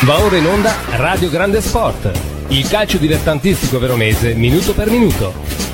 Va ora in onda Radio Grande Sport, il calcio dilettantistico veronese minuto per minuto.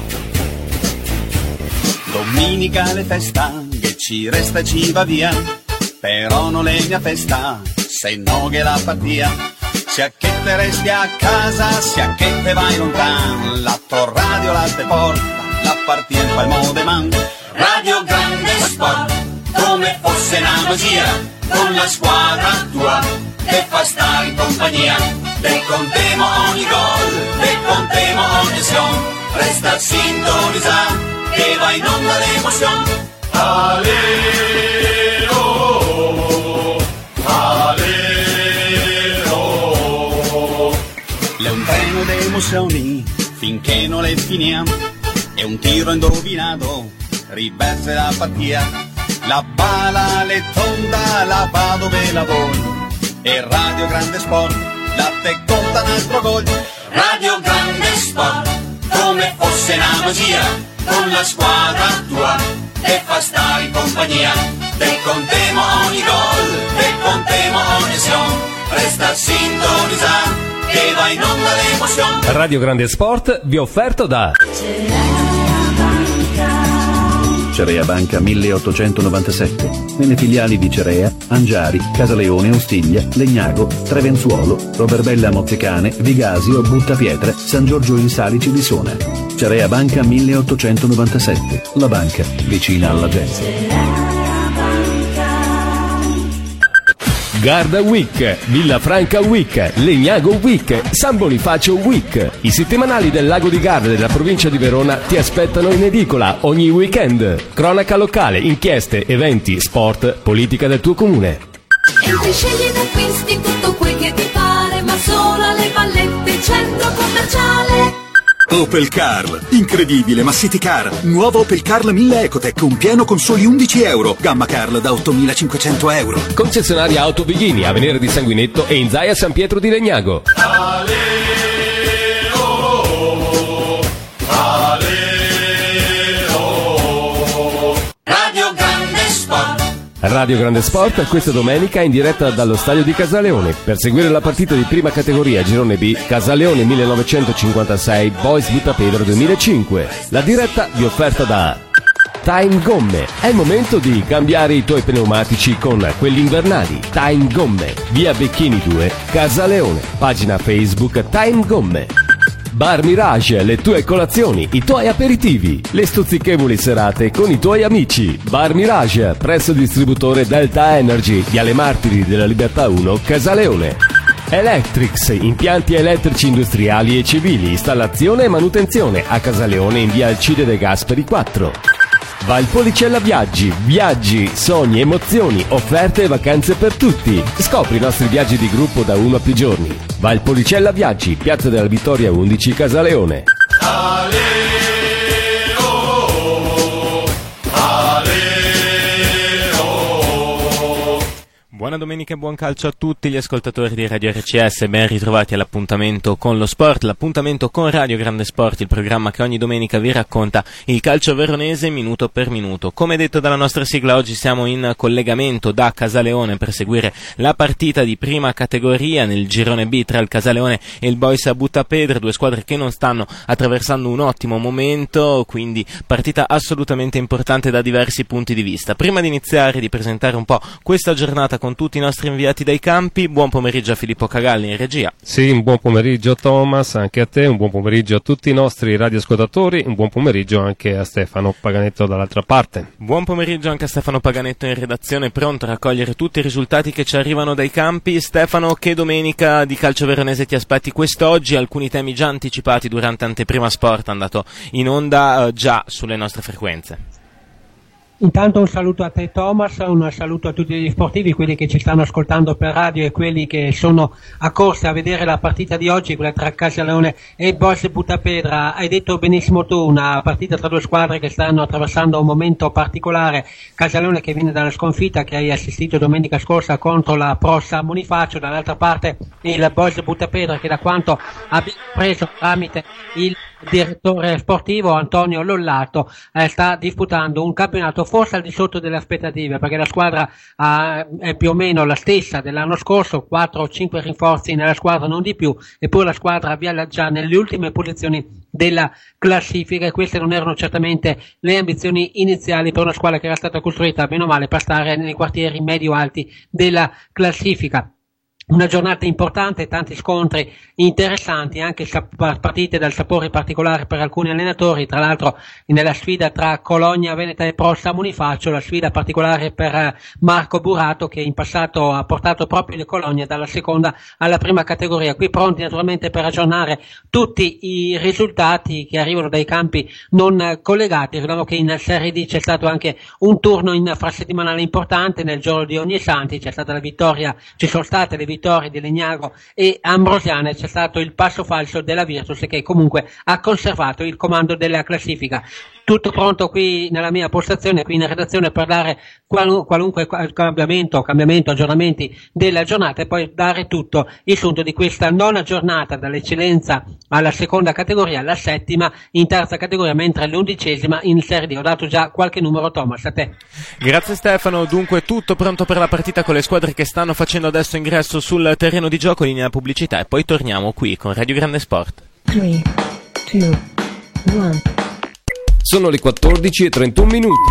Domenicale festa, che ci resta e ci va via, però non è mia festa, se no che la partia. Sia che te resti a casa, sia che te vai lontano, la tua radio la te porta, la partia in palmo de man. Radio Grande Sport, come fosse una magia, con la squadra tua, che fa stare in compagnia. Te contemo ogni gol, te contemo ogni azione, resta sintonizzato, che va in onda l'emozione. Alelo, alelo. È un treno d'emozioni, finché non le finiamo, è un tiro indovinato, riverte la partita, la bala le tonda, la va dove la vuoi, e Radio Grande Sport, la te conta un altro gol. Radio Grande Sport, come fosse una magia, con la squadra tua, che fa stare in compagnia. Te contemo ogni gol, te contemo ogni azione, resta sintonizzato, che va in onda l'emozione. Radio Grande Sport vi è offerto da Cerea Banca 1897. Nelle filiali di Cerea, Angiari, Casaleone, Ostiglia, Legnago, Trevenzuolo, Roverbella Mozzecane, Vigasio, Buttapietre, San Giorgio in Salici di Sona. Cerea Banca 1897. La banca vicina alla gente. Garda Week, Villafranca Week, Legnago Week, San Bonifacio Week. I settimanali del Lago di Garda della provincia di Verona ti aspettano in edicola ogni weekend. Cronaca locale, inchieste, eventi, sport, politica del tuo comune. Entri, scegli ed acquisti tutto quel che ti pare, ma solo alle Vallette, centro commerciale. Opel Karl, incredibile ma City Car, nuovo Opel Karl 1000 Ecotec, un pieno con soli €11, gamma Karl da €8.500. Concessionaria Auto Bighini, a Venere di Sanguinetto e in Zaia San Pietro di Legnago. Radio Grande Sport questa domenica in diretta dallo stadio di Casaleone per seguire la partita di prima categoria Girone B Casaleone 1956 Boys Buttapedra 2005. La diretta vi è offerta da Time Gomme. È il momento di cambiare i tuoi pneumatici con quelli invernali. Time Gomme, via Becchini 2, Casaleone. Pagina Facebook Time Gomme. Bar Mirage, le tue colazioni, i tuoi aperitivi, le stuzzichevoli serate con i tuoi amici. Bar Mirage, presso distributore Delta Energy, Viale Martiri della Libertà 1, Casaleone. Electrics, impianti elettrici industriali e civili, installazione e manutenzione a Casaleone in via Alcide De Gasperi 4. Valpolicella Viaggi, viaggi, sogni, emozioni, offerte e vacanze per tutti. Scopri i nostri viaggi di gruppo da 1 a più giorni. Valpolicella Viaggi, Piazza della Vittoria 11, Casaleone. Buona domenica e buon calcio a tutti gli ascoltatori di Radio RCS, ben ritrovati all'appuntamento con lo sport, l'appuntamento con Radio Grande Sport, il programma che ogni domenica vi racconta il calcio veronese minuto per minuto. Come detto dalla nostra sigla, oggi siamo in collegamento da Casaleone per seguire la partita di prima categoria nel girone B tra il Casaleone e il Boys Buttapedra, due squadre che non stanno attraversando un ottimo momento, quindi partita assolutamente importante da diversi punti di vista. Prima di iniziare, di presentare un po' questa giornata con tutti i nostri inviati dai campi, buon pomeriggio a Filippo Cagalli in regia. Sì, un buon pomeriggio Thomas, anche a te, un buon pomeriggio a tutti i nostri radioascoltatori, un buon pomeriggio anche a Stefano Paganetto dall'altra parte. Buon pomeriggio anche a Stefano Paganetto in redazione, pronto a raccogliere tutti i risultati che ci arrivano dai campi. Stefano, che domenica di calcio veronese ti aspetti quest'oggi? Alcuni temi già anticipati durante Anteprima Sport, andato in onda già sulle nostre frequenze. Intanto un saluto a te Thomas, un saluto a tutti gli sportivi, quelli che ci stanno ascoltando per radio e quelli che sono a corsa a vedere la partita di oggi, quella tra Casaleone e il Boys Buttapedra. Hai detto benissimo tu, una partita tra due squadre che stanno attraversando un momento particolare. Casaleone che viene dalla sconfitta che hai assistito domenica scorsa contro la Pro San Bonifacio, dall'altra parte il Boys Buttapedra che da quanto ha preso tramite il direttore sportivo Antonio Lollato sta disputando un campionato forse al di sotto delle aspettative, perché la squadra è più o meno la stessa dell'anno scorso, 4 o 5 rinforzi nella squadra, non di più, eppure la squadra avvia già nelle ultime posizioni della classifica, e queste non erano certamente le ambizioni iniziali per una squadra che era stata costruita bene o male per stare nei quartieri medio-alti della classifica. Una giornata importante, tanti scontri interessanti, anche partite dal sapore particolare per alcuni allenatori. Tra l'altro nella sfida tra Cologna Veneta e Pro Samunifaccio, la sfida particolare per Marco Burato, che in passato ha portato proprio le Cologne dalla seconda alla prima categoria. Qui pronti naturalmente per aggiornare tutti i risultati che arrivano dai campi non collegati. Ricordiamo che in Serie D c'è stato anche un turno infrasettimanale importante. Nel giorno di Ognissanti c'è stata la vittoria, ci sono state le vittorie di Legnago e Ambrosiana, c'è stato il passo falso della Virtus, che comunque ha conservato il comando della classifica. Tutto pronto qui nella mia postazione, qui in redazione, per dare qualunque cambiamento, aggiornamenti della giornata, e poi dare tutto il sunto di questa nona giornata dall'eccellenza alla seconda categoria, la settima in terza categoria, mentre l'11ª in Serie D. Ho dato già qualche numero, Thomas, a te. Grazie Stefano, dunque tutto pronto per la partita con le squadre che stanno facendo adesso ingresso sul terreno di gioco, linea pubblicità, e poi torniamo qui con Radio Grande Sport. 3, 2, 1. Sono le 14:31 minuti.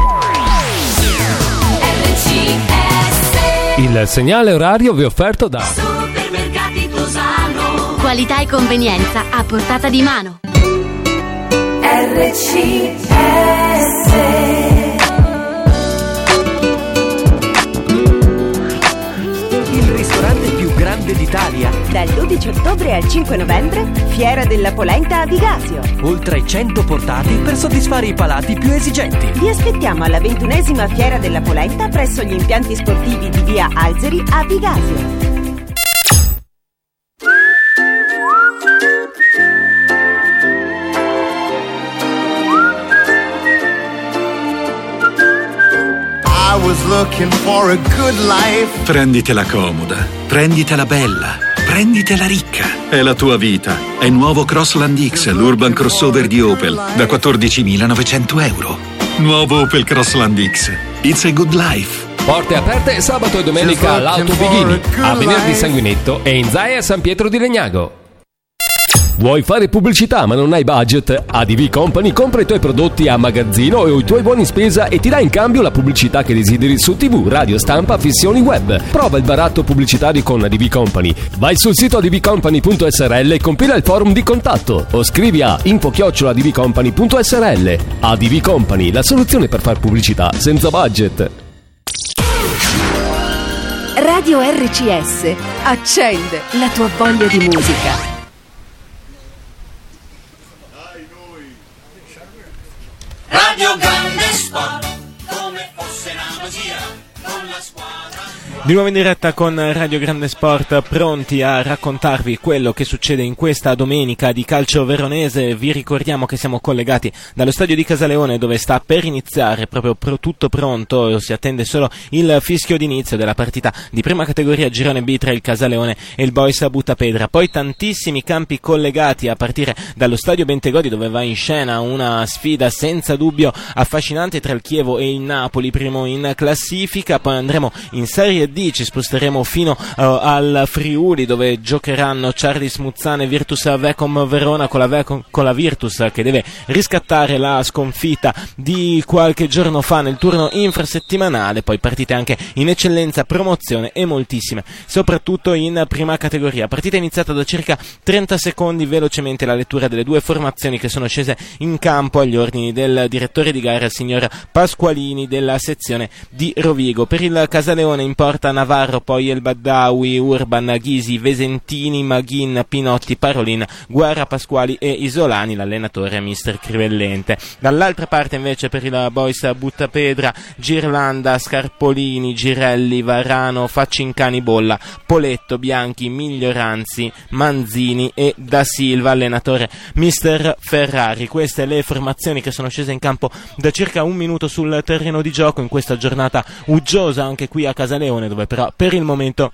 Il segnale orario vi è offerto da Supermercati Tosano. Qualità e convenienza a portata di mano. RCS. Grande d'Italia. Dal 12 ottobre al 5 novembre, Fiera della Polenta a Vigasio. Oltre 100 portati per soddisfare i palati più esigenti. Vi aspettiamo alla 21ª Fiera della Polenta presso gli impianti sportivi di via Alzeri a Vigasio. Looking for a good life. Prenditela comoda, prenditela bella, prenditela ricca. È la tua vita. È nuovo Crossland X, l'urban crossover di Opel, da 14.900 euro. Nuovo Opel Crossland X. It's a good life. Porte aperte sabato e domenica all'Auto Bighini, a venerdì Sanguinetto e in Zaia San Pietro di Legnago. Vuoi fare pubblicità ma non hai budget? ADV Company compra i tuoi prodotti a magazzino o i tuoi buoni spesa e ti dà in cambio la pubblicità che desideri su TV, radio, stampa, fissioni web. Prova il baratto pubblicitario con ADV Company. Vai sul sito advcompany.srl e compila il forum di contatto o scrivi a info@advcompany.srl. ADV Company, la soluzione per far pubblicità senza budget. Radio RCS accende la tua voglia di musica. Radio Grande Sport, come fosse una magia, con la squadra. Di nuovo in diretta con Radio Grande Sport, pronti a raccontarvi quello che succede in questa domenica di calcio veronese. Vi ricordiamo che siamo collegati dallo stadio di Casaleone, dove sta per iniziare proprio tutto pronto, si attende solo il fischio d'inizio della partita di prima categoria girone B tra il Casaleone e il Boys Buttapedra. Poi tantissimi campi collegati, a partire dallo stadio Bentegodi, dove va in scena una sfida senza dubbio affascinante tra il Chievo e il Napoli, primo in classifica. Poi andremo in Serie D, ci sposteremo fino al Friuli, dove giocheranno Charlie Smuzzane e Virtus Vecom Verona, con la Virtus che deve riscattare la sconfitta di qualche giorno fa nel turno infrasettimanale. Poi partite anche in eccellenza, promozione e moltissime, soprattutto in prima categoria. Partita iniziata da circa 30 secondi, velocemente la lettura delle due formazioni che sono scese in campo agli ordini del direttore di gara, signor Pasqualini, della sezione di Rovigo. Per il Casaleone in porta Navarro, poi El Baddawi, Urban, Ghisi, Vesentini, Maghin, Pinotti, Parolin, Guerra, Pasquali e Isolani, l'allenatore mister Crivellente. Dall'altra parte invece per il Boys Buttapedra, Girlanda, Scarpolini, Girelli, Varano, Faccincani, Bolla, Poletto, Bianchi, Miglioranzi, Manzini e Da Silva, allenatore mister Ferrari. Queste le formazioni che sono scese in campo da circa un minuto sul terreno di gioco in questa giornata uggiosa anche qui a Casaleone, dove però per il momento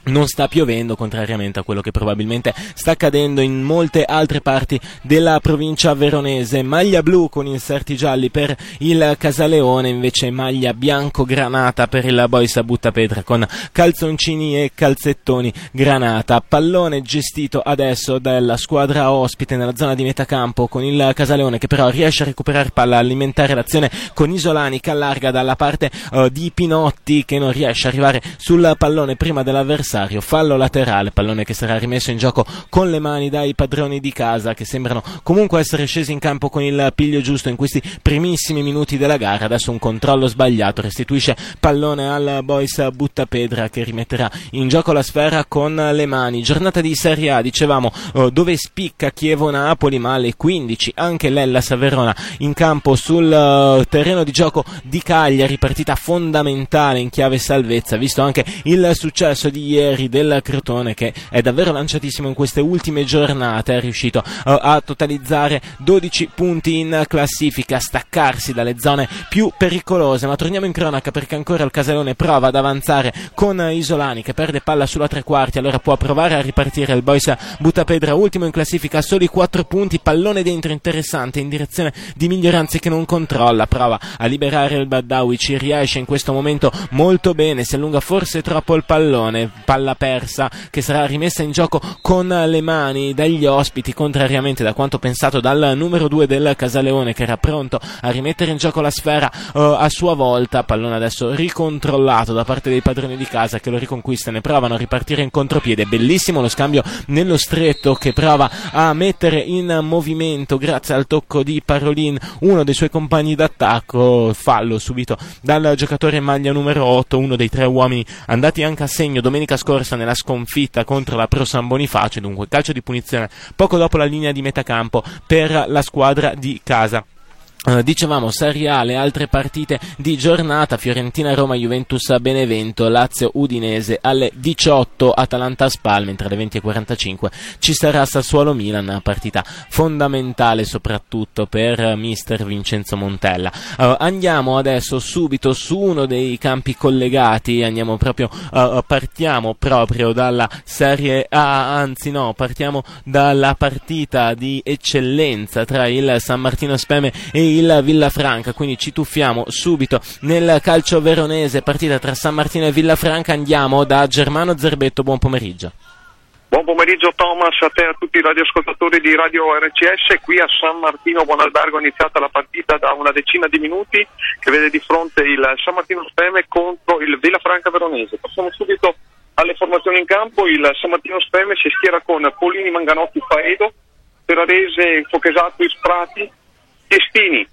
non sta piovendo, contrariamente a quello che probabilmente sta accadendo in molte altre parti della provincia veronese. Maglia blu con inserti gialli per il Casaleone, invece maglia bianco granata per il Boys Buttapedra con calzoncini e calzettoni granata. Pallone gestito adesso dalla squadra ospite nella zona di metà campo, con il Casaleone che però riesce a recuperare palla, alimentare l'azione con Isolani che allarga dalla parte di Pinotti, che non riesce a arrivare sul pallone prima dell'avversario. Fallo laterale, pallone che sarà rimesso in gioco con le mani dai padroni di casa, che sembrano comunque essere scesi in campo con il piglio giusto in questi primissimi minuti della gara. Adesso un controllo sbagliato restituisce pallone al Boys Buttapedra, che rimetterà in gioco la sfera con le mani. Giornata di Serie A, dicevamo, dove spicca Chievo-Napoli, ma alle 15 anche l'Hellas Verona in campo sul terreno di gioco di Cagliari, partita fondamentale in chiave salvezza, visto anche il successo di ieri del Crotone, che è davvero lanciatissimo in queste ultime giornate. È riuscito a totalizzare 12 punti in classifica, a staccarsi dalle zone più pericolose. Ma torniamo in cronaca, perché ancora il Casaleone prova ad avanzare con Isolani che perde palla sulla tre quarti, allora può provare a ripartire il Boys Buttapedra, ultimo in classifica a soli 4 punti, pallone dentro interessante in direzione di Miglioranzi che non controlla, prova a liberare il Baddawi, ci riesce in questo momento molto bene, si allunga forse troppo il pallone, palla persa che sarà rimessa in gioco con le mani dagli ospiti, contrariamente da quanto pensato dal numero 2 del Casaleone, che era pronto a rimettere in gioco la sfera a sua volta. Pallone adesso ricontrollato da parte dei padroni di casa, che lo riconquistano e provano a ripartire in contropiede. Bellissimo lo scambio nello stretto che prova a mettere in movimento grazie al tocco di Parolin uno dei suoi compagni d'attacco. Fallo subito dal giocatore in maglia numero 8, uno dei 3 uomini andati anche a segno domenica scorsa nella sconfitta contro la Pro San Bonifacio. Dunque calcio di punizione poco dopo la linea di metà campo per la squadra di casa. Dicevamo Serie A, le altre partite di giornata: Fiorentina-Roma, Juventus-Benevento, Lazio-Udinese alle 18, Atalanta-Spal, mentre alle 20:45 ci sarà Sassuolo-Milan, partita fondamentale soprattutto per mister Vincenzo Montella. Andiamo adesso subito su uno dei campi collegati, partiamo proprio dalla Serie A, partiamo dalla partita di eccellenza tra il San Martino Speme e il Villafranca, quindi ci tuffiamo subito nel calcio veronese, partita tra San Martino e Villafranca. Andiamo da Germano Zerbetto, buon pomeriggio. Buon pomeriggio Thomas, a te e a tutti i radioascoltatori di Radio RCS. Qui a San Martino Buonalbergo è iniziata la partita da una decina di minuti, che vede di fronte il San Martino Speme contro il Villafranca veronese. Passiamo subito alle formazioni in campo. Il San Martino Speme si schiera con Polini, Manganotti, Faedo, Ferrarese, Fochesato, Isprati, Testini,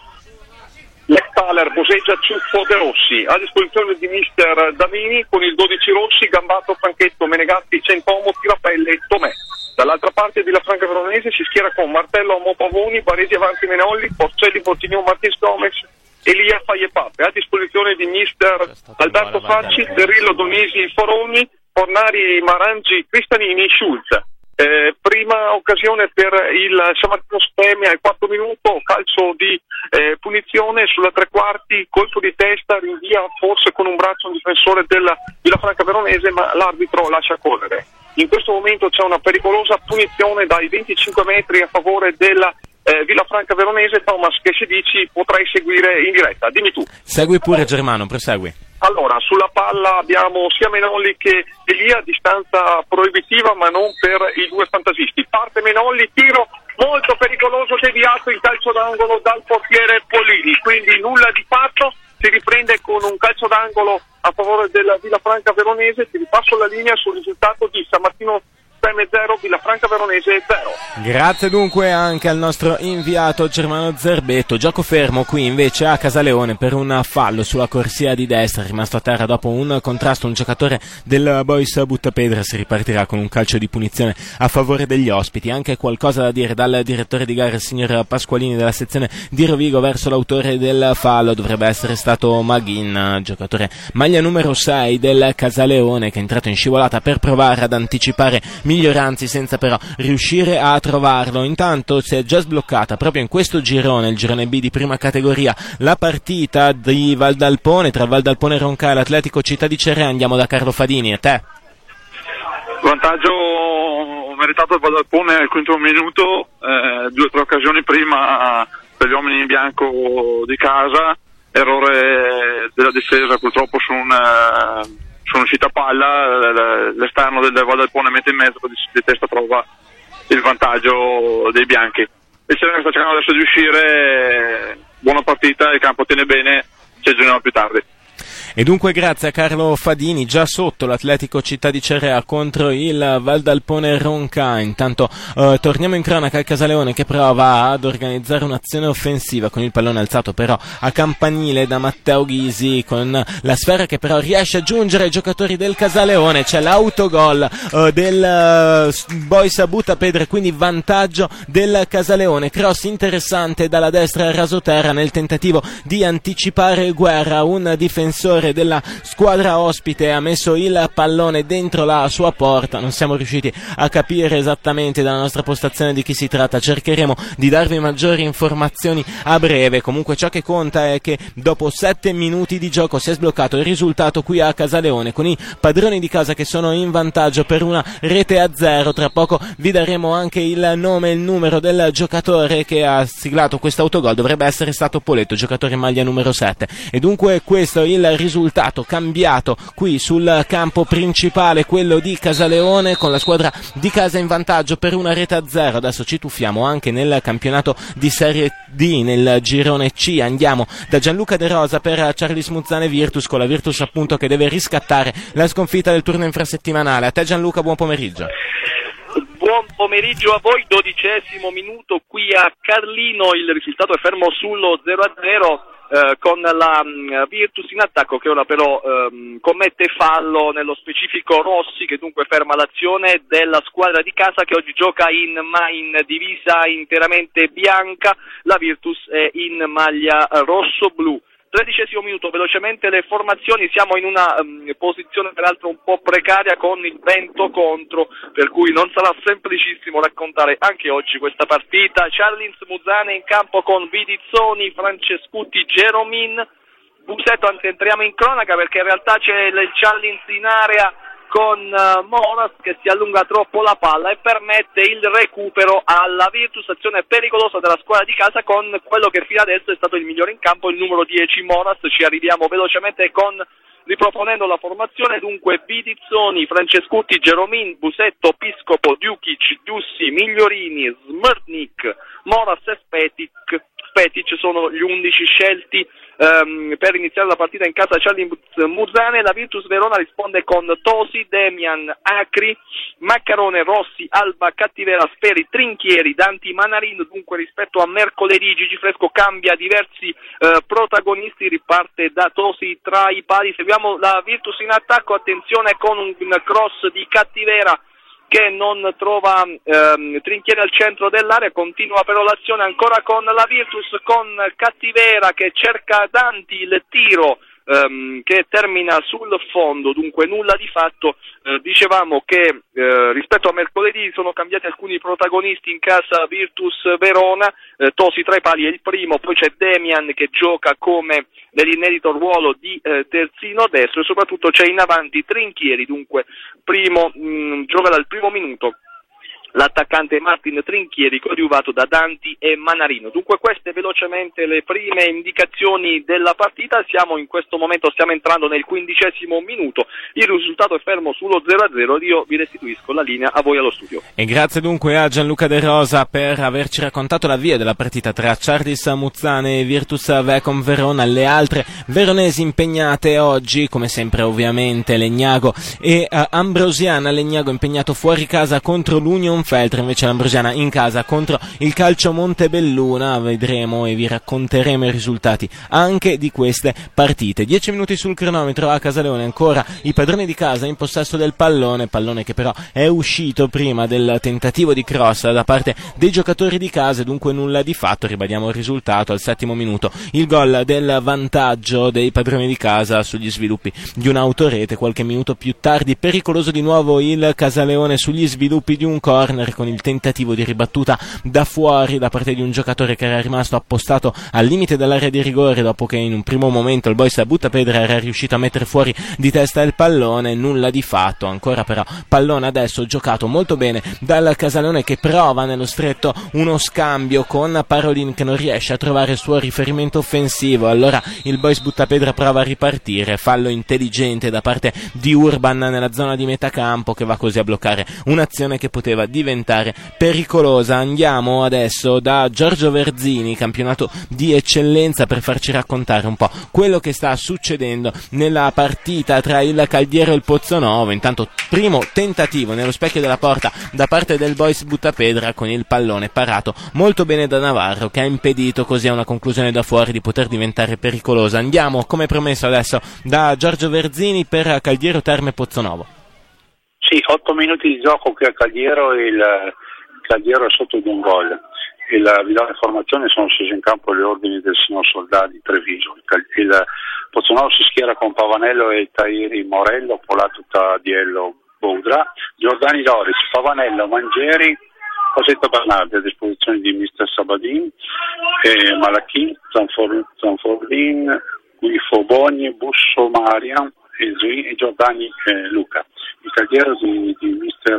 Lectaler, Boseggia, Ciuffo, De Rossi. A disposizione di mister Davini con il 12 Rossi, Gambato, Franchetto, Menegatti, Centomo, Tirapelle e Tomè. Dall'altra parte di la Franca Veronese si schiera con Martello, Amo, Pavoni, Baresi, Avanti, Menolli, Porcelli, Portignon, Martins Gomes, Elia, Faiepape. A disposizione di mister Alberto Facci, Terrillo, Donisi, Foroni, Fornari, Marangi, Cristanini, Schulz. Prima occasione per il San Martino Speme al 4 minuto, calcio di punizione sulla tre quarti, colpo di testa, rinvia forse con un braccio un difensore della Villafranca Veronese, ma l'arbitro lascia correre. In questo momento c'è una pericolosa punizione dai 25 metri a favore della Villafranca Veronese. Thomas, che se dici potrai seguire in diretta, dimmi tu. Segui pure Germano, prosegui. Allora, sulla palla abbiamo sia Menolli che Elia, distanza proibitiva ma non per i due fantasisti. Parte Menolli, tiro molto pericoloso deviato in calcio d'angolo dal portiere Polini, quindi nulla di fatto, si riprende con un calcio d'angolo a favore della Villafranca Veronese. Ti ripasso la linea sul risultato di San Martino Speme 0, Villafranca Veronese 0. Grazie dunque anche al nostro inviato Germano Zerbetto. Gioco fermo qui invece a Casaleone per un fallo sulla corsia di destra, rimasto a terra dopo un contrasto un giocatore del Boys Buttapedra. Si ripartirà con un calcio di punizione a favore degli ospiti. Anche qualcosa da dire dal direttore di gara, il signor Pasqualini, della sezione di Rovigo, verso l'autore del fallo. Dovrebbe essere stato Maghin, giocatore maglia numero 6 del Casaleone, che è entrato in scivolata per provare ad anticipare Miglioranzi senza però riuscire a trovarlo. Intanto si è già sbloccata proprio in questo girone, il girone B di prima categoria, la partita di Valdalpone, tra Valdalpone Ronca e l'Atletico Città di Cerre. Andiamo da Carlo Fadini, a te. Vantaggio meritato dal Valdappone al quinto minuto, 2 o 3 occasioni prima per gli uomini in bianco di casa, errore della difesa purtroppo su un'uscita palla, l'esterno del Valdappone mette in mezzo, di testa trova il vantaggio dei bianchi. Il Serena sta cercando adesso di uscire, buona partita, il campo tiene bene, ci aggiorniamo più tardi. E dunque grazie a Carlo Fadini, già sotto l'Atletico Città di Cerrea contro il Valdappone Ronca. Intanto torniamo in cronaca al Casaleone che prova ad organizzare un'azione offensiva con il pallone alzato però a campanile da Matteo Ghisi, con la sfera che però riesce a giungere ai giocatori del Casaleone. C'è l'autogol del Boys Buttapedre, quindi vantaggio del Casaleone. Cross interessante dalla destra a rasoterra nel tentativo di anticipare Guerra, un difensore della squadra ospite ha messo il pallone dentro la sua porta. Non siamo riusciti a capire esattamente dalla nostra postazione di chi si tratta, cercheremo di darvi maggiori informazioni a breve. Comunque ciò che conta è che dopo 7 minuti di gioco si è sbloccato il risultato qui a Casaleone, con i padroni di casa che sono in vantaggio per 1-0. Tra poco vi daremo anche il nome e il numero del giocatore che ha siglato questo autogol, dovrebbe essere stato Poletto, giocatore in maglia numero 7. E dunque questo è il risultato cambiato qui sul campo principale, quello di Casaleone, con la squadra di casa in vantaggio per 1-0. Adesso ci tuffiamo anche nel campionato di Serie D, nel girone C. Andiamo da Gianluca De Rosa per Charlis Muzzane Virtus, con la Virtus appunto che deve riscattare la sconfitta del turno infrasettimanale. A te Gianluca, buon pomeriggio. Buon pomeriggio a voi, 12° minuto qui a Carlino, il risultato è fermo sullo 0-0. Con la Virtus in attacco che ora però commette fallo, nello specifico Rossi, che dunque ferma l'azione della squadra di casa che oggi gioca in divisa interamente bianca. La Virtus è in maglia rosso-blu. 13° minuto, velocemente le formazioni, siamo in una posizione peraltro un po' precaria con il vento contro, per cui non sarà semplicissimo raccontare anche oggi questa partita. Charlins Muzzane in campo con Vidizzoni, Francescuti, Geromin, Busetto. Anzi, entriamo in cronaca perché in realtà c'è il Charlins in area con Moras che si allunga troppo la palla e permette il recupero alla Virtus. Azione pericolosa della squadra di casa con quello che fino adesso è stato il migliore in campo, il numero 10 Moras. Ci arriviamo velocemente riproponendo la formazione. Dunque Vidizzoni, Francescuti, Geromin, Busetto, Piscopo, Djukic, Giussi, Migliorini, Smrtnik, Moras e Spetic sono gli 11 scelti per iniziare la partita in casa Charlins Muzzane. La Virtus Verona risponde con Tosi, Demian, Acri, Maccarone, Rossi, Alba, Cattivera, Sferi, Trinchieri, Danti, Manarin. Dunque rispetto a mercoledì Gigi Fresco cambia diversi protagonisti, riparte da Tosi tra i pali. Seguiamo la Virtus in attacco, attenzione con un cross di Cattivera che non trova Trinchieri al centro dell'area. Continua però l'azione ancora con la Virtus, con Cattivera che cerca Danti, il tiro che termina sul fondo, dunque nulla di fatto. Dicevamo che rispetto a mercoledì sono cambiati alcuni protagonisti in casa Virtus Verona. Tosi tra i pali è il primo, poi c'è Demian che gioca come nell'inedito ruolo di terzino destro, e soprattutto c'è in avanti Trinchieri, dunque gioca dal primo minuto l'attaccante Martin Trinchieri, coadiuvato da Danti e Manarino. Dunque queste velocemente le prime indicazioni della partita. In questo momento stiamo entrando nel 15° minuto, il risultato è fermo sullo 0-0. Io vi restituisco la linea a voi allo studio. E grazie dunque a Gianluca De Rosa per averci raccontato l'avvio della partita tra Charlins Muzzane e Virtus Vecom Verona. Le altre veronesi impegnate oggi, come sempre ovviamente, Legnago e Ambrosiana. Legnago impegnato fuori casa contro l'Union Feltre, invece l'Ambrosiana in casa contro il Calcio Montebelluna. Vedremo e vi racconteremo i risultati anche di queste partite. 10 minuti sul cronometro a Casaleone, ancora i padroni di casa in possesso del pallone che però è uscito prima del tentativo di cross da parte dei giocatori di casa, dunque nulla di fatto. Ribadiamo il risultato al 7° minuto, il gol del vantaggio dei padroni di casa sugli sviluppi di un'autorete. Qualche minuto più tardi pericoloso di nuovo il Casaleone sugli sviluppi di un corner, riprendere con il tentativo di ribattuta da fuori da parte di un giocatore che era rimasto appostato al limite dell'area di rigore dopo che in un primo momento il Boys Buttapedra era riuscito a mettere fuori di testa il pallone. Nulla di fatto, ancora però pallone adesso giocato molto bene dal Casaleone, che prova nello stretto uno scambio con Parolin che non riesce a trovare il suo riferimento offensivo. Allora il Boys Buttapedra prova a ripartire, fallo intelligente da parte di Urban nella zona di metacampo, che va così a bloccare un'azione che poteva diventare pericolosa. Andiamo adesso da Giorgio Verzini, campionato di eccellenza, per farci raccontare un po' quello che sta succedendo nella partita tra il Caldiero e il Pozzonovo. Intanto primo tentativo nello specchio della porta da parte del Boys Buttapedra, con il pallone parato molto bene da Navarro, che ha impedito così a una conclusione da fuori di poter diventare pericolosa. Andiamo come promesso adesso da Giorgio Verzini per Caldiero Terme Pozzonovo. Sì, 8 minuti di gioco qui a Caldiero e il Caldiero è sotto di un gol. Vi do l'informazione, sono scesi in campo le ordini del signor Soldati Treviso. Il Pozzonovo si schiera con Pavanello e Tairi Morello, Polato Tadiello Boudra, Giordani Loris, Pavanello, Mangieri, Cosetto Bernardi a disposizione di mister Sabadin, Malachin, Zanforlin, Guifo Bogni, Busso Maria e Giordani Luca. Il Caldiero di mister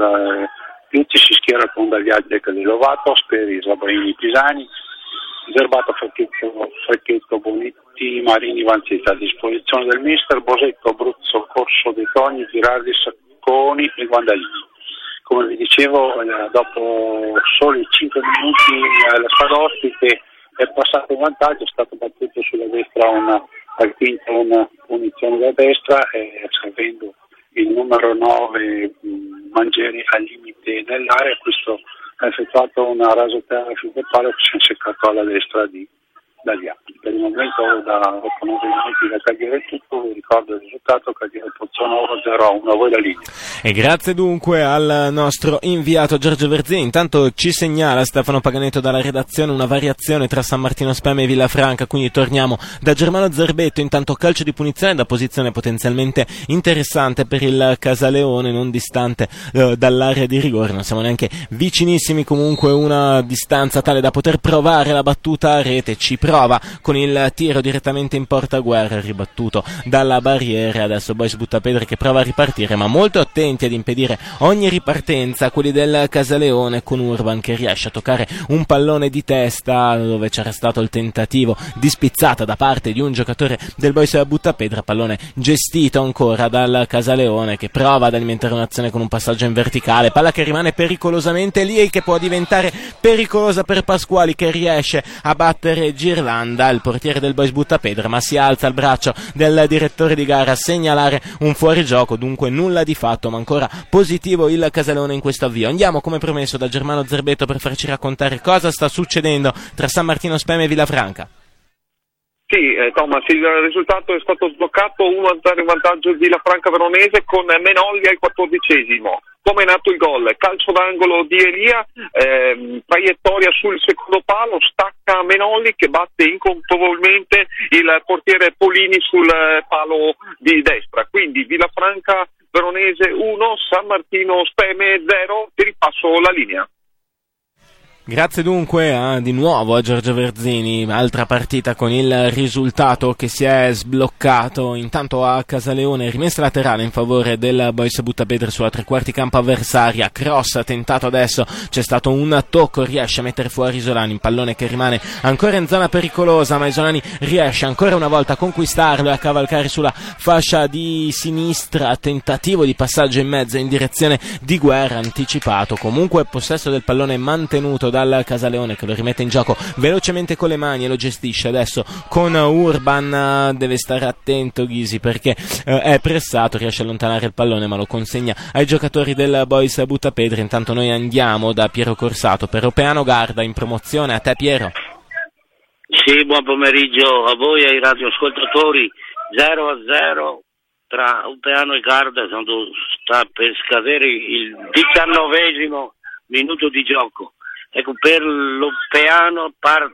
Piuti si schiera con Dagliadec di Lovato, Speri, Sabaini, Pisani, Zerbato, Frecchetto, Bonetti, Marini, Vanzetta. A disposizione del mister Bosetto, Abruzzo, Corso dei Togni, Girardi, Sacconi e Guandalini. Come vi dicevo, dopo soli 5 minuti la squadra ospite è passata in vantaggio, è stato battuto sulla destra al quinto una punizione da destra, servendo il numero 9 Mangieri al limite dell'area. Questo ha effettuato una rasoterra sul palo che si è seccato alla destra di Dagliati. Per il momento da 8-9 minuti da Caldiero è tutto. Vi ricordo il risultato: Caldiero Pozzonovo 0-1. A voi la linea. E grazie dunque al nostro inviato Giorgio Verzini. Intanto ci segnala Stefano Paganetto dalla redazione una variazione tra San Martino Speme e Villafranca, quindi torniamo da Germano Zerbetto. Intanto calcio di punizione da posizione potenzialmente interessante per il Casaleone, non distante dall'area di rigore, non siamo neanche vicinissimi, comunque una distanza tale da poter provare la battuta a rete. Ci prova con il tiro direttamente in porta Guerra, ribattuto dalla barriera. Adesso Boys Buttapedra che prova a ripartire, ma molto attenti ad impedire ogni ripartenza quelli del Casaleone, con Urban che riesce a toccare un pallone di testa dove c'era stato il tentativo di spizzata da parte di un giocatore del Boys Buttapedra, pallone gestito ancora dal Casaleone che prova ad alimentare un'azione con un passaggio in verticale, palla che rimane pericolosamente lì e che può diventare pericolosa per Pasquali, che riesce a battere Girlanda, il portiere del Boys Buttapedra, ma si alza il braccio del direttore di gara a segnalare un fuorigioco. Dunque nulla di fatto, ma ancora positivo il Casaleone in questo avvio. Andiamo come promesso da Germano Zerbetto per farci raccontare cosa sta succedendo tra San Martino Speme e Villafranca. Sì, Thomas, il risultato è stato sbloccato, 1-0 in vantaggio di Villafranca Veronese con Menolli al 14esimo. Come è nato il gol? Calcio d'angolo di Elia, traiettoria sul secondo palo, stacca Menolli che batte incontrollabilmente il portiere Polini sul palo di destra. Quindi Villafranca Veronese 1, San Martino Speme 0, ti ripasso la linea. Grazie dunque di nuovo a Giorgio Verzini. Altra partita con il risultato che si è sbloccato. Intanto a Casaleone rimessa laterale in favore del Boys Buttapedra sulla tre quarti campo avversaria. Cross tentato adesso, c'è stato un tocco, riesce a mettere fuori Isolani, un pallone che rimane ancora in zona pericolosa, ma Isolani riesce ancora una volta a conquistarlo e a cavalcare sulla fascia di sinistra. Tentativo di passaggio in mezzo in direzione di Guerra, anticipato. Comunque possesso del pallone mantenuto dal Casaleone, che lo rimette in gioco velocemente con le mani e lo gestisce adesso con Urban. Deve stare attento Ghisi perché è pressato, riesce a allontanare il pallone ma lo consegna ai giocatori del Boys Buttapedra. Intanto noi andiamo da Piero Corsato per Opeano Garda in promozione. A te Piero. Sì, buon pomeriggio a voi e ai radioascoltatori. 0-0 tra Opeano e Garda quando sta per scadere il 19° minuto di gioco. Ecco, per l'Opeano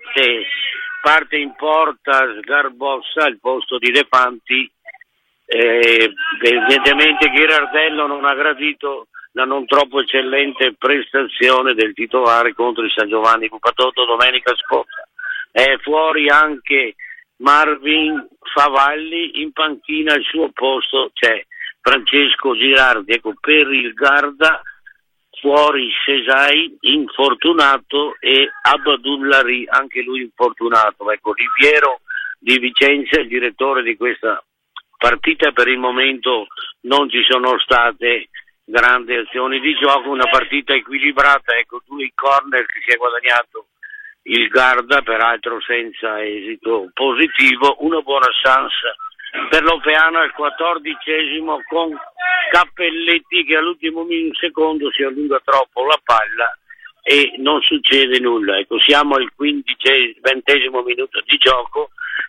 parte in porta Sgarbossa al posto di De Fanti. Evidentemente Ghirardello non ha gradito la non troppo eccellente prestazione del titolare contro il San Giovanni Pupatotto domenica scorsa. È fuori anche Marvin Favalli, in panchina al suo posto c'è Francesco Girardi. Ecco, per il Garda fuori Cesai, infortunato, e Abdullari, anche lui infortunato. Ecco, Riviero di Vicenza, il direttore di questa partita. Per il momento non ci sono state grandi azioni di gioco, una partita equilibrata, ecco, 2 corner che si è guadagnato il Garda, peraltro senza esito positivo, una buona chance per l'Opeano al 14esimo con Cappelletti che all'ultimo secondo si allunga troppo la palla e non succede nulla. Ecco, siamo al 20esimo minuto di gioco,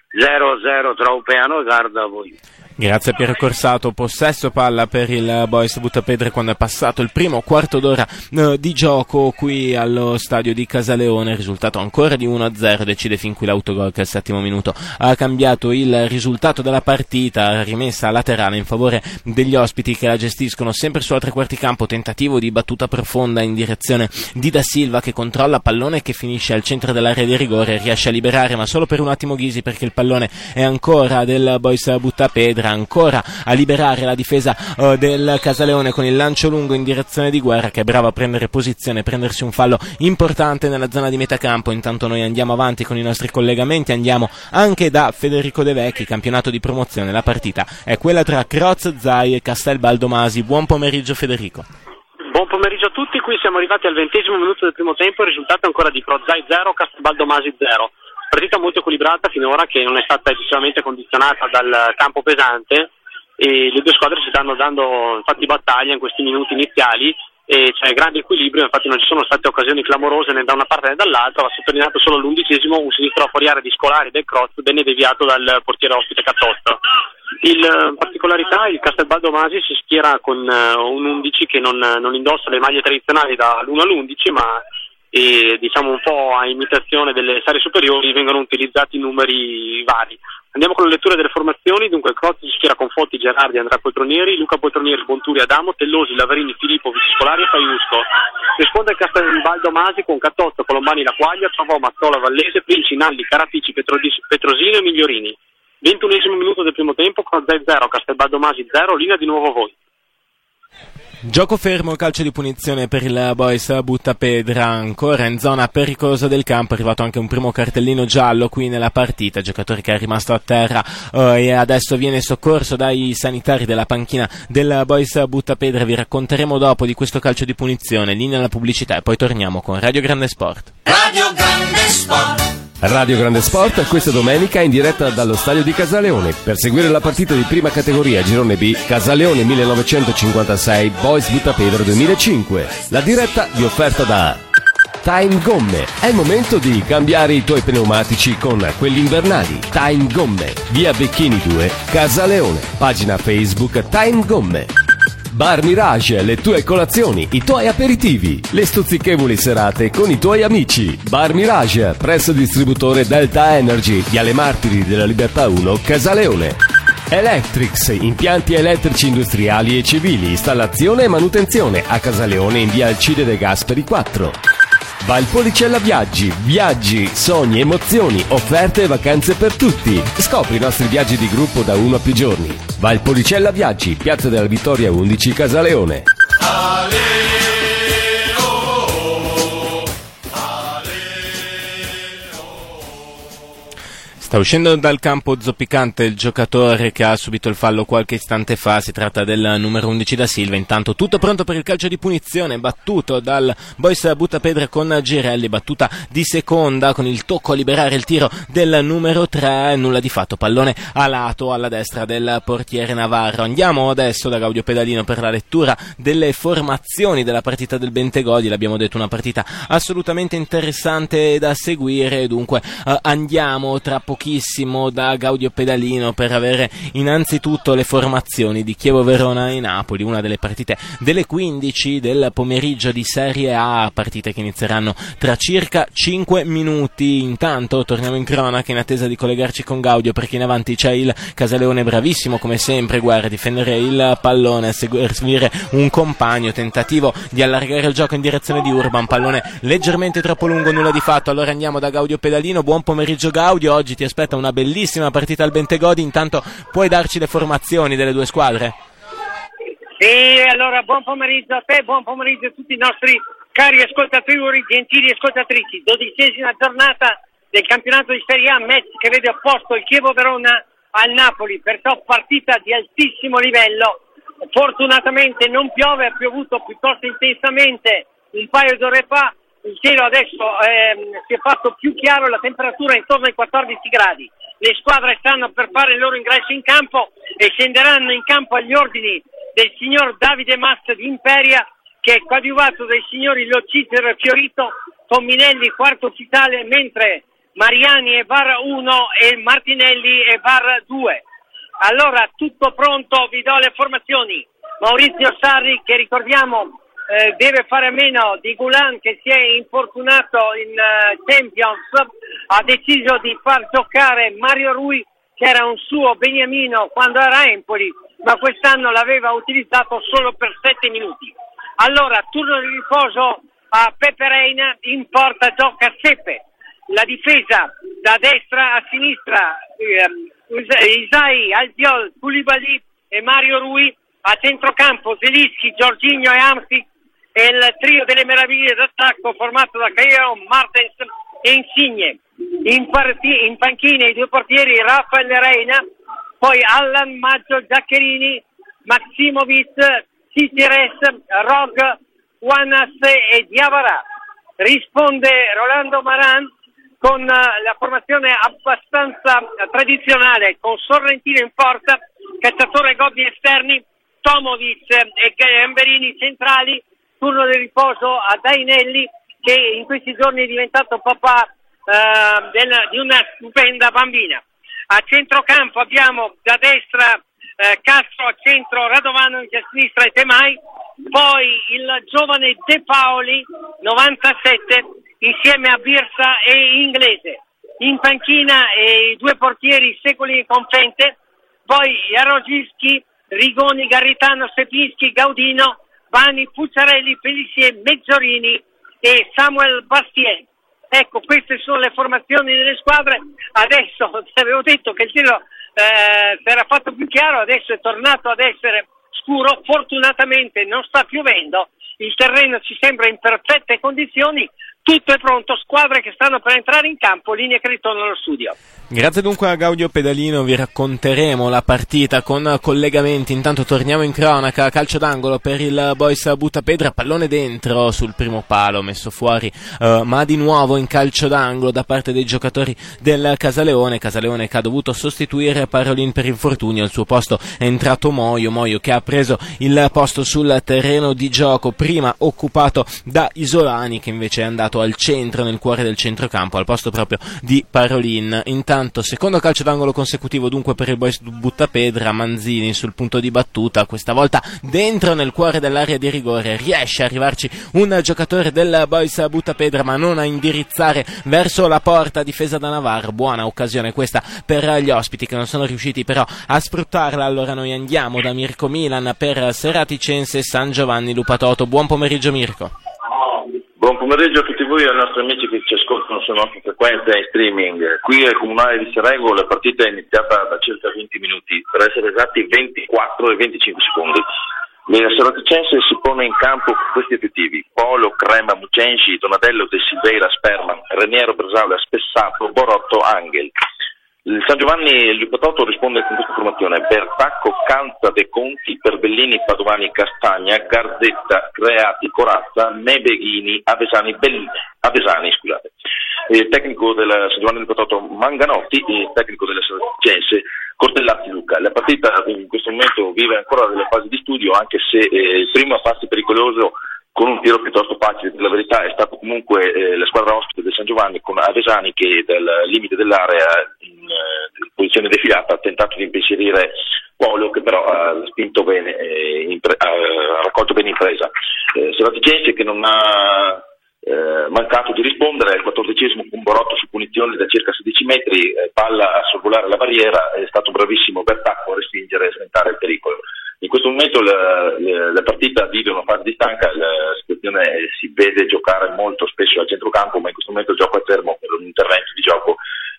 0-0 tra Opeano e Garda. A voi. Grazie a Piero Corsato. Possesso palla per il Boys Buttapedre quando è passato il primo quarto d'ora di gioco qui allo stadio di Casaleone. Risultato ancora di 1-0, decide fin qui l'autogol che al 7° minuto ha cambiato il risultato della partita, rimessa laterale in favore degli ospiti che la gestiscono sempre sulla tre quarti campo. Tentativo di battuta profonda in direzione di Da Silva che controlla pallone che finisce al centro dell'area di rigore, riesce a liberare ma solo per un attimo Ghisi perché il pallone è ancora del Boys Buttapedre. Ancora a liberare la difesa del Casaleone con il lancio lungo in direzione di Guerra che è bravo a prendere posizione, prendersi un fallo importante nella zona di metacampo. Intanto noi andiamo avanti con i nostri collegamenti, andiamo anche da Federico De Vecchi, campionato di promozione. La partita è quella tra Croz, Zai e Castelbaldo Masi. Buon pomeriggio Federico. Buon pomeriggio a tutti, qui siamo arrivati al 20esimo minuto del primo tempo, il risultato è ancora di Croz Zai 0, Castelbaldo Masi 0. Partita molto equilibrata finora, che non è stata eccessivamente condizionata dal campo pesante, e le due squadre si stanno dando infatti battaglia in questi minuti iniziali e c'è grande equilibrio. Infatti non ci sono state occasioni clamorose né da una parte né dall'altra. Va sottolineato solo l'11esimo, un sinistro fuori area di Scolari del Croz, bene deviato dal portiere ospite Cattotto. In particolarità il Castelbaldo Masi si schiera con un 11 che non indossa le maglie tradizionali dall'1 all'11, ma diciamo un po' a imitazione delle serie superiori vengono utilizzati numeri vari. Andiamo con la lettura delle formazioni. Dunque il Croz si schiera con Fotti, Gerardi, Andrea Poltronieri, Luca Poltronieri, Bonturi, Adamo, Tellosi, Lavarini, Filippovic, Scolari e Faiusco. Risponde il Castelbaldo Masi con Cattotto, Colombani, La Quaglia, Trovò, Mazzola, Vallese, Princi, Nalli, Carafici, Petrosino e Migliorini. 21esimo minuto del primo tempo, Croz 0, Castelbaldo Masi 0, linea di nuovo a voi. Gioco fermo, calcio di punizione per il Boys Buttapedra, ancora in zona pericolosa del campo. È arrivato anche un primo cartellino giallo qui nella partita, giocatore che è rimasto a terra e adesso viene soccorso dai sanitari della panchina del Boys Buttapedra. Vi racconteremo dopo di questo calcio di punizione, linea alla pubblicità e poi torniamo con Radio Grande Sport. Radio Grande Sport. Radio Grande Sport questa domenica in diretta dallo stadio di Casaleone per seguire la partita di prima categoria Girone B Casaleone 1956 Boys Buttapedra 2005. La diretta vi è offerta da Time Gomme. È il momento di cambiare i tuoi pneumatici con quelli invernali. Time Gomme, via Becchini 2, Casaleone. Pagina Facebook Time Gomme. Bar Mirage, le tue colazioni, i tuoi aperitivi, le stuzzichevoli serate con i tuoi amici. Bar Mirage, presso distributore Delta Energy, Viale Martiri della Libertà 1, Casaleone. Electrics, impianti elettrici industriali e civili, installazione e manutenzione a Casaleone in via Alcide De Gasperi 4. Valpolicella Viaggi, sogni, emozioni, offerte e vacanze per tutti. Scopri i nostri viaggi di gruppo da 1 a più giorni. Valpolicella Viaggi, Piazza della Vittoria 11, Casaleone. Sta uscendo dal campo zoppicante il giocatore che ha subito il fallo qualche istante fa, si tratta del numero 11 Da Silva. Intanto tutto pronto per il calcio di punizione, battuto dal Boys Buttapedra con Girelli, battuta di seconda con il tocco a liberare il tiro del numero 3, nulla di fatto, pallone a lato alla destra del portiere Navarro. Andiamo adesso da Gaudio Pedalino per la lettura delle formazioni della partita del Bentegodi. L'abbiamo detto, una partita assolutamente interessante da seguire, dunque andiamo tra poco pochissimo da Gaudio Pedalino per avere innanzitutto le formazioni di Chievo Verona e Napoli, una delle partite delle 15 del pomeriggio di Serie A, partite che inizieranno tra circa 5 minuti. Intanto torniamo in cronaca in attesa di collegarci con Gaudio, perché in avanti c'è il Casaleone bravissimo come sempre, guarda, a difendere il pallone, a seguire un compagno, tentativo di allargare il gioco in direzione di Urban, pallone leggermente troppo lungo, nulla di fatto. Allora andiamo da Gaudio Pedalino. Buon pomeriggio Gaudio, oggi ti aspetta una bellissima partita al Bentegodi, intanto puoi darci le formazioni delle due squadre? Sì, allora buon pomeriggio a te, buon pomeriggio a tutti i nostri cari ascoltatori, gentili ascoltatrici. 12ª giornata del campionato di Serie A, match che vede opposto il Chievo Verona al Napoli, perciò partita di altissimo livello. Fortunatamente non piove, ha piovuto piuttosto intensamente un paio d'ore fa, il cielo adesso si è fatto più chiaro, la temperatura è intorno ai 14 gradi. Le squadre stanno per fare il loro ingresso in campo e scenderanno in campo agli ordini del signor Davide Mast di Imperia, che è coadiuvato dai signori Locicero e Fiorito, Tominelli quarto ufficiale, mentre Mariani è VAR 1 e Martinelli è VAR 2. Allora, tutto pronto, vi do le formazioni. Maurizio Sarri, che ricordiamo deve fare a meno di Gulan, che si è infortunato in Champions, ha deciso di far giocare Mario Rui, che era un suo beniamino quando era a Empoli, ma quest'anno l'aveva utilizzato solo per 7 minuti. Allora, turno di riposo a Pepe Reina, in porta gioca Seppe. La difesa da destra a sinistra, Isai, Albiol, Koulibaly e Mario Rui. A centrocampo Zelinski, Jorginho e Hamsik, e il trio delle meraviglie d'attacco formato da Caio, Martens e Insigne. In panchina i due portieri Rafael Reina, poi Allan, Maggio, Giaccherini, Maximovic, Citires, Rog, Wanas e Diawara. Risponde Rolando Maran con la formazione abbastanza tradizionale, con Sorrentino in porta, Cacciatore, Gobbi esterni, Tomovic e Gamberini centrali. Turno di riposo a Dainelli, che in questi giorni è diventato papà di una stupenda bambina. A centrocampo abbiamo da destra Castro, a centro Radovanovic, a sinistra Temai, poi il giovane De Paoli 97 insieme a Birsa e Inglese. In panchina i due portieri Secoli e Confente, poi Jaroszewski, Rigoni, Garritano, Sepinski, Gaudino, Bani, Pucciarelli, Pellissier, Mezzorini e Samuel Bastien. Ecco, queste sono le formazioni delle squadre. Adesso avevo detto che il cielo si era fatto più chiaro, adesso è tornato ad essere scuro. Fortunatamente non sta piovendo, il terreno ci sembra in perfette condizioni. Tutto è pronto, squadre che stanno per entrare in campo, linee che ritornano allo studio. Grazie dunque a Gaudio Pedalino, vi racconteremo la partita con collegamenti. Intanto torniamo in cronaca, calcio d'angolo per il Boys Buttapedra, pallone dentro sul primo palo, messo fuori, ma di nuovo in calcio d'angolo da parte dei giocatori del Casaleone che ha dovuto sostituire Parolin per infortunio. Al suo posto è entrato Moio che ha preso il posto sul terreno di gioco, prima occupato da Isolani, che invece è andato al centro, nel cuore del centrocampo, al posto proprio di Parolin. Intanto secondo calcio d'angolo consecutivo dunque per il Boys Buttapedra, Manzini sul punto di battuta, questa volta dentro nel cuore dell'area di rigore, riesce a arrivarci un giocatore del Boys Buttapedra ma non a indirizzare verso la porta, difesa da Navarro. Buona occasione questa per gli ospiti che non sono riusciti però a sfruttarla. Allora noi andiamo da Mirko Milan per Seraticense San Giovanni Lupatoto. Buon pomeriggio Mirko. Buon pomeriggio a tutti voi e ai nostri amici che ci ascoltano sulla nostra frequenza in streaming. Qui al Comunale di Serego la partita è iniziata da circa 20 minuti, per essere esatti 24 e 25 secondi. La Seraticense si pone in campo con questi effettivi: Polo, Crema, Mucenci, Donadello, De Silveira, Sperman, Reniero, Bresaula, Spessato, Borotto, Angel. Il San Giovanni Lupatoto risponde con questa formazione: Bertacco, Canza, De Conti, Perbellini, Padovani, Castagna, Garzetta, Creati, Corazza, Mebeghini, Avesani, scusate. Il tecnico del San Giovanni Lupatoto Manganotti, il tecnico della Seraticense Cortellazzi Luca. La partita in questo momento vive ancora delle fasi di studio, anche se il primo a passi pericoloso con un tiro piuttosto facile. La verità è stato comunque la squadra ospite del San Giovanni, con Avesani che dal limite dell'area in punizione defilata ha tentato di impensierire Polio, che però ha spinto bene, ha raccolto bene in presa. Seraticense che non ha mancato di rispondere, al 14esimo un Borotto su punizione da circa 16 metri, palla a sorvolare la barriera, è stato bravissimo Bertacco a respingere e sventare il pericolo. In questo momento la partita vive una fase di stanca, la situazione si vede giocare molto spesso al centrocampo, ma in questo momento il gioco è fermo per un intervento di gioco.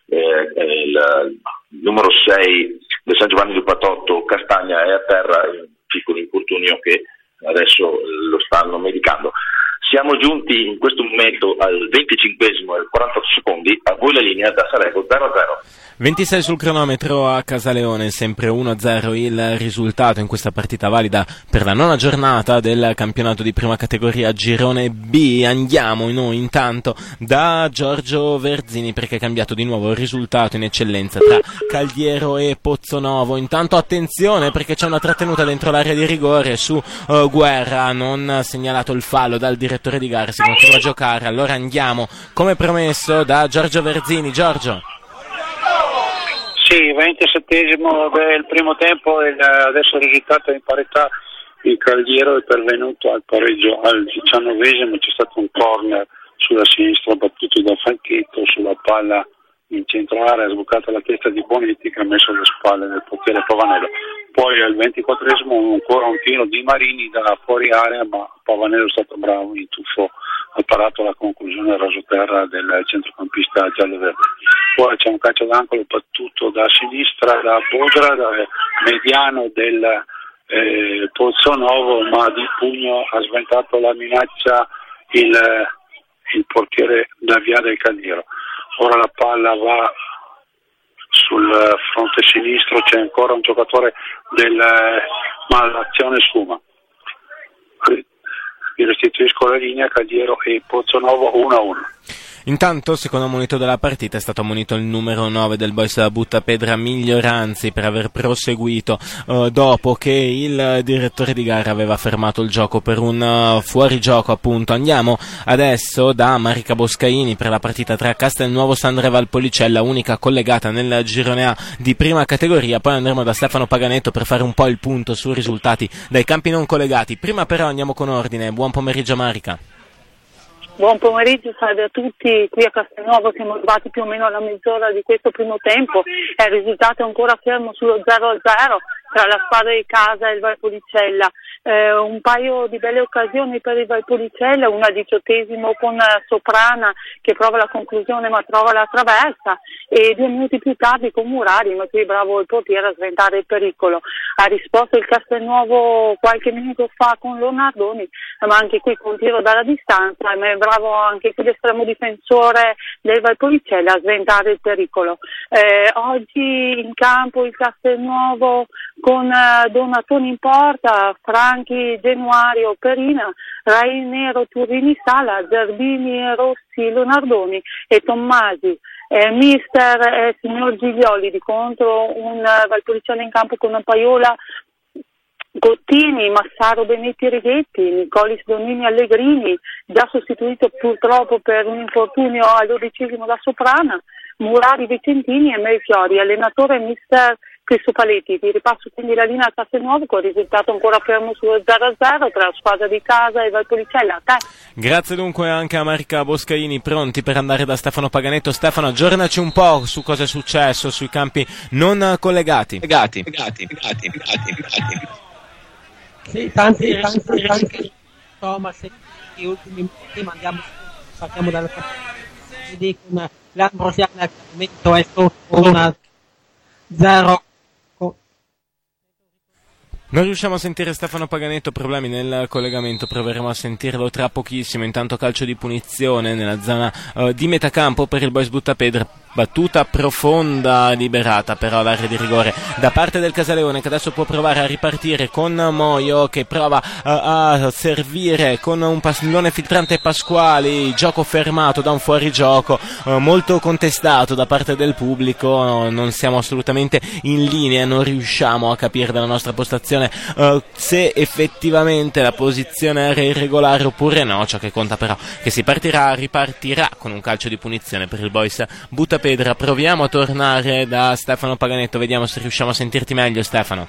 Il numero 6 del San Giovanni del Patotto, Castagna, è a terra in piccolo infortunio che adesso lo stanno medicando. Siamo giunti in questo momento al 25esimo e 48 secondi, a voi la linea da Sarego 0-0. 26 sul cronometro a Casaleone, sempre 1-0 il risultato in questa partita valida per la nona giornata del campionato di prima categoria Girone B. Andiamo noi intanto da Giorgio Verzini perché è cambiato di nuovo il risultato in eccellenza tra Caldiero e Pozzonovo. Intanto attenzione perché c'è una trattenuta dentro l'area di rigore su Guerra, non segnalato il fallo dal direttore di gara, si continua a giocare. Allora andiamo come promesso da Giorgio Verzini. Giorgio. Sì, 27esimo del primo tempo e adesso il risultato è in parità. Il Caldiero è pervenuto al pareggio al 19esimo, c'è stato un corner sulla sinistra battuto da Fanchetto sulla palla in centro area, è sbucata la testa di Bonetti che ha messo le spalle del portiere Pavanello. Poi al 24esimo ancora un tiro di Marini da fuori area, ma Pavanello è stato bravo in tuffo, ha parato la conclusione del rasoterra del centrocampista giallo-verde. Poi c'è un calcio d'angolo battuto da sinistra da Bodra, da mediano del Pozzonovo, ma di pugno ha sventato la minaccia il portiere da via del Caldiero. Ora la palla va sul fronte sinistro, c'è ancora un giocatore ma l'azione sfuma. Vi restituisco la linea, Caldiero e Pozzonovo 1-1. Intanto, secondo ammonito della partita, è stato ammonito il numero 9 del Boys Buttapedra, Miglioranzi, per aver proseguito dopo che il direttore di gara aveva fermato il gioco per un fuorigioco, appunto. Andiamo adesso da Marica Boscaini per la partita tra Castelnuovo Sandre Valpolicella, unica collegata nel girone A di prima categoria. Poi andremo da Stefano Paganetto per fare un po' il punto sui risultati dai campi non collegati. Prima però andiamo con ordine. Buon pomeriggio Marica. Buon pomeriggio, salve a tutti. Qui a Castelnuovo siamo arrivati più o meno alla mezz'ora di questo primo tempo e il risultato è ancora fermo sullo 0-0 tra la squadra di casa e il Valpolicella. Un paio di belle occasioni per il Valpolicella, una 18esimo con Soprana che prova la conclusione ma trova la traversa, e 2 minuti più tardi con Murari, ma qui bravo il portiere a sventare il pericolo. Ha risposto il Castelnuovo qualche minuto fa con Lonardoni, ma anche qui con tiro dalla distanza, ma è bravo anche qui l'estremo difensore del Valpolicella a sventare il pericolo. Oggi in campo il Castelnuovo con Donatoni in porta, Franchi, Genuario, Perina, Rainero, Turrini, Sala, Zerbini, Rossi, Lonardoni e Tommasi. Mister signor Giglioli di contro un Valpolicella in campo con Paiola, Gottini, Massaro, Benetti, Righetti, Nicolis, Donini, Allegrini, già sostituito purtroppo per un infortunio all'11esimo da Soprana, Murari, Vicentini e Melchiori. Allenatore mister Cristo Paletti. Ti ripasso quindi la linea a Castelnuovo con il risultato ancora fermo sullo 0-0 tra la squadra di casa e Valpolicella. A te. Grazie dunque anche a Marica Boscaini, pronti per andare da Stefano Paganetto. Stefano, aggiornaci un po' su cosa è successo sui campi non collegati. Sì, tanti Thomas, gli ultimi minuti, ma partiamo dalla partita con l'Ambrosiana, al momento è sotto 1-0. Non riusciamo a sentire Stefano Paganetto, problemi nel collegamento, proveremo a sentirlo tra pochissimo. Intanto calcio di punizione nella zona di metacampo per il Boys Buttapedra, battuta profonda liberata però all'area di rigore da parte del Casaleone, che adesso può provare a ripartire con Moio che prova a servire con un pallone filtrante Pasquali, gioco fermato da un fuorigioco molto contestato da parte del pubblico. Non siamo assolutamente in linea, non riusciamo a capire dalla nostra postazione se effettivamente la posizione era irregolare oppure no. Ciò che conta però che ripartirà con un calcio di punizione per il Boys Buttapedra. Pedra. Proviamo a tornare da Stefano Paganetto, vediamo se riusciamo a sentirti meglio, Stefano.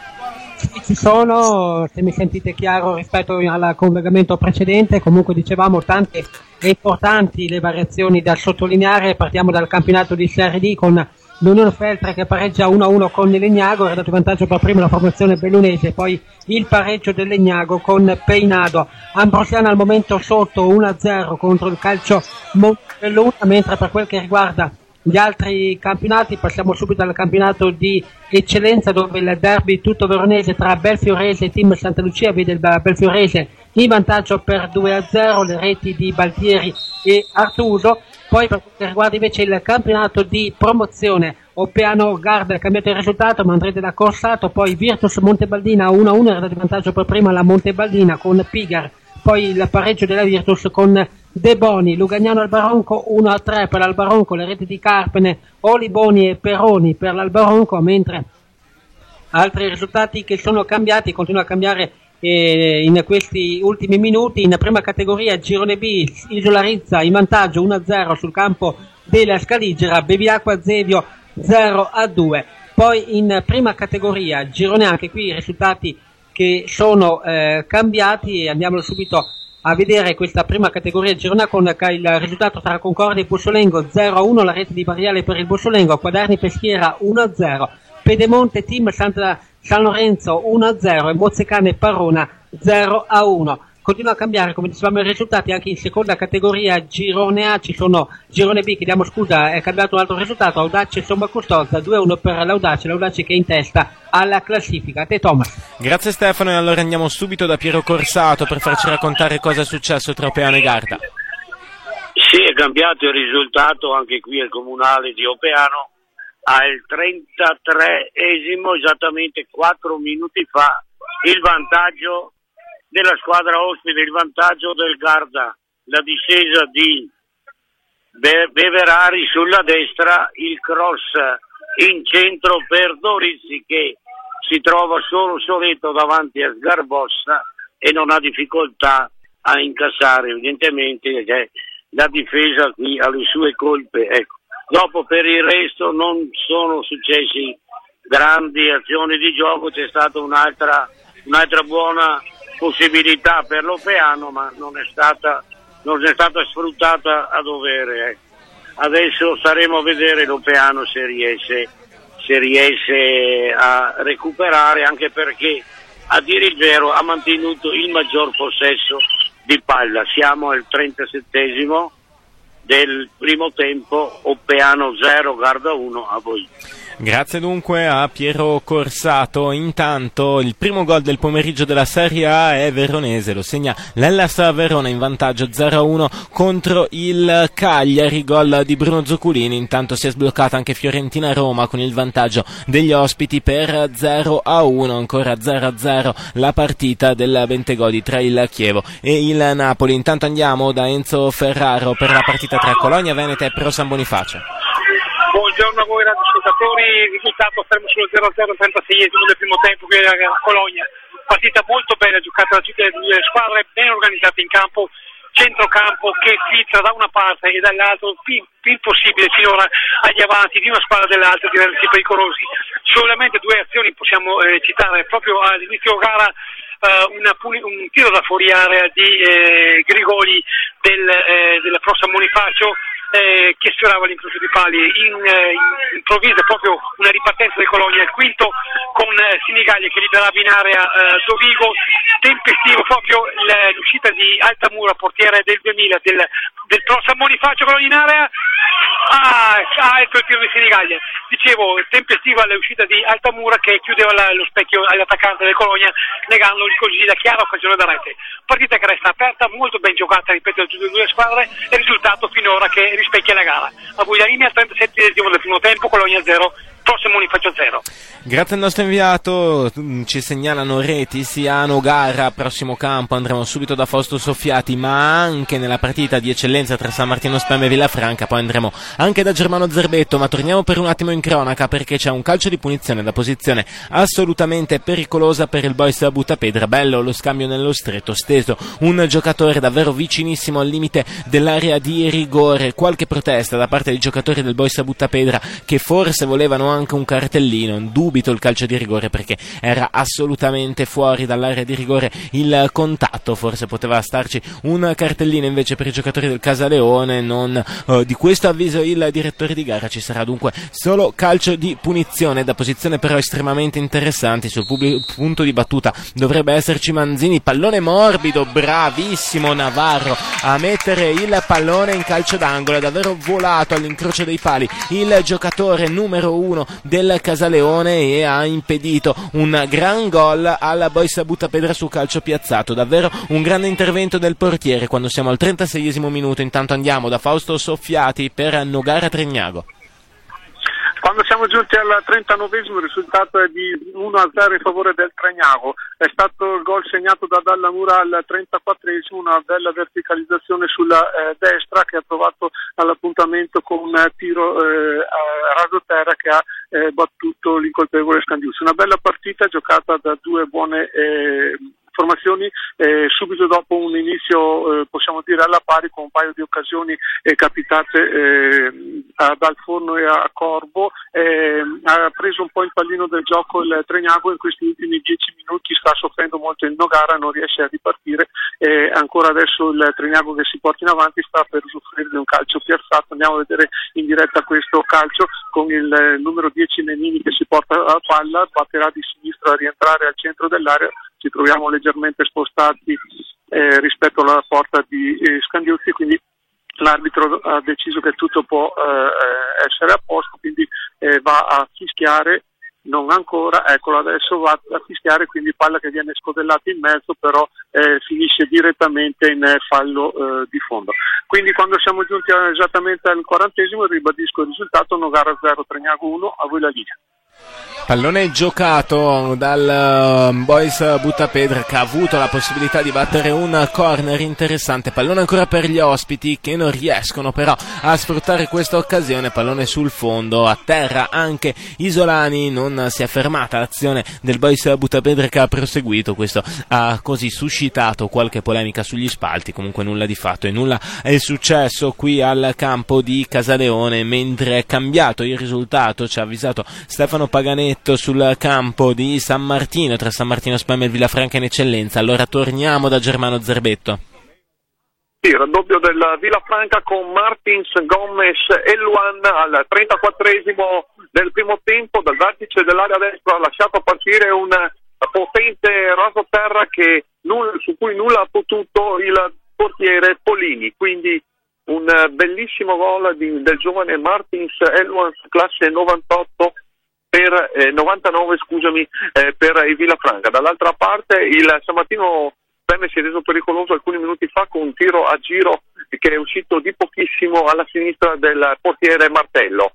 Ci sono, se mi sentite chiaro rispetto al collegamento precedente, comunque dicevamo tante e importanti le variazioni da sottolineare. Partiamo dal campionato di Serie D con l'Unione Feltre che pareggia 1-1 con il Legnago, era dato in vantaggio per prima la formazione bellunese, poi il pareggio del Legnago con Peinado. Ambrosiana al momento sotto 1-0 contro il Calcio Montebelluna, mentre per quel che riguarda gli altri campionati passiamo subito al campionato di eccellenza, dove il derby tutto veronese tra Belfiorese e Team Santa Lucia vede il Belfiorese in vantaggio per 2-0, le reti di Baltieri e Artuso. Poi per quanto riguarda invece il campionato di promozione, Oppiano Garda ha cambiato il risultato ma andrete da Corsato, poi Virtus Montebaldina 1-1, era dato in vantaggio per prima la Montebaldina con Pigar, poi il pareggio della Virtus con De Boni. Lugagnano Albaronco 1-3 per l'Albaronco, le reti di Carpene, Oliboni e Peroni per l'Albaronco, mentre altri risultati che sono cambiati, continua a cambiare in questi ultimi minuti. In prima categoria Girone B, Isola Rizza in vantaggio 1-0 sul campo della Scaligera, Bevilacqua Zevio 0-2. Poi in prima categoria Girone, anche qui i risultati che sono cambiati, e andiamo subito a vedere questa prima categoria Girona con il risultato tra Concordia e Bussolengo 0-1, la rete di Bariale per il Bussolengo, Quaderni Peschiera 1-0, Pedemonte Team San Lorenzo 1-0 e Mozzecane Parona 0-1. Continua a cambiare, come dicevamo, i risultati anche in seconda categoria Girone A. Ci sono Girone B, chiediamo scusa, è cambiato un altro risultato, Audace Somma Custoza 2-1 per l'Audace che è in testa alla classifica. A te Thomas. Grazie Stefano, e allora andiamo subito da Piero Corsato per farci raccontare cosa è successo tra Opeano e Garda. Sì, è cambiato il risultato anche qui al comunale di Opeano al 33esimo, esattamente 4 minuti fa, il vantaggio della squadra ospite, il vantaggio del Garda, la discesa di Beverari sulla destra, il cross in centro per Dorizzi che si trova soletto davanti a Sgarbossa e non ha difficoltà a incassare, evidentemente la difesa qui ha le sue colpe. Ecco. Dopo per il resto non sono successi grandi azioni di gioco, c'è stata un'altra buona possibilità per l'Opeano, ma non è stata sfruttata a dovere. Ecco. Adesso staremo a vedere l'Opeano se riesce a recuperare, anche perché a dire il vero ha mantenuto il maggior possesso di palla. Siamo al 37esimo del primo tempo, Opeano 0, Garda 1, a voi. Grazie dunque a Piero Corsato. Intanto il primo gol del pomeriggio della Serie A è veronese, lo segna l'Hellas Verona in vantaggio 0-1 contro il Cagliari, gol di Bruno Zocculini. Intanto si è sbloccata anche Fiorentina-Roma con il vantaggio degli ospiti per 0-1, ancora 0-0 la partita del Bentegodi tra il Chievo e il Napoli. Intanto andiamo da Enzo Ferraro per la partita tra Colonia Veneta e Pro San Bonifacio. Buongiorno a voi radioascoltatori, risultato fermo sullo 0-0 al 36esimo del primo tempo qui a Colonia, partita molto bella giocata da tutte le due squadre, ben organizzate in campo, centrocampo che filtra da una parte e dall'altra il possibile finora agli avanti di una squadra e dell'altra, diversi pericolosi. Solamente due azioni possiamo citare proprio all'inizio gara. Un tiro da fuori area di Grigoli della Pro San Bonifacio che sfiorava l'incrocio di pali, improvvisa proprio una ripartenza di Colonia, il quinto con Sinigaglia che liberava in area Dovigo, tempestivo proprio l'uscita di Altamura, portiere del 2000 del Pro San Bonifacio, Colonia in area, ecco il tiro di Sinigaglia, dicevo tempestiva l'uscita di Altamura che chiudeva lo specchio all'attaccante del Colonia, negandogli così la chiara occasione da rete. Partita che resta aperta, molto ben giocata, ripeto, da tutte e due le squadre, e risultato finora che rispecchia la gara. A voi la linea al 37esimo del primo tempo, Colonia 0, prossimo Unifaccio 0. Grazie al nostro inviato, ci segnalano reti sia a Nogara, prossimo campo, andremo subito da Fausto Soffiati, ma anche nella partita di eccellenza tra San Martino Spem e Villafranca, poi andremo anche da Germano Zerbetto, ma torniamo per un attimo in cronaca perché c'è un calcio di punizione da posizione assolutamente pericolosa per il Boys Buttapedra. Bello lo scambio nello stretto, steso un giocatore davvero vicinissimo al limite dell'area di rigore, qualche protesta da parte dei giocatori del Boys Buttapedra che forse volevano anche un cartellino, dubito il calcio di rigore perché era assolutamente fuori dall'area di rigore il contatto, forse poteva starci un cartellino invece per i giocatori del Casaleone, non di questo avviso il direttore di gara, ci sarà dunque solo calcio di punizione da posizione però estremamente interessanti. Sul punto di battuta dovrebbe esserci Manzini, pallone morbido, bravissimo Navarro a mettere il pallone in calcio d'angolo, è davvero volato all'incrocio dei pali il giocatore numero 1 del Casaleone e ha impedito un gran gol alla Boys Buttapedra su calcio piazzato. Davvero un grande intervento del portiere quando siamo al 36esimo minuto. Intanto andiamo da Fausto Soffiati per Nogara Tregnago. Quando siamo giunti al 39esimo il risultato è di 1-0 in favore del Tregnago. È stato il gol segnato da Dalla Mura al 34esimo, una bella verticalizzazione sulla destra che ha trovato all'appuntamento con un tiro a raso terra che ha battuto l'incolpevole Scandiuzzi. Una bella partita giocata da due buone formazioni, subito dopo un inizio possiamo dire alla pari, con un paio di occasioni capitate dal Forno e a Corbo. Ha preso un po' il pallino del gioco il Tregnago, in questi ultimi 10 minuti sta soffrendo molto il Nogara, non riesce a ripartire, ancora adesso il Tregnago che si porta in avanti sta per usufruire di un calcio piazzato. Andiamo a vedere in diretta questo calcio con il numero 10 Nenini che si porta la palla, batterà di sinistra a rientrare al centro dell'area. Ci troviamo leggermente spostati rispetto alla porta di Scandiuzzi, quindi l'arbitro ha deciso che tutto può essere a posto, quindi va a fischiare, non ancora, eccolo adesso va a fischiare, quindi palla che viene scodellata in mezzo, però finisce direttamente in fallo di fondo. Quindi quando siamo giunti esattamente al 40esimo ribadisco il risultato: Nogara 0, Tregnago 1, a voi la linea. Pallone giocato dal Boys Buttapedra che ha avuto la possibilità di battere un corner interessante, pallone ancora per gli ospiti che non riescono però a sfruttare questa occasione, pallone sul fondo, a terra anche Isolani, non si è fermata l'azione del Boys Buttapedra che ha proseguito, questo ha così suscitato qualche polemica sugli spalti, comunque nulla di fatto e nulla è successo qui al campo di Casaleone, mentre è cambiato il risultato, ci ha avvisato Stefano Paganetto sul campo di San Martino, tra San Martino Spem e Villafranca in eccellenza. Allora torniamo da Germano Zerbetto. Sì, raddoppio del Villafranca con Martins, Gomez e Luan al 34esimo del primo tempo. Dal vertice dell'area destra ha lasciato partire un potente rasoterra su cui nulla ha potuto il portiere Polini, quindi un bellissimo gol del giovane Martins Elwan, classe 98 per 99 per il Villafranca. Dall'altra parte il San Martino Spem si è reso pericoloso alcuni minuti fa con un tiro a giro che è uscito di pochissimo alla sinistra del portiere Martello.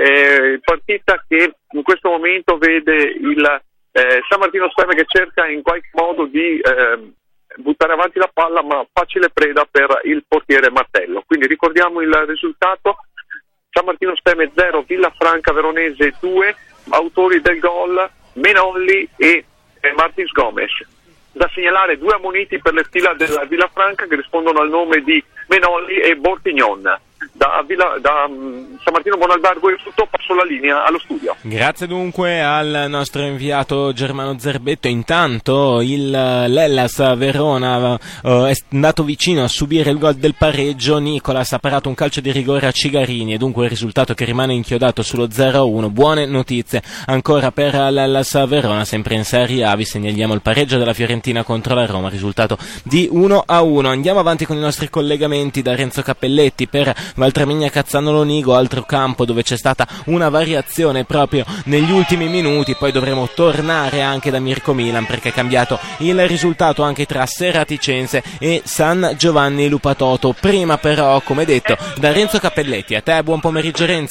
Partita che in questo momento vede il San Martino Spem che cerca in qualche modo di buttare avanti la palla, ma facile preda per il portiere Martello. Quindi ricordiamo il risultato: San Martino Spem 0, Villafranca Veronese 2, autori del gol Menolli e Martins Gomez. Da segnalare due ammoniti per le fila della Villafranca che rispondono al nome di Menolli e Bortignon. Da San Martino Buonalbergo è tutto, passo la linea allo studio. Grazie dunque al nostro inviato Germano Zerbetto. Intanto l'Hellas Verona è andato vicino a subire il gol del pareggio. Nicolas ha parato un calcio di rigore a Cigarini e dunque il risultato che rimane inchiodato sullo 0-1. Buone notizie ancora per l'Hellas Verona, sempre in Serie A. Vi segnaliamo il pareggio della Fiorentina contro la Roma, risultato di 1-1. Andiamo avanti con i nostri collegamenti da Renzo Cappelletti per Valtramigna Cazzano Lonigo, altro campo dove c'è stata una variazione proprio negli ultimi minuti. Poi dovremo tornare anche da Mirko Milan perché è cambiato il risultato anche tra Seraticense e San Giovanni Lupatoto. Prima però, come detto, da Renzo Cappelletti. A te, buon pomeriggio Renzo.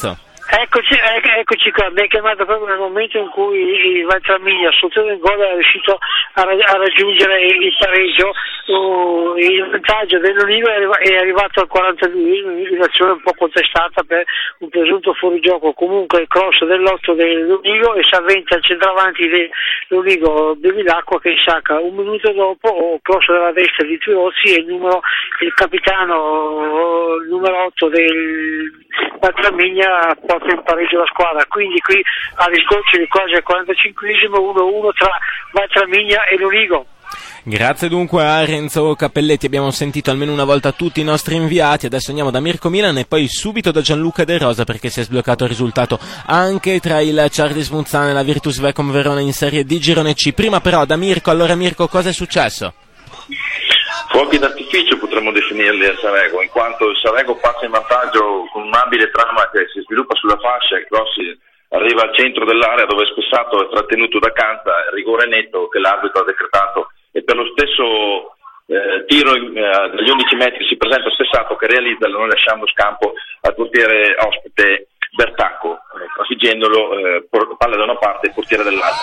Eccoci qua, mi hai chiamato proprio nel momento in cui il Valtramigna sotto il gol è riuscito a raggiungere il pareggio. Il vantaggio dell'Olivo è arrivato al 42, un'azione un po' contestata per un presunto fuorigioco. Comunque il cross dell'8 dell'Olivo e Saventa al centravanti dell'Olivo Bevilacqua che sacca un minuto dopo, cross della destra di Tirozzi e il capitano numero 8 del Valtramigna porta in pareggio la squadra, quindi qui a riscontro di quasi al 45esimo 1-1 tra Valtramigna e l'Olivo. Grazie dunque a Renzo Cappelletti, abbiamo sentito almeno una volta tutti i nostri inviati, adesso andiamo da Mirko Milan e poi subito da Gianluca De Rosa perché si è sbloccato il risultato anche tra il Charlis Muzzane e la Virtus Vecom Verona in Serie D Girone C. Prima però da Mirko, allora Mirko, cosa è successo? Fuochi d'artificio potremmo definirli a Sarego, in quanto il Sarego passa in vantaggio con un'abile trama che si sviluppa sulla fascia e Crossi arriva al centro dell'area dove Spessato è trattenuto da Canta, rigore netto che l'arbitro ha decretato e per lo stesso tiro dagli 11 metri si presenta Spessato che realizza non lasciando scampo al portiere ospite Bertacco, trafiggendolo palla da una parte e portiere dall'altra.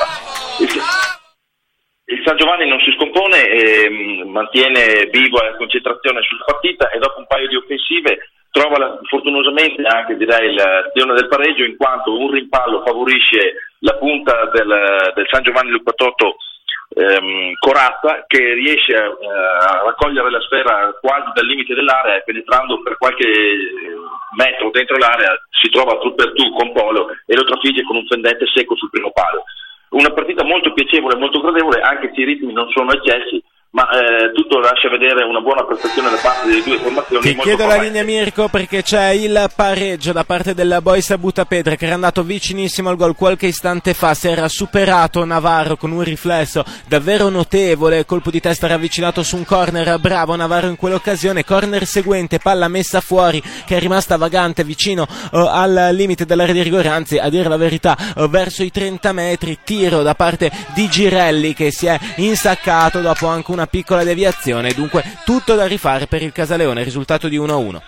Il San Giovanni non si scompone e mantiene viva la concentrazione sulla partita e dopo un paio di offensive trova fortunosamente anche direi l'azione del pareggio in quanto un rimpallo favorisce la punta del San Giovanni Lucatotto Corazza che riesce a raccogliere la sfera quasi dal limite dell'area e penetrando per qualche metro dentro l'area si trova tu per tu con Polo e lo trafigge con un fendente secco sul primo palo. Una partita molto piacevole, molto gradevole, anche se i ritmi non sono eccessi, ma tutto lascia vedere una buona prestazione da parte delle due formazioni. Ti chiedo la linea Mirko perché c'è il pareggio da parte del Boys Buttapedra che era andato vicinissimo al gol qualche istante fa, si era superato Navarro con un riflesso davvero notevole, colpo di testa ravvicinato su un corner, bravo Navarro in quell'occasione, corner seguente, palla messa fuori che è rimasta vagante vicino al limite dell'area di rigore, anzi a dire la verità verso i 30 metri, tiro da parte di Girelli che si è insaccato dopo anche una piccola deviazione, dunque tutto da rifare per il Casaleone, risultato di 1-1.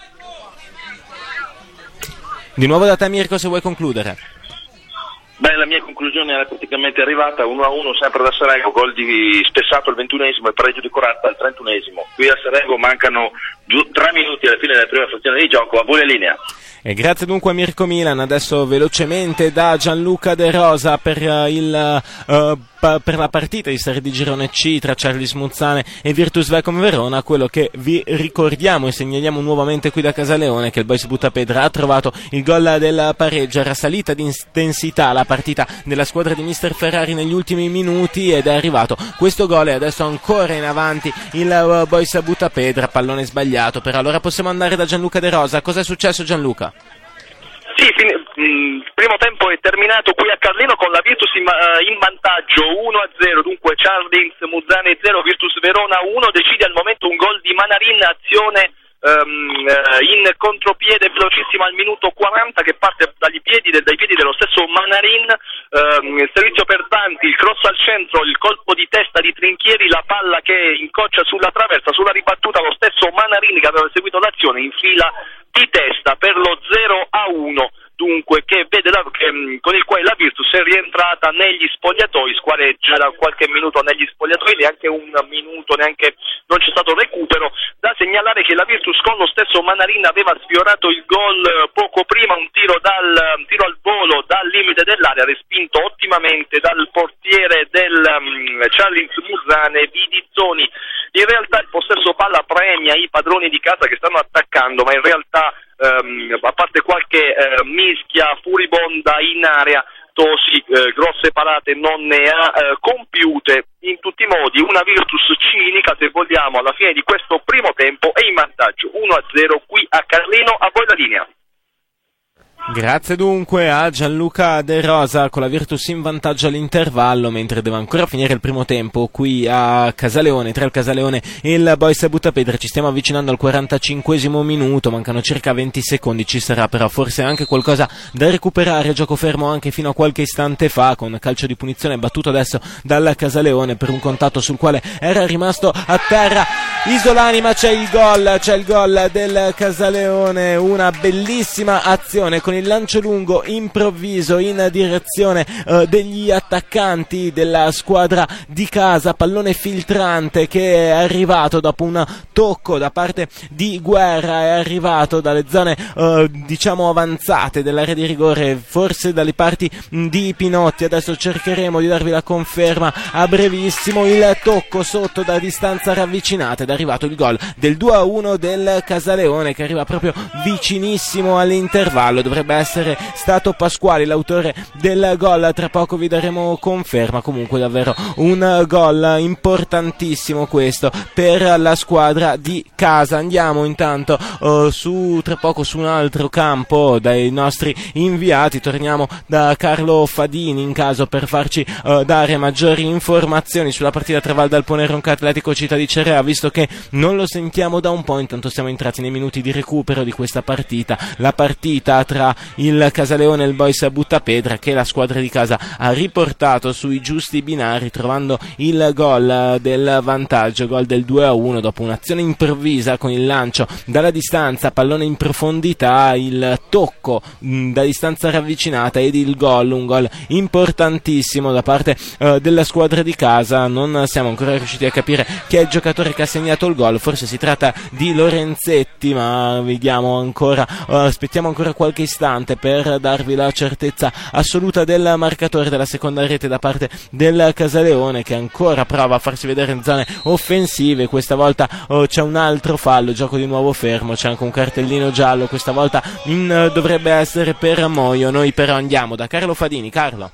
Di nuovo da te Mirko se vuoi concludere. Beh, la mia conclusione era praticamente arrivata, 1-1 sempre da Sarego, gol di Spessato al 21esimo e pareggio di Corazza al 31esimo. Qui a Sarego mancano 3 minuti alla fine della prima frazione di gioco, a voi la linea. E grazie dunque a Mirko Milan, adesso velocemente da Gianluca De Rosa per la partita di Serie D Girone C tra Charlis Muzzane e Virtus Vecom Verona, quello che vi ricordiamo e segnaliamo nuovamente qui da Casaleone che il Boys Buttapedra ha trovato il gol del pareggio, era salita di intensità la partita della squadra di Mister Ferrari negli ultimi minuti ed è arrivato questo gol e adesso ancora in avanti il Boys Buttapedra, pallone sbagliato, però allora possiamo andare da Gianluca De Rosa. Cosa è successo Gianluca? Sì, il primo tempo è terminato qui a Carlino con la Virtus in vantaggio 1-0, dunque Charlis Muzzane 0, Virtus Verona 1, decide al momento un gol di Manarin, azione in contropiede velocissima al minuto 40 che parte dai piedi dello stesso Manarin, servizio per Danti, il cross al centro, il colpo di testa di Trinchieri, la palla che incoccia sulla traversa, sulla ribattuta lo stesso Manarin che aveva seguito l'azione infila di testa per lo 0-1, dunque che vede con il quale la Virtus è rientrata negli spogliatoi, squareggia da qualche minuto negli spogliatoi, neanche un minuto, non c'è stato recupero. Da segnalare che la Virtus con lo stesso Manarin aveva sfiorato il gol poco prima, un tiro al volo dal limite dell'area, respinto ottimamente dal portiere del Charlis Muzzane Vidizzoni. In realtà il possesso palla premia i padroni di casa che stanno attaccando, ma in realtà a parte qualche mischia furibonda in area, Tosi grosse parate non ne ha compiute. In tutti i modi una Virtus cinica, se vogliamo, alla fine di questo primo tempo è in vantaggio 1-0 qui a Carlino. A voi la linea. Grazie dunque a Gianluca De Rosa con la Virtus in vantaggio all'intervallo mentre deve ancora finire il primo tempo qui a Casaleone, tra il Casaleone e il Boys Buttapedra. Ci stiamo avvicinando al 45esimo minuto, mancano circa 20 secondi, ci sarà però forse anche qualcosa da recuperare, gioco fermo anche fino a qualche istante fa con calcio di punizione battuto adesso dal Casaleone per un contatto sul quale era rimasto a terra isolani, ma c'è il gol del Casaleone, una bellissima azione con il lancio lungo improvviso in direzione degli attaccanti della squadra di casa, pallone filtrante che è arrivato dopo un tocco da parte di Guerra, è arrivato dalle zone diciamo avanzate dell'area di rigore, forse dalle parti di Pinotti. Adesso cercheremo di darvi la conferma a brevissimo. Il tocco sotto da distanza ravvicinata ed è arrivato il gol del 2-1 del Casaleone, che arriva proprio vicinissimo all'intervallo. Dovrebbe essere stato Pasquali l'autore del gol, tra poco vi daremo conferma. Comunque davvero un gol importantissimo questo per la squadra di casa. Andiamo intanto tra poco su un altro campo dai nostri inviati, torniamo da Carlo Fadini in caso per farci dare maggiori informazioni sulla partita tra Val d'Alpone e Ronca Atletico Città di Cerea, visto che non lo sentiamo da un po'. Intanto siamo entrati nei minuti di recupero di questa partita, la partita tra il Casaleone e il Boys Buttapedra, che la squadra di casa ha riportato sui giusti binari, trovando il gol del vantaggio, gol del 2-1 dopo un'azione improvvisa con il lancio dalla distanza, pallone in profondità, il tocco da distanza ravvicinata ed il gol, un gol importantissimo da parte della squadra di casa. Non siamo ancora riusciti a capire chi è il giocatore che ha segnato il gol, forse si tratta di Lorenzetti, ma vediamo ancora, aspettiamo ancora qualche istante per darvi la certezza assoluta del marcatore della seconda rete da parte del Casaleone, che ancora prova a farsi vedere in zone offensive. Questa volta c'è un altro fallo, gioco di nuovo fermo, c'è anche un cartellino giallo, questa volta dovrebbe essere per Moio. Noi però andiamo da Carlo Fadini. Carlo.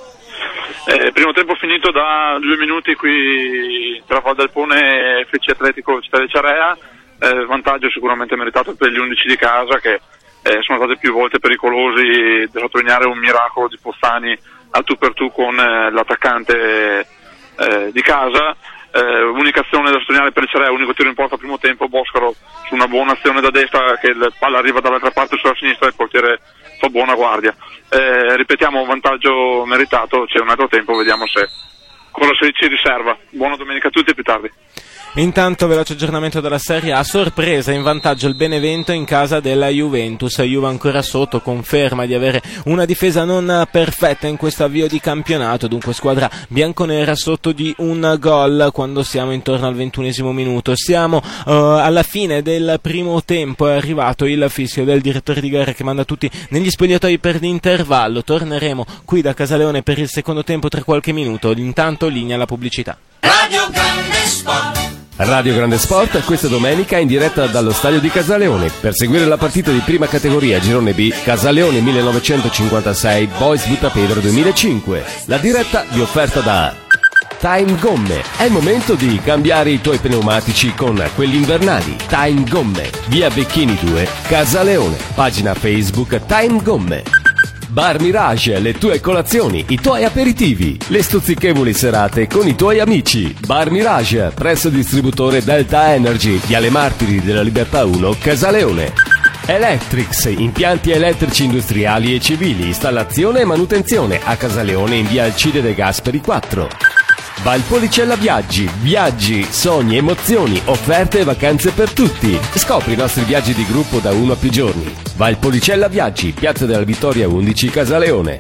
Primo tempo finito da 2 minuti qui tra Val d'Alpone e FC Atletico Città di Cerea, vantaggio sicuramente meritato per gli 11 di casa, che sono stati più volte pericolosi. Da sottolineare un miracolo di Pozzani al tu per tu con l'attaccante di casa. Unica azione da sottolineare per il Cerea, unico tiro in porta al primo tempo, Boscaro su una buona azione da destra, che la palla arriva dall'altra parte sulla sinistra e il portiere fa buona guardia. Ripetiamo, un vantaggio meritato, c'è un altro tempo, vediamo se cosa si riserva. Buona domenica a tutti e più tardi. Intanto veloce aggiornamento della Serie A, sorpresa in vantaggio il Benevento in casa della Juventus. Juve ancora sotto, conferma di avere una difesa non perfetta in questo avvio di campionato, dunque squadra bianconera sotto di un gol quando siamo intorno al 21esimo minuto. Siamo alla fine del primo tempo, è arrivato il fischio del direttore di gara che manda tutti negli spogliatoi per l'intervallo. Torneremo qui da Casaleone per il secondo tempo tra qualche minuto, intanto linea alla pubblicità. Radio Grande Sport. Radio Grande Sport questa domenica in diretta dallo stadio di Casaleone per seguire la partita di prima categoria Girone B Casaleone 1956 Boys Buttapedra 2005. La diretta vi offerta da Time Gomme. È il momento di cambiare i tuoi pneumatici con quelli invernali. Time Gomme, via Becchini 2, Casaleone. Pagina Facebook Time Gomme. Bar Mirage, le tue colazioni, i tuoi aperitivi, le stuzzichevoli serate con i tuoi amici. Bar Mirage, presso distributore Delta Energy, Viale Martiri della Libertà 1, Casaleone. Electrics, impianti elettrici industriali e civili, installazione e manutenzione a Casaleone in via Alcide De Gasperi 4. Valpolicella Viaggi, sogni, emozioni, offerte e vacanze per tutti. Scopri i nostri viaggi di gruppo da 1 a più giorni. Valpolicella Viaggi, Piazza della Vittoria 11, Casaleone.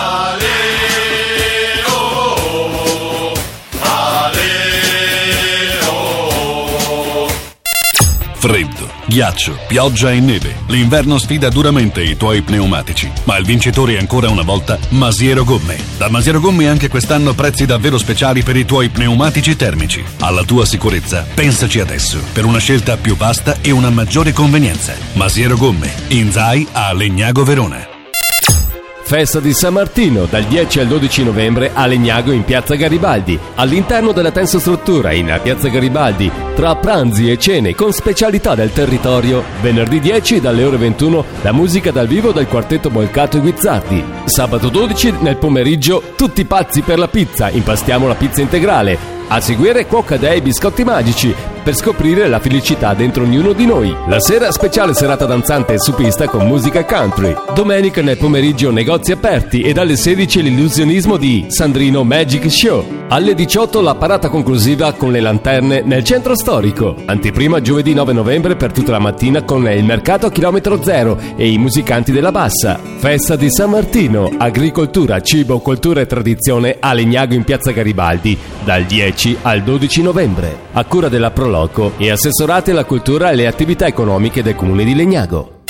Freddo, ghiaccio, pioggia e neve. L'inverno sfida duramente i tuoi pneumatici, ma il vincitore è ancora una volta Masiero Gomme. Da Masiero Gomme anche quest'anno prezzi davvero speciali per i tuoi pneumatici termici. Alla tua sicurezza, pensaci adesso, per una scelta più vasta e una maggiore convenienza. Masiero Gomme, in Zai a Legnago Verona. Festa di San Martino dal 10 al 12 novembre a Legnago in Piazza Garibaldi, all'interno della tensostruttura in Piazza Garibaldi, tra pranzi e cene con specialità del territorio. Venerdì 10 dalle ore 21 la musica dal vivo del quartetto Bolcato e Guizzardi. Sabato 12 nel pomeriggio tutti pazzi per la pizza, impastiamo la pizza integrale. A seguire Cuoca Dei biscotti magici. per scoprire la felicità dentro ognuno di noi. La sera speciale serata danzante su pista con musica country. Domenica nel pomeriggio negozi aperti e dalle 16 l'illusionismo di Sandrino Magic Show. Alle 18 la parata conclusiva con le lanterne nel centro storico. Anteprima giovedì 9 novembre per tutta la mattina con il mercato a chilometro zero e i musicanti della Bassa. Festa di San Martino, agricoltura, cibo, cultura e tradizione a Legnago in piazza Garibaldi dal 10 al 12 novembre. A cura della Proloco e assessorati alla cultura e alle attività economiche del comune di Legnago.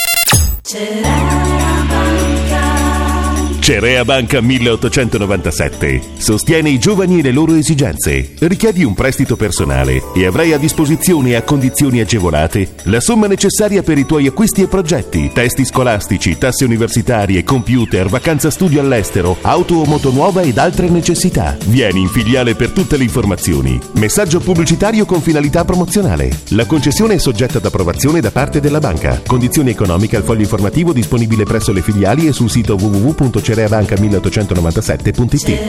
Cerea Banca 1897 sostiene i giovani e le loro esigenze. Richiedi un prestito personale e avrai a disposizione a condizioni agevolate la somma necessaria per i tuoi acquisti e progetti, testi scolastici, tasse universitarie, computer, vacanza studio all'estero, auto o moto nuova ed altre necessità. Vieni in filiale per tutte le informazioni. Messaggio pubblicitario con finalità promozionale. La concessione è soggetta ad approvazione da parte della banca. Condizioni economiche al foglio informativo disponibile presso le filiali e sul sito www.cereabanca1897.it.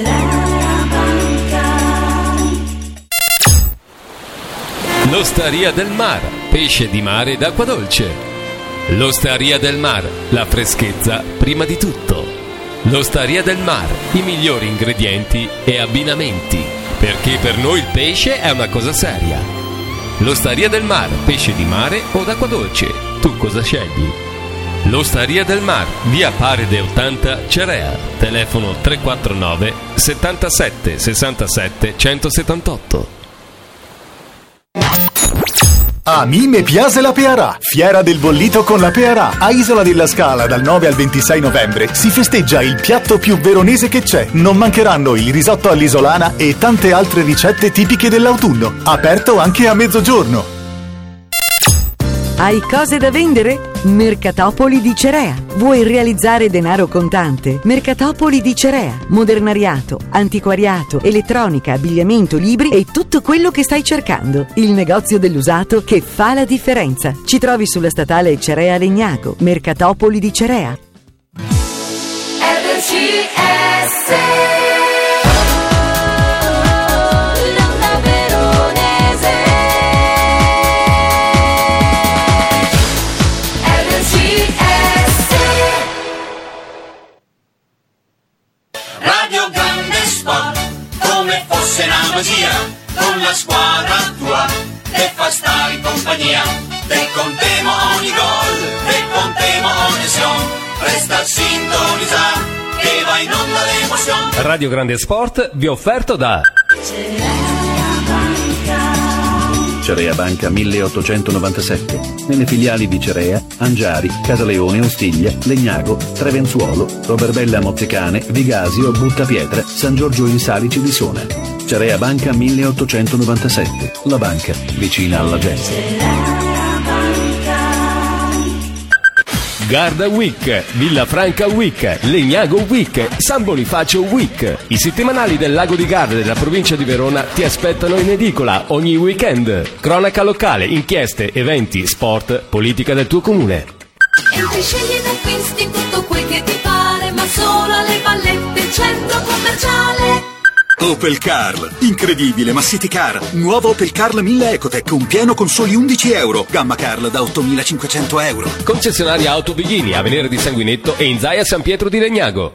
L'Osteria del Mar, pesce di mare ed acqua dolce. L'Osteria del Mar, la freschezza prima di tutto. L'Osteria del Mar, i migliori ingredienti e abbinamenti, perché per noi il pesce è una cosa seria. L'Osteria del Mar, pesce di mare o d'acqua dolce, tu cosa scegli? L'Osteria del Mar, via Paride 80, Cerea, telefono 349 77 67 178. A me piace la Pearà, fiera del bollito con la Pearà. A Isola della Scala dal 9 al 26 novembre si festeggia il piatto più veronese che c'è. Non mancheranno il risotto all'isolana e tante altre ricette tipiche dell'autunno. Aperto anche a mezzogiorno. Hai cose da vendere? Mercatopoli di Cerea. Vuoi realizzare denaro contante? Mercatopoli di Cerea. Modernariato, antiquariato, elettronica, abbigliamento, libri e tutto quello che stai cercando. Il negozio dell'usato che fa la differenza. Ci trovi sulla statale Cerea Legnago. Mercatopoli di Cerea. Una magia con la squadra tua che fa stare in compagnia, te contemo ogni gol, te contemo ogni azione, resta a sintonizzare che va in onda l'emozione. Radio Grande Sport vi è offerto da Cerea Banca 1897, nelle filiali di Cerea, Angiari, Casaleone, Ostiglia, Legnago, Trevenzuolo, Roverbella Mozzecane, Vigasio, Buttapietra, San Giorgio in Salici di Sona. Cerea Banca 1897, la banca vicina alla gente. Garda Week, Villa Franca Week, Legnago Week, San Bonifacio Week. I settimanali del Lago di Garda della provincia di Verona ti aspettano in edicola ogni weekend. Cronaca locale, inchieste, eventi, sport, politica del tuo comune. Entri, scegli ed acquisti tutto quel che ti pare, ma solo alle Vallette, centro commerciale. Opel Karl, incredibile, ma City Car. Nuovo Opel Karl 1000 Ecotec, un pieno con soli €11. Gamma Karl da €8.500. Concessionaria Auto Bighini, Avenire di Sanguinetto e in Zaia San Pietro di Legnago.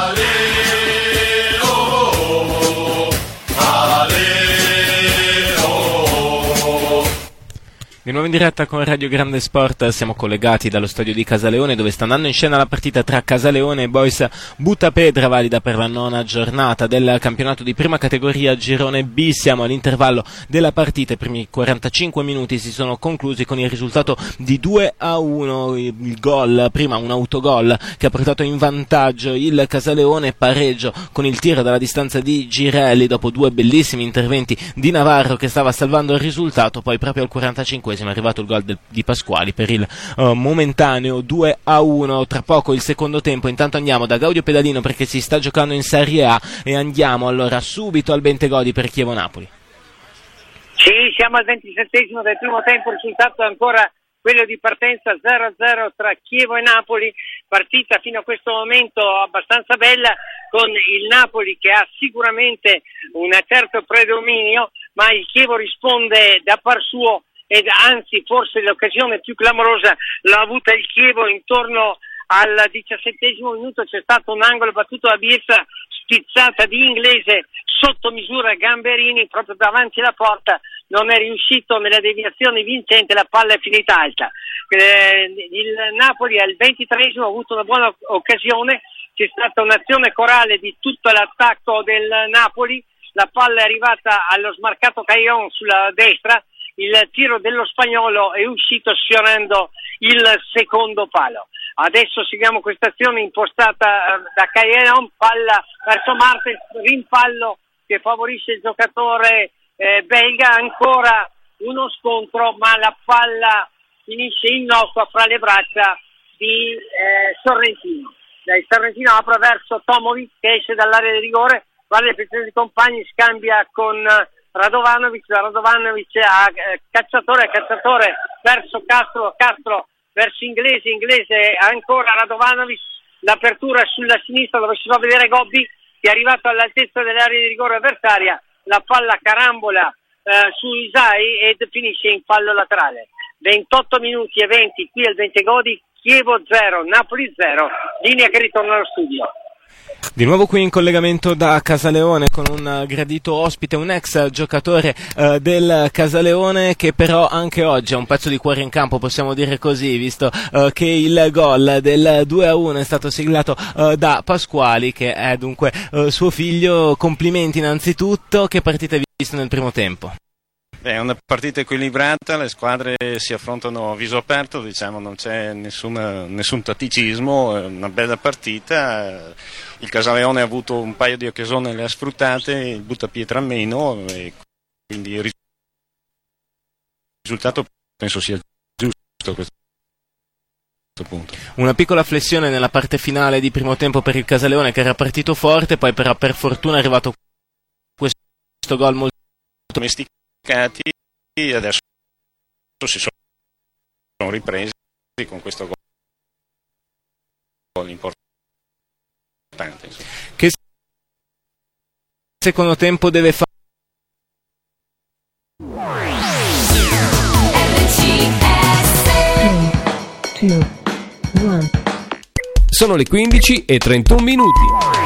Di nuovo in diretta con Radio Grande Sport, siamo collegati dallo stadio di Casaleone dove sta andando in scena la partita tra Casaleone e Boys Buttapedra, valida per la 9ª giornata del campionato di prima categoria Girone B. Siamo all'intervallo della partita, i primi 45 minuti si sono conclusi con il risultato di 2-1, il gol, prima un autogol che ha portato in vantaggio il Casaleone, pareggio con il tiro dalla distanza di Girelli dopo due bellissimi interventi di Navarro che stava salvando il risultato, poi proprio al 45esimo è arrivato il gol di Pasquali per il momentaneo 2-1. Tra poco il secondo tempo, intanto andiamo da Gaudio Pedalino perché si sta giocando in Serie A e andiamo allora subito al Bentegodi per Chievo Napoli. Sì, siamo al 27esimo del primo tempo, il risultato è ancora quello di partenza 0-0 tra Chievo e Napoli, partita fino a questo momento abbastanza bella con il Napoli che ha sicuramente un certo predominio, ma il Chievo risponde da par suo, ed anzi forse l'occasione più clamorosa l'ha avuta il Chievo intorno al 17° minuto. C'è stato un angolo battuto da Bielsa, spizzata di Inglese sotto misura Gamberini proprio davanti alla porta, non è riuscito nella deviazione vincente, la palla è finita alta. Il Napoli al 23° ha avuto una buona occasione, c'è stata un'azione corale di tutto l'attacco del Napoli, la palla è arrivata allo smarcato Caillon sulla destra, il tiro dello spagnolo è uscito sfiorando il secondo palo. Adesso seguiamo questa azione impostata da Caillon, palla verso Martens, rimpallo che favorisce il giocatore belga, ancora uno scontro, ma la palla finisce innocua fra le braccia di Sorrentino. Il Sorrentino apre verso Tomovic che esce dall'area di rigore, guarda le posizioni dei compagni, scambia con Radovanovic, da Radovanovic a Cacciatore verso Castro verso Inglese ancora Radovanovic, l'apertura sulla sinistra dove si fa vedere Gobbi che è arrivato all'altezza dell'area di rigore avversaria, la palla carambola su Isai ed finisce in fallo laterale. 28 minuti e 20 qui al Bentegodi, Chievo 0, Napoli 0, linea che ritorna allo studio. Di nuovo qui in collegamento da Casaleone con un gradito ospite, un ex giocatore del Casaleone che però anche oggi ha un pezzo di cuore in campo, possiamo dire così, visto che il gol del 2-1 è stato siglato da Pasquali, che è dunque suo figlio. Complimenti innanzitutto, che partita hai visto nel primo tempo? È una partita equilibrata, le squadre si affrontano a viso aperto, diciamo, non c'è nessun tatticismo, è una bella partita. Il Casaleone ha avuto un paio di occasioni, le ha sfruttate, il buttapietra meno, e quindi il risultato penso sia giusto a questo punto. Una piccola flessione nella parte finale di primo tempo per il Casaleone, che era partito forte, poi però per fortuna è arrivato questo gol molto domesticato. Adesso si sono ripresi con questo gol importante. Insomma. Che secondo tempo deve fare? Sono le 15:31 minuti.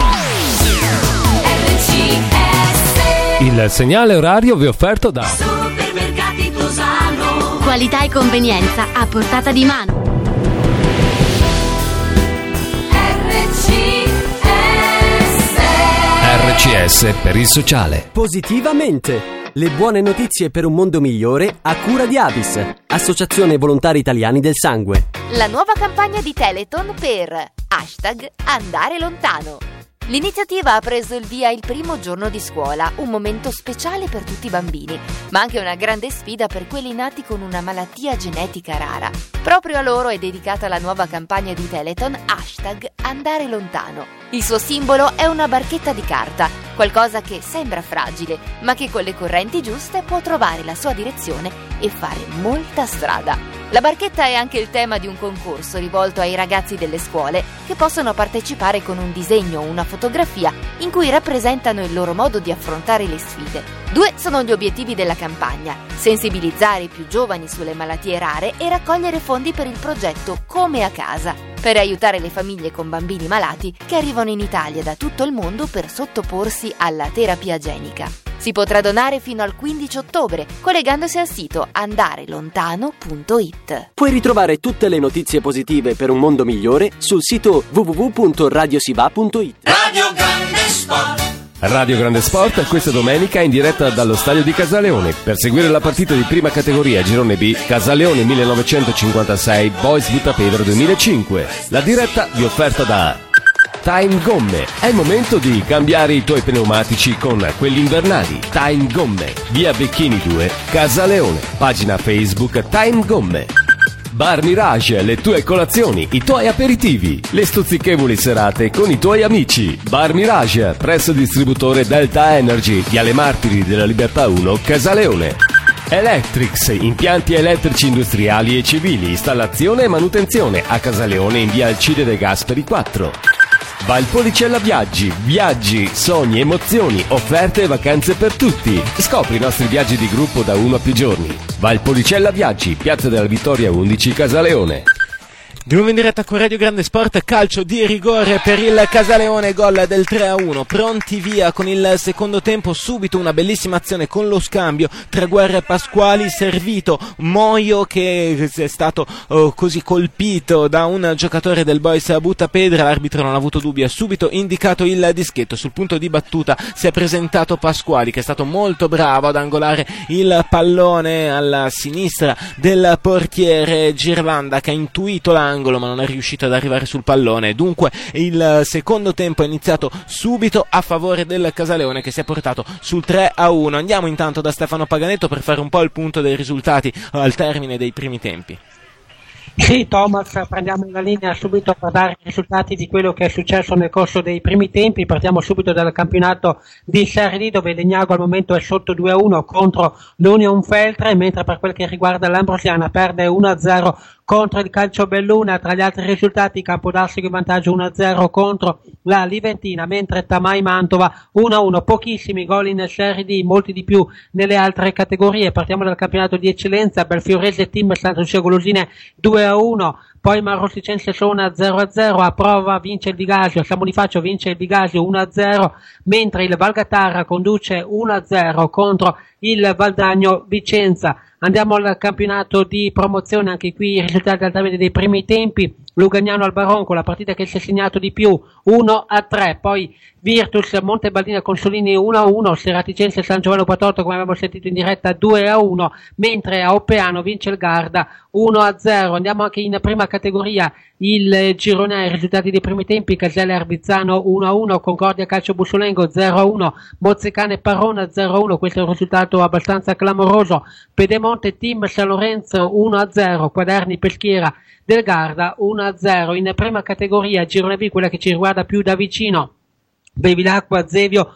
Il segnale orario vi è offerto da Supermercati Tosano. Qualità e convenienza a portata di mano. RCS per il sociale. Positivamente. Le buone notizie per un mondo migliore a cura di Avis, Associazione Volontari Italiani del Sangue. La nuova campagna di Teleton per #Andare Lontano. L'iniziativa ha preso il via il primo giorno di scuola, un momento speciale per tutti i bambini, ma anche una grande sfida per quelli nati con una malattia genetica rara. Proprio a loro è dedicata la nuova campagna di Teleton #Andare Lontano. Il suo simbolo è una barchetta di carta, qualcosa che sembra fragile, ma che con le correnti giuste può trovare la sua direzione e fare molta strada. La barchetta è anche il tema di un concorso rivolto ai ragazzi delle scuole che possono partecipare con un disegno o una fotografia in cui rappresentano il loro modo di affrontare le sfide. 2 sono gli obiettivi della campagna: sensibilizzare i più giovani sulle malattie rare e raccogliere fondi per il progetto Come a Casa, per aiutare le famiglie con bambini malati che arrivano in Italia da tutto il mondo per sottoporsi alla terapia genica. Si potrà donare fino al 15 ottobre collegandosi al sito andarelontano.it. Puoi ritrovare tutte le notizie positive per un mondo migliore sul sito www.radiosiva.it. Radio Grande Sport. Radio Grande Sport questa domenica in diretta dallo stadio di Casaleone per seguire la partita di prima categoria Girone B Casaleone 1956 Boys Buttapedro 2005. La diretta vi è offerta da Time Gomme. È il momento di cambiare i tuoi pneumatici con quelli invernali. Time Gomme, via Becchini 2, Casaleone. Pagina Facebook Time Gomme. Bar Mirage, le tue colazioni, i tuoi aperitivi, le stuzzichevoli serate con i tuoi amici. Bar Mirage, presso distributore Delta Energy, Viale Martiri della Libertà 1, Casaleone. Electrics, impianti elettrici industriali e civili, installazione e manutenzione a Casaleone in via Alcide De Gasperi 4. Valpolicella Viaggi, viaggi, sogni, emozioni, offerte e vacanze per tutti. Scopri i nostri viaggi di gruppo da 1 a più giorni. Valpolicella Viaggi, Piazza della Vittoria 11, Casaleone. Di nuovo in diretta con Radio Grande Sport, calcio di rigore per il Casaleone, gol del 3-1, pronti via con il secondo tempo, subito una bellissima azione con lo scambio tra Guerra e Pasquali, servito Moio che è stato così colpito da un giocatore del Boys Buttapedra, l'arbitro non ha avuto dubbi, ha subito indicato il dischetto, sul punto di battuta si è presentato Pasquali che è stato molto bravo ad angolare il pallone alla sinistra del portiere Girlanda che ha intuito l'angolo ma non è riuscito ad arrivare sul pallone. Dunque il secondo tempo è iniziato subito a favore del Casaleone che si è portato sul 3-1. Andiamo intanto da Stefano Paganetto per fare un po' il punto dei risultati al termine dei primi tempi. Sì, Thomas, prendiamo la linea subito per dare i risultati di quello che è successo nel corso dei primi tempi. Partiamo subito dal campionato di Serie D, dove Legnago al momento è sotto 2-1 contro l'Union Feltre, mentre per quel che riguarda l'Ambrosiana perde 1-0 contro il Calcio Belluna. Tra gli altri risultati, Campodarsego in vantaggio 1-0 contro la Liventina, mentre Tamai Mantova 1-1. Pochissimi gol in Serie D, molti di più nelle altre categorie. Partiamo dal campionato di eccellenza, Belfiorese Team Santo Lucia Golosine 2-1, poi Marrosticense Sona 0-0, a Prova vince il Vigasio, San Bonifacio vince il Vigasio 1-0, mentre il Valgatarra conduce 1-0 contro il Valdagno Vicenza. Andiamo al campionato di promozione, anche qui i risultati al termine dei primi tempi. Lugagnano al Baronco, la partita che si è segnato di più, 1-3, poi Virtus Montebaldina Consolini 1-1, Seraticense San Giovanni Patotto, come abbiamo sentito in diretta, 2-1, mentre a Oppeano vince il Garda 1-0. Andiamo anche in prima categoria, il girone A, i risultati dei primi tempi: Caselle Arbizzano 1-1, Concordia Calcio Bussolengo 0-1, Mozzecane Parona 0-1, questo è un risultato abbastanza clamoroso. Pedemonte Team San Lorenzo 1-0, Quaderni Peschiera del Garda 1-0. In prima categoria, girone B, quella che ci riguarda più da vicino, Bevilacqua Zevio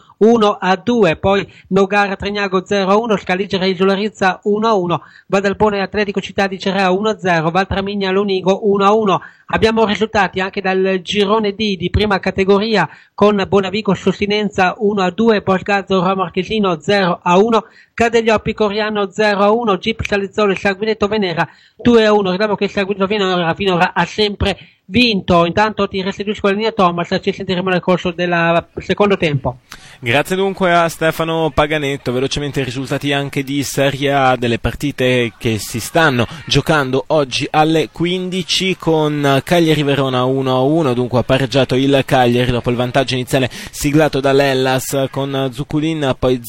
1-2, poi Nogara Tregnago 0-1, Scaligera Isola Rizza 1-1, Vadalpone Atletico Città di Cerea 1-0, Valtramigna Lonigo 1-1. Abbiamo risultati anche dal girone D di prima categoria, con Bonavico Sostinenza 1-2, Posgazzo Roma Marchesino 0-1, Cadeglioppi Coriano 0-1, Gip Salizzolo e Sanguinetto Venera 2-1. Ricordiamo che il Sanguinetto Venera finora ha sempre vinto. Intanto ti restituisco la linea, Thomas, ci sentiremo nel corso del secondo tempo. Grazie dunque a Stefano Paganetto. Velocemente i risultati anche di Serie A delle partite che si stanno giocando oggi alle 15, con Cagliari Verona 1-1, dunque ha pareggiato il Cagliari dopo il vantaggio iniziale siglato dall'Hellas con Zuculin, poi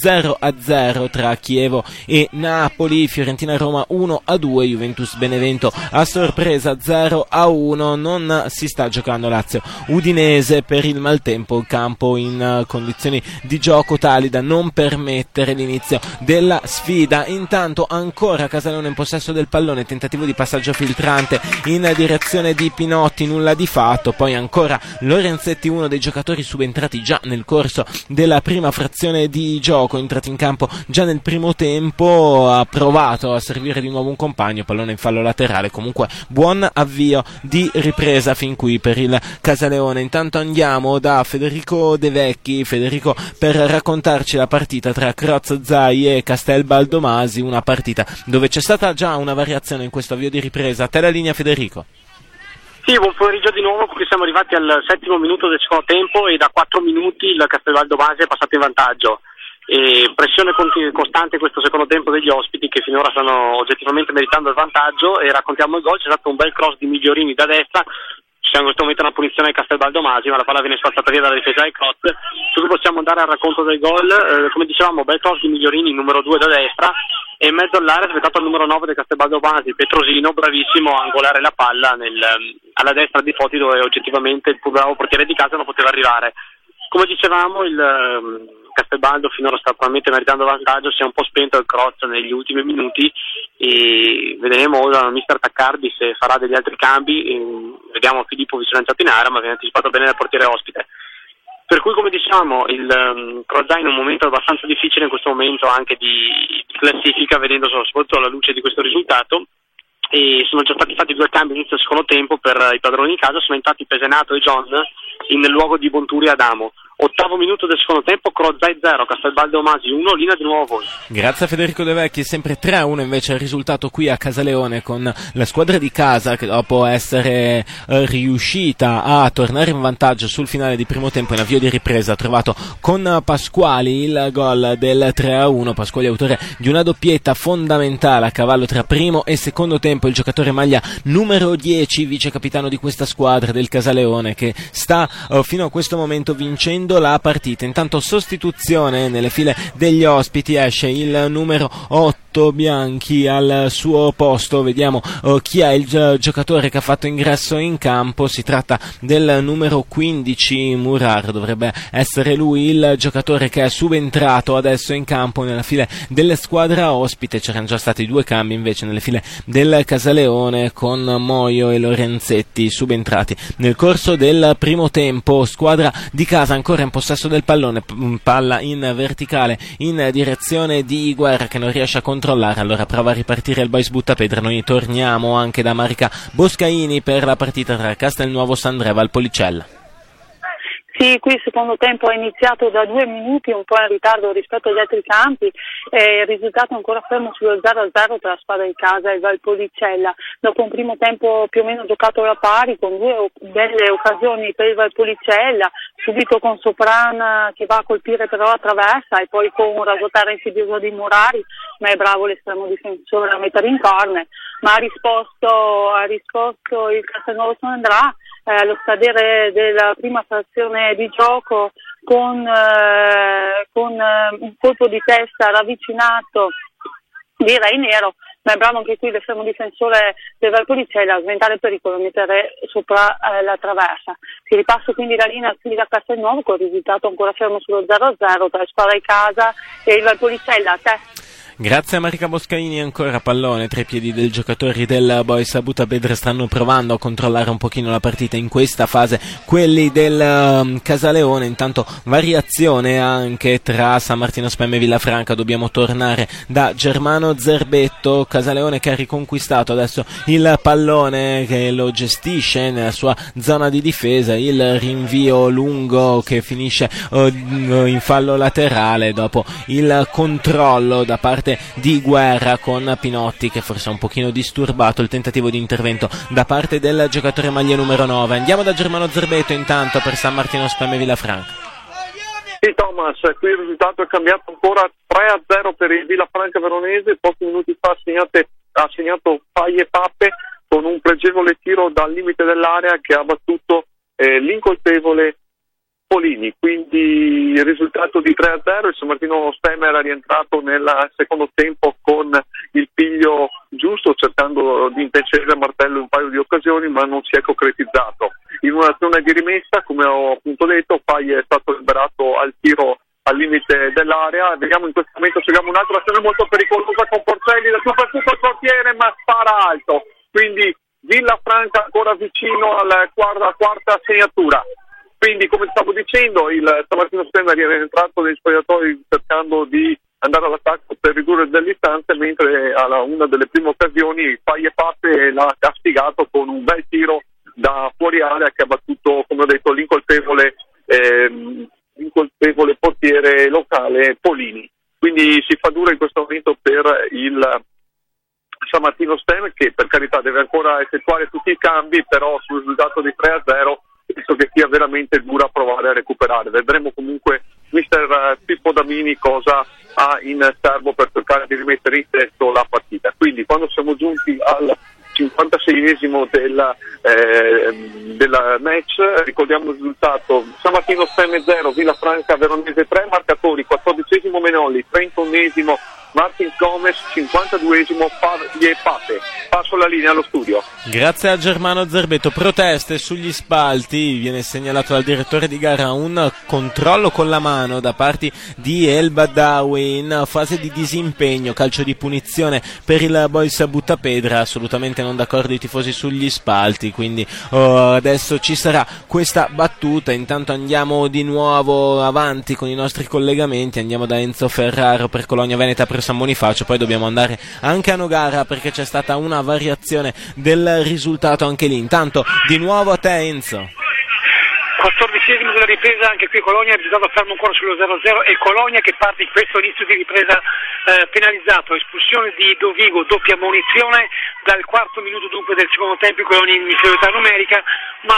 0-0 tra Chievo e Napoli, Fiorentina Roma 1-2, Juventus Benevento a sorpresa 0-1. Non si sta giocando Lazio Udinese per il maltempo, il campo in condizioni di gioco tali da non permettere l'inizio della sfida. Intanto ancora Casaleone in possesso del pallone, tentativo di passaggio filtrante in direzione di Pinotti, nulla di fatto. Poi ancora Lorenzetti, uno dei giocatori subentrati già nel corso della prima frazione di gioco, entrati in campo già nel primo tempo, ha provato a servire di nuovo un compagno, pallone in fallo laterale. Comunque buon avvio di ripresa fin qui per il Casaleone. Intanto andiamo da Federico De Vecchi, Federico, per raccontarci la partita tra Croz Zai e Castelbaldomasi, una partita dove c'è stata già una variazione in questo avvio di ripresa. A te la linea, Federico. Sì, buon pomeriggio di nuovo, qui siamo arrivati al 7° minuto del secondo tempo e da 4 minuti il Castelbaldomasi è passato in vantaggio. E pressione costante questo secondo tempo degli ospiti, che finora stanno oggettivamente meritando il vantaggio, e raccontiamo il gol. C'è stato un bel cross di Migliorini da destra, c'è in questo momento una punizione di Castelbaldomasi, ma la palla viene spazzata via dalla difesa del Croz. Su cui possiamo andare al racconto del gol. Come dicevamo, bel cross di Migliorini, numero 2 da destra, e in mezzo all'area aspettato il numero 9 del Castelbaldomasi, Petrosino, bravissimo a angolare la palla alla destra di Foti, dove oggettivamente il più bravo portiere di casa non poteva arrivare. Come dicevamo, il Castelbaldo finora sta probabilmente meritando vantaggio, si è un po' spento il Croz negli ultimi minuti e vedremo ora mister Taccardi se farà degli altri cambi. Vediamo Filippo lanciato in area, ma viene anticipato bene dal portiere ospite. Per cui, come diciamo, il Croz in un momento abbastanza difficile in questo momento anche di classifica, vedendo soprattutto alla luce di questo risultato. e sono già stati fatti 2 cambi all'inizio del secondo tempo per i padroni di casa. Sono entrati Pesenato e John in luogo di Bonturi e Adamo. 8° minuto del secondo tempo, Crozai 0, Castelbaldo Masi 1, linea di nuovo a voi. Grazie a Federico De Vecchi, sempre 3-1 invece il risultato qui a Casaleone, con la squadra di casa che dopo essere riuscita a tornare in vantaggio sul finale di primo tempo in avvio di ripresa ha trovato con Pasquali il gol del 3-1, Pasquali autore di una doppietta fondamentale a cavallo tra primo e secondo tempo, il giocatore maglia numero 10, vice capitano di questa squadra del Casaleone, che sta fino a questo momento vincendo la partita. Intanto sostituzione nelle file degli ospiti, esce il numero 8 Bianchi al suo posto. Vediamo chi è il giocatore che ha fatto ingresso in campo. Si tratta del numero 15 Murar, dovrebbe essere lui il giocatore che è subentrato adesso in campo nella file delle squadra ospite. C'erano già stati 2 cambi invece nelle file del Casaleone, con Moio e Lorenzetti subentrati nel corso del primo tempo. Squadra di casa ancora in possesso del pallone, palla in verticale in direzione di Guerra che non riesce a controllare, allora prova a ripartire il Boys Buttapedra. Noi torniamo anche da Marica Boscaini per la partita tra Castelnuovo Sandreva al Policella. Sì, qui il secondo tempo è iniziato da 2 minuti, un po' in ritardo rispetto agli altri campi, il risultato è ancora fermo sullo 0-0 tra la squadra di casa e il Valpolicella. Dopo un primo tempo più o meno giocato alla pari, con 2 belle occasioni per il Valpolicella, subito con Sopran che va a colpire però la traversa e poi con un rasotare insidioso di Murari, ma è bravo l'estremo difensore a mettere in corner, ma ha risposto il Castelnuovo Sandrà allo scadere della prima frazione di gioco con un colpo di testa ravvicinato di Rainero, ma è bravo anche qui l'estremo difensore del Valpolicella a sventare il pericolo e mettere sopra la traversa. Si ripassa quindi la linea qui da Castelnuovo con il risultato ancora fermo sullo 0-0 tra la squadra di casa e il Valpolicella. A te. Grazie a Marica Boscaini, ancora pallone tra i piedi dei giocatori del Boys Buttapedra. Stanno provando a controllare un pochino la partita in questa fase quelli del Casaleone. Intanto variazione anche tra San Martino Spemme e Villafranca. Dobbiamo tornare da Germano Zerbetto. Casaleone che ha riconquistato adesso il pallone, che lo gestisce nella sua zona di difesa. Il rinvio lungo che finisce in fallo laterale dopo il controllo da parte di Guerra con Pinotti, che forse ha un pochino disturbato il tentativo di intervento da parte del giocatore maglia numero 9. Andiamo da Germano Zerbetto intanto per San Martino Spemme Villafranca. Sì, Thomas, qui il risultato è cambiato ancora 3-0 per il Villafranca veronese. Pochi minuti fa ha segnato Paglie Pappe con un pregevole tiro dal limite dell'area che ha battuto l'incolpevole Polini, quindi il risultato di 3-0. Il San Martino Spemme era rientrato nel secondo tempo con il piglio giusto, cercando di impensierire a martello un paio di occasioni, ma non si è concretizzato. In un'azione di rimessa, come ho appunto detto, Paglia è stato liberato al tiro al limite dell'area. Vediamo in questo momento, seguiamo un'altra azione molto pericolosa con Porcelli, da tutto il portiere, ma spara alto, quindi Villafranca ancora vicino alla quarta segnatura. Quindi, come stavo dicendo, il San Martino Spemme è rientrato nei spogliatoi cercando di andare all'attacco per ridurre delle distanze, mentre alla una delle prime occasioni Paglie Pappe l'ha castigato con un bel tiro da fuori area che ha battuto, come ho detto, l'incolpevole portiere locale Polini. Quindi si fa dura in questo momento per il San Martino Spemme, che per carità deve ancora effettuare tutti i cambi, però sul risultato di 3-0 penso che sia veramente dura provare a recuperare. Vedremo comunque mister Pippo Damini cosa ha in serbo per cercare di rimettere in testo la partita. Quindi quando siamo giunti al 56esimo della match, ricordiamo il risultato: San Martino Spemme 0, Villafranca Veronese 3, marcatori 14esimo Menolli, 31esimo Martin Gomez, 52esimo Paglie Pappe. Passo la linea allo studio. Grazie a Germano Zerbetto. Proteste sugli spalti, viene segnalato dal direttore di gara un controllo con la mano da parte di El Badawi in fase di disimpegno, calcio di punizione per il Boys Buttapedra. Assolutamente non d'accordo i tifosi sugli spalti, quindi adesso ci sarà questa battuta. Intanto andiamo di nuovo avanti con i nostri collegamenti, andiamo da Enzo Ferraro per Colonia Veneta per per San Bonifacio. Poi dobbiamo andare anche a Nogara perché c'è stata una variazione del risultato anche lì. Intanto di nuovo a te, Enzo. 14esimo della ripresa, anche qui Colonia, il risultato fermo ancora sullo 0-0 e Colonia che parte in questo inizio di ripresa penalizzato, espulsione di Dovigo, doppia munizione dal quarto minuto dunque del secondo tempo, Colonia in inferiorità numerica, ma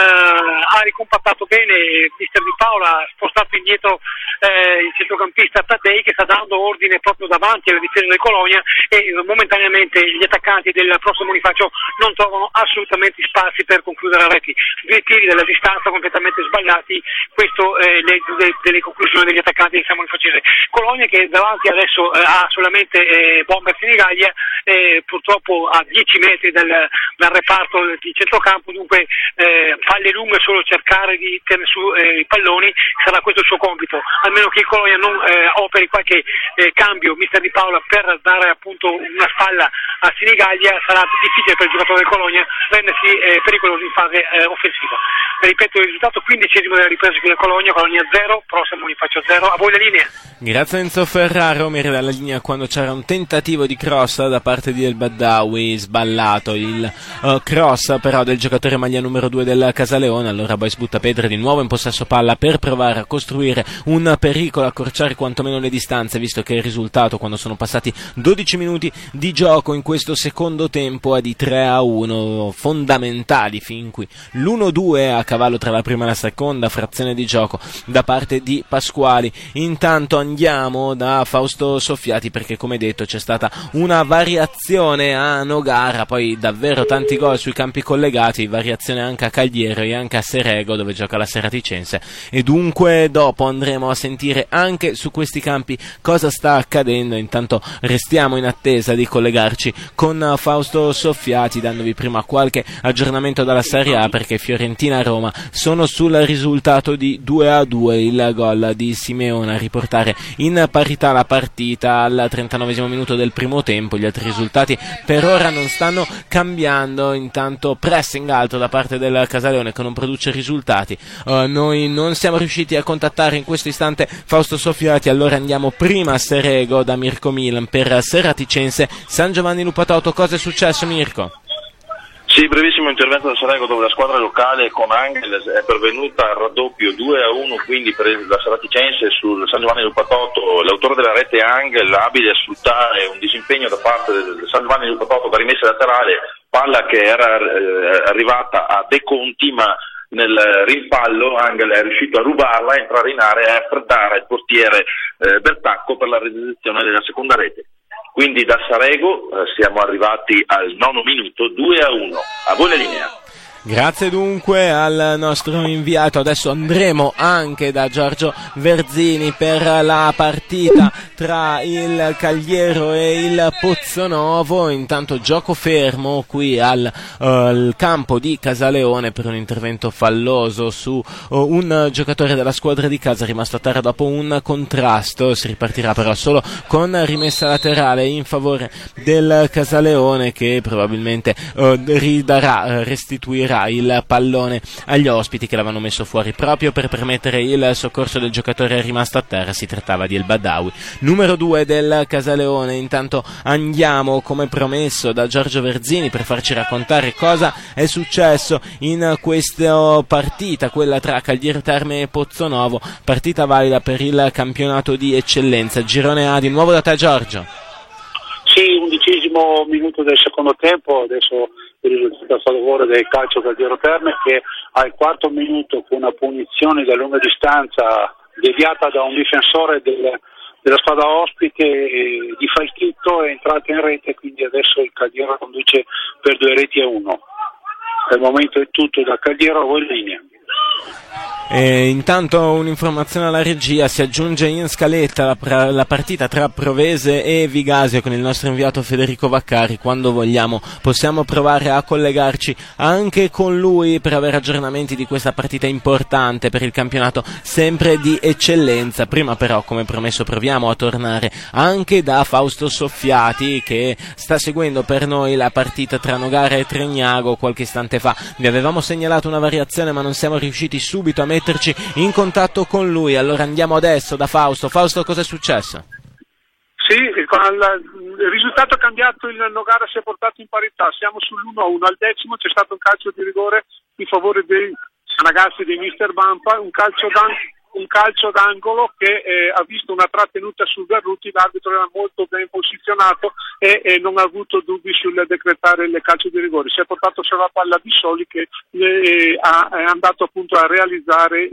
ha ricompattato bene mister Di Paola, ha spostato indietro il centrocampista Taddei che sta dando ordine proprio davanti alla difesa del Colonia e momentaneamente gli attaccanti del prossimo Bonifacio non trovano assolutamente spazi per concludere a reti, 2 tiri dalla distanza completamente sbagliati, questo delle conclusioni degli attaccanti di San Bonifacese. Colonia che davanti adesso ha solamente Bomber Senigallia, purtroppo a 10 metri dal reparto di centrocampo, dunque palle lunghe, solo cercare di tenere su i palloni, sarà questo il suo compito, almeno che il Colonia non operi qualche cambio mister Di Paola per dare appunto una spalla a Senigallia, sarà difficile per il giocatore del Colonia rendersi pericoloso in fase offensiva. Ripeto il risultato, 15esimo della ripresa qui del Colonia 0, Pro San Bonifacio 0, a voi la linea. Grazie Enzo Ferraro, mi era la linea quando c'era un tentativo di cross da parte di El Badawi, sballato il cross però del giocatore maglia numero 2 del Casaleone, allora Boys butta Pedro di nuovo in possesso palla per provare a costruire un pericolo, accorciare quantomeno le distanze, visto che il risultato quando sono passati 12 minuti di gioco in questo secondo tempo è di 3-1, fondamentali fin qui l'1-2 a cavallo tra la prima e la seconda frazione di gioco da parte di Pasquali. Intanto andiamo da Fausto Soffiati perché come detto c'è stata una variazione a Nogara, poi davvero tanti gol sui campi collegati, variazione anche a Cagliero e anche a Serego dove gioca la Seraticense, e dunque dopo andremo a sentire anche su questi campi cosa sta accadendo. Intanto restiamo in attesa di collegarci con Fausto Soffiati dandovi prima qualche aggiornamento dalla Serie A perché Fiorentina e Roma sono sul risultato di 2-2, il gol di Simeone a riportare in parità la partita al 39esimo minuto del primo tempo. Gli altri risultati per ora non stanno cambiando, intanto pressing alto da parte del Casaleone che non produce risultati. Noi non siamo riusciti a contattare in questo istante Fausto Soffiati, allora andiamo prima a Serego da Mirko Milan per Seraticense San Giovanni Lupatoto. Cosa è successo, Mirko? Sì, brevissimo intervento da Serego dove la squadra locale con Angel è pervenuta al raddoppio 2-1 quindi per la Seraticense sul San Giovanni Lupatoto. L'autore della rete Angel, abile a sfruttare un disimpegno da parte del San Giovanni Lupatoto da rimessa laterale, palla che era arrivata a De Conti ma nel rimpallo Angel è riuscito a rubarla, entrare in area e affrettare il portiere Bertacco per la realizzazione della seconda rete. Quindi da Serego siamo arrivati al 9° minuto, 2-1. A voi la linea. Grazie dunque al nostro inviato. Adesso andremo anche da Giorgio Verzini per la partita tra il Cagliero e il Pozzonovo. Intanto gioco fermo qui al campo di Casaleone per un intervento falloso su un giocatore della squadra di casa rimasto a terra dopo un contrasto. Si ripartirà però solo con rimessa laterale in favore del Casaleone che probabilmente restituirà il pallone agli ospiti che l'avevano messo fuori proprio per permettere il soccorso del giocatore rimasto a terra. Si trattava di El Badawi, numero 2 del Casaleone. Intanto andiamo come promesso da Giorgio Verzini per farci raccontare cosa è successo in questa partita, quella tra Cagliero Terme e Pozzonovo, partita valida per il campionato di eccellenza. Girone A, di nuovo da te Giorgio. Sì, 11° minuto del secondo tempo, adesso il risultato a favore del calcio Cagliero Terme che al 4° minuto con una punizione da lunga distanza deviata da un difensore della squadra ospite di Falchitto è entrata in rete, quindi adesso il Cagliero conduce per 2-1. Al momento è tutto da Cagliero, a voi in linea. E intanto un'informazione alla regia: si aggiunge in scaletta la partita tra Provese e Vigasio con il nostro inviato Federico Vaccari. Quando vogliamo possiamo provare a collegarci anche con lui per avere aggiornamenti di questa partita importante per il campionato sempre di eccellenza. Prima però, come promesso, proviamo a tornare anche da Fausto Soffiati che sta seguendo per noi la partita tra Nogara e Tregnago. Qualche istante fa vi avevamo segnalato una variazione ma non siamo riusciti subito a metterci in contatto con lui, allora andiamo adesso da Fausto. Fausto, cosa è successo? Sì, il il risultato cambiato, il Nogara si è portato in parità, siamo sull'1-1, al decimo c'è stato un calcio di rigore in favore dei ragazzi di Mister Bampa, un calcio d'angolo che ha visto una trattenuta sul Garruti, l'arbitro era molto ben posizionato e non ha avuto dubbi sul decretare il calcio di rigore, si è portato sulla palla Di Soli che è andato appunto a realizzare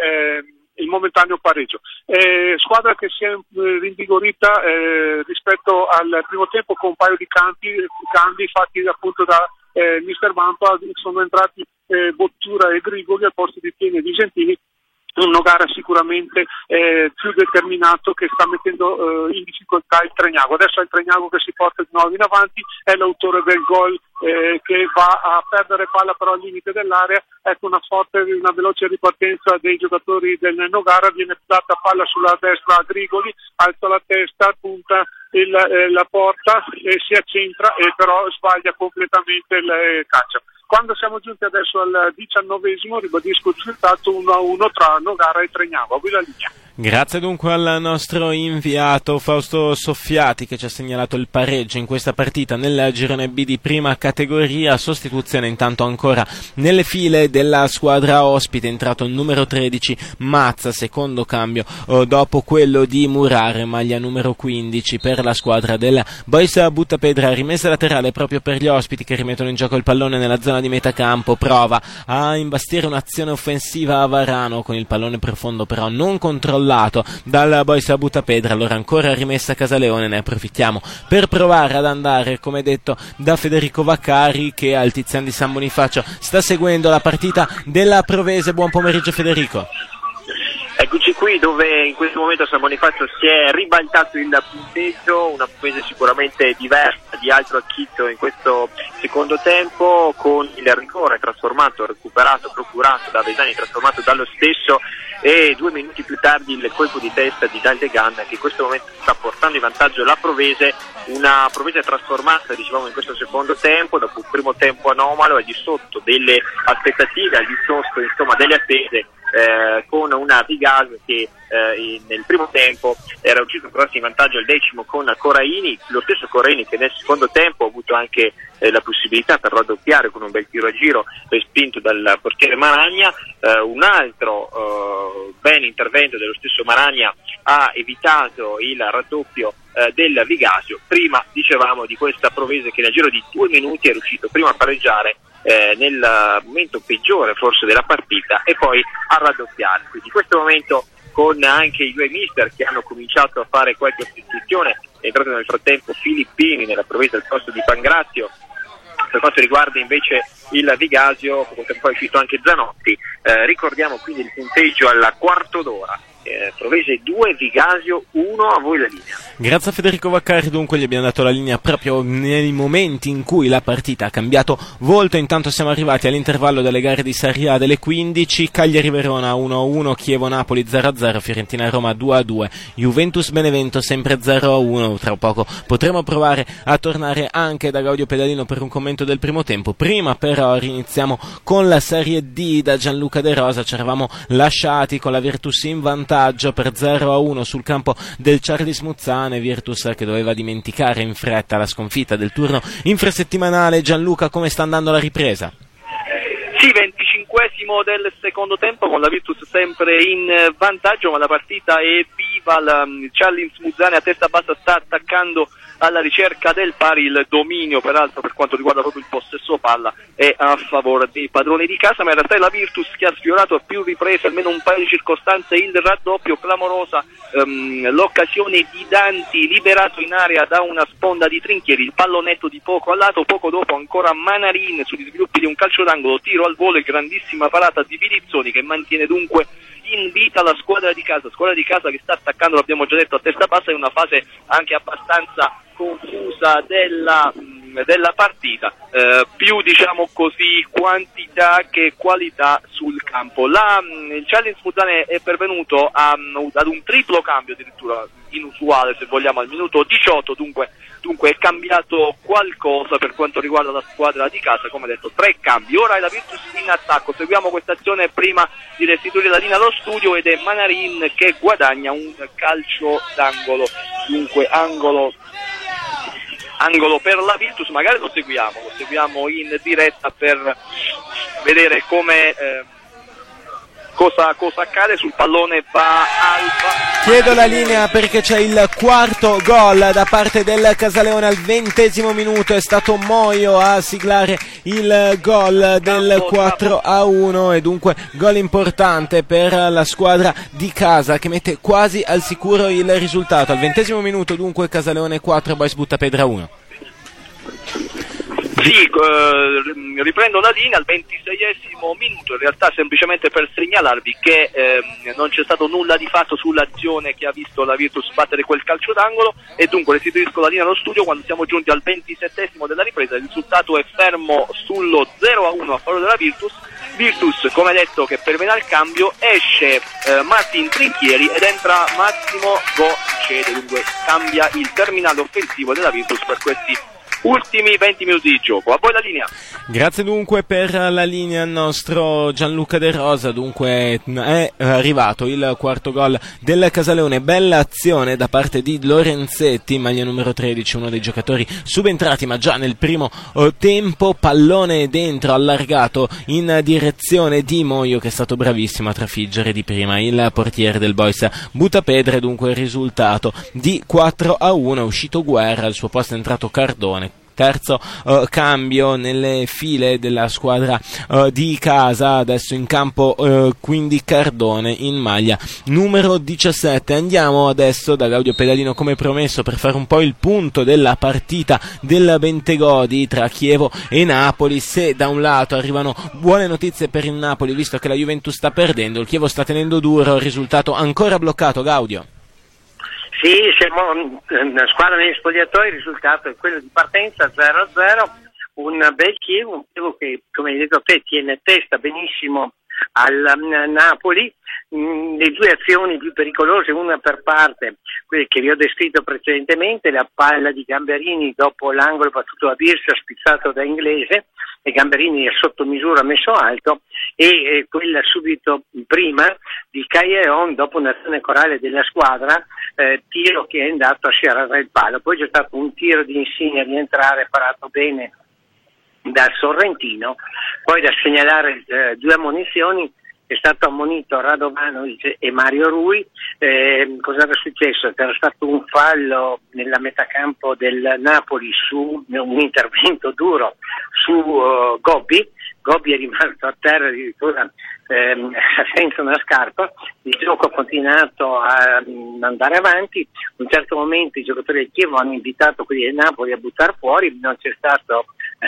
il momentaneo pareggio. Squadra che si è rinvigorita rispetto al primo tempo con un paio di cambi fatti appunto da Mister Bampa, sono entrati Bottura e Grigoli al posto di Tieni e Vicentini. Un Nogara sicuramente più determinato che sta mettendo in difficoltà il Tregnago. Adesso è il Tregnago che si porta di nuovo in avanti, è l'autore del gol che va a perdere palla però al limite dell'area. Ecco una veloce ripartenza dei giocatori del Nogara, viene data palla sulla destra a Grigoli, alza la testa, punta la porta e si accentra e però sbaglia completamente il calcio. Quando siamo giunti adesso al 19esimo, ribadisco il risultato 1-1 tra Nogara e Tregnago. A voi la linea. Grazie dunque al nostro inviato Fausto Soffiati che ci ha segnalato il pareggio in questa partita nel girone B di prima categoria. Sostituzione intanto ancora nelle file della squadra ospite, entrato il numero 13 Mazza, secondo cambio dopo quello di Murare, maglia numero 15 per la squadra del Boys Buttapedra. Rimessa laterale proprio per gli ospiti che rimettono in gioco il pallone nella zona di metà campo, prova a imbastire un'azione offensiva a Varano con il pallone profondo però non controllato dal Boys Buttapedra. Allora ancora rimessa Casaleone, ne approfittiamo per provare ad andare, come detto da Federico Vaccari che al Tizian di San Bonifacio sta seguendo la partita della Provese. Buon pomeriggio Federico. Eccoci qui dove in questo momento San Bonifacio si è ribaltato il punteggio, una Provese sicuramente diversa di altro acchitto in questo secondo tempo, con il rigore recuperato, procurato da Vesani, trasformato dallo stesso, e 2 minuti più tardi il colpo di testa di Daldegan che in questo momento sta portando in vantaggio la Provese, una Provese trasformata dicevamo in questo secondo tempo dopo un primo tempo anomalo, al di sotto delle aspettative, al di sotto insomma delle attese, con una Vigasio che nel primo tempo era riuscito a portarsi in vantaggio al decimo con Coraini, lo stesso Coraini che nel secondo tempo ha avuto anche la possibilità per raddoppiare con un bel tiro a giro respinto dal portiere Maragna. Un altro ben intervento dello stesso Maragna ha evitato il raddoppio del Vigasio. Prima dicevamo di questa Provese che nel giro di 2 minuti è riuscito prima a pareggiare nel momento peggiore forse della partita e poi a raddoppiare. Quindi in questo momento con anche i 2 mister che hanno cominciato a fare qualche sostituzione, è entrato nel frattempo Filippini nella Provese al posto di Pangrazio. Per quanto riguarda invece il Vigasio, poi è uscito anche Zanotti. Ricordiamo quindi il punteggio al quarto d'ora. Provese 2, Vigasio 1, a voi la linea. Grazie a Federico Vaccari, dunque gli abbiamo dato la linea proprio nei momenti in cui la partita ha cambiato volto. Intanto siamo arrivati all'intervallo delle gare di Serie A delle 15, Cagliari-Verona 1-1, Chievo-Napoli 0-0, Fiorentina-Roma 2-2, Juventus-Benevento sempre 0-1. Tra poco potremo provare a tornare anche da Gaudio Pedalino per un commento del primo tempo. Prima però riniziamo con la Serie D da Gianluca De Rosa. Ci eravamo lasciati con la Virtus in vantaggio per 0-1 sul campo del Charlis Muzzane, Virtus che doveva dimenticare in fretta la sconfitta del turno infrasettimanale. Gianluca, come sta andando la ripresa? Sì, 25esimo del secondo tempo con la Virtus sempre in vantaggio, ma la partita è viva. Il Charlis Muzzane a testa bassa sta attaccando alla ricerca del pari, il dominio peraltro per quanto riguarda proprio il possesso palla è a favore dei padroni di casa, ma in realtà è la Virtus che ha sfiorato a più riprese, almeno un paio di circostanze, il raddoppio. Clamorosa l'occasione di Danti liberato in area da una sponda di Trinchieri, il pallonetto di poco a lato, poco dopo ancora Manarin sugli sviluppi di un calcio d'angolo, tiro al volo e grandissima parata di Vilizzoni che mantiene dunque in vita la squadra di casa che sta attaccando, l'abbiamo già detto, a testa bassa in una fase anche abbastanza confusa della della partita, più diciamo così quantità che qualità sul campo. Il Challenge Muzzane è pervenuto ad un triplo cambio, addirittura inusuale se vogliamo, al minuto 18, dunque è cambiato qualcosa per quanto riguarda la squadra di casa, come detto 3 cambi. Ora è la Virtus in attacco, seguiamo questa azione prima di restituire la linea allo studio, ed è Manarin che guadagna un calcio d'angolo, dunque angolo per la Virtus. Magari lo seguiamo in diretta per vedere come cosa accade. Sul pallone va Alba. Chiedo la linea perché c'è il quarto gol da parte del Casaleone al 20° minuto. È stato Moio a siglare il gol del 4-1 e dunque gol importante per la squadra di casa che mette quasi al sicuro il risultato. Al 20° minuto dunque Casaleone 4, Boys Buttapedra 1. Sì, riprendo la linea al 26° minuto, in realtà semplicemente per segnalarvi che non c'è stato nulla di fatto sull'azione che ha visto la Virtus battere quel calcio d'angolo, e dunque restituisco la linea allo studio quando siamo giunti al 27° della ripresa. Il risultato è fermo sullo 0-1 a favore della Virtus, come detto, che perviene al cambio, esce Martin Trinchieri ed entra Massimo Gocede, dunque cambia il terminale offensivo della Virtus per questi ultimi 20 minuti di gioco. A voi la linea. Grazie dunque per la linea al nostro Gianluca De Rosa. Dunque è arrivato il quarto gol del Casaleone, bella azione da parte di Lorenzetti, maglia numero 13, uno dei giocatori subentrati ma già nel primo tempo. Pallone dentro, allargato in direzione di Moio, che è stato bravissimo a trafiggere di prima il portiere del Boys Buttapedra. Dunque il risultato di 4-1, è uscito Guerra, al suo posto è entrato Cardone. Terzo cambio nelle file della squadra di casa, adesso in campo quindi Cardone in maglia numero 17. Andiamo adesso da Gaudio Pedalino come promesso per fare un po' il punto della partita del Bentegodi tra Chievo e Napoli. Se da un lato arrivano buone notizie per il Napoli, visto che la Juventus sta perdendo, il Chievo sta tenendo duro, il risultato ancora bloccato. Gaudio. Sì, siamo una squadra negli spogliatoi, il risultato è quello di partenza 0-0, un bel Chievo, un Chievo che, come hai detto te, tiene testa benissimo al Napoli. Le due azioni più pericolose, una per parte, quelle che vi ho descritto precedentemente, la palla di Gamberini dopo l'angolo battuto a Birsa, spizzato da Inglese, e Gamberini è sotto misura messo alto, e quella subito prima di Cagliaron dopo un'azione corale della squadra, tiro che è andato a sciarare il palo. Poi c'è stato un tiro di Insigne a rientrare parato bene dal Sorrentino. Poi da segnalare due ammonizioni. È stato ammonito Radovanovic e Mario Rui. Cosa era successo? Era stato un fallo nella metacampo del Napoli su un intervento duro su Gobbi. Gobbi è rimasto a terra addirittura senza una scarpa. Il gioco ha continuato a andare avanti. A un certo momento i giocatori del Chievo hanno invitato quelli del Napoli a buttare fuori, non c'è stato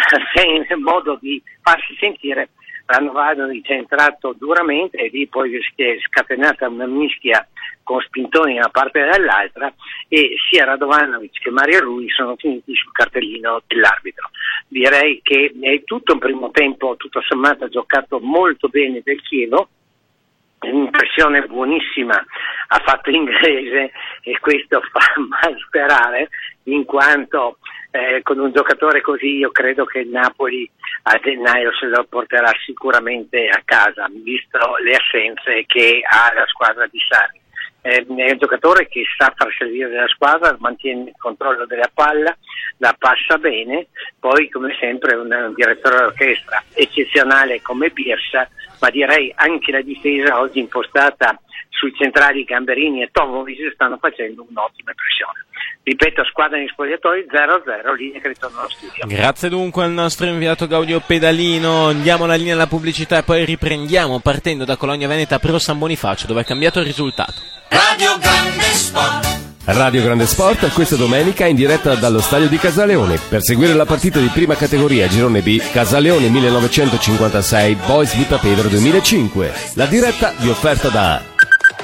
modo di farsi sentire. Radovanovic è entrato duramente e lì poi si è scatenata una mischia con spintoni da una parte e dall'altra, e sia Radovanovic che Mario Rui sono finiti sul cartellino dell'arbitro. Direi che è tutto un primo tempo tutto sommato ha giocato molto bene del Chievo. Un'impressione buonissima ha fatto l'Inglese, e questo fa mal sperare, in quanto con un giocatore così io credo che il Napoli a gennaio se lo porterà sicuramente a casa, visto le assenze che ha la squadra di Sarri. È un giocatore che sa far servire la squadra, mantiene il controllo della palla, la passa bene, poi come sempre un direttore d'orchestra eccezionale come Birsa, ma direi anche la difesa oggi impostata sui centrali Gamberini e Tomovic stanno facendo un'ottima impressione. Ripeto, squadra in spogliatoi 0-0, linea che ritorna allo studio. Grazie dunque al nostro inviato Gaudio Pedalino. Andiamo alla linea alla pubblicità e poi riprendiamo partendo da Cologna Veneta Pro San Bonifacio, dove è cambiato il risultato. Radio Grande Sport. Radio Grande Sport questa domenica in diretta dallo stadio di Casaleone. Per seguire la partita di prima categoria Girone B, Casaleone 1956, Boys Buttapedra 2005. La diretta vi offerta da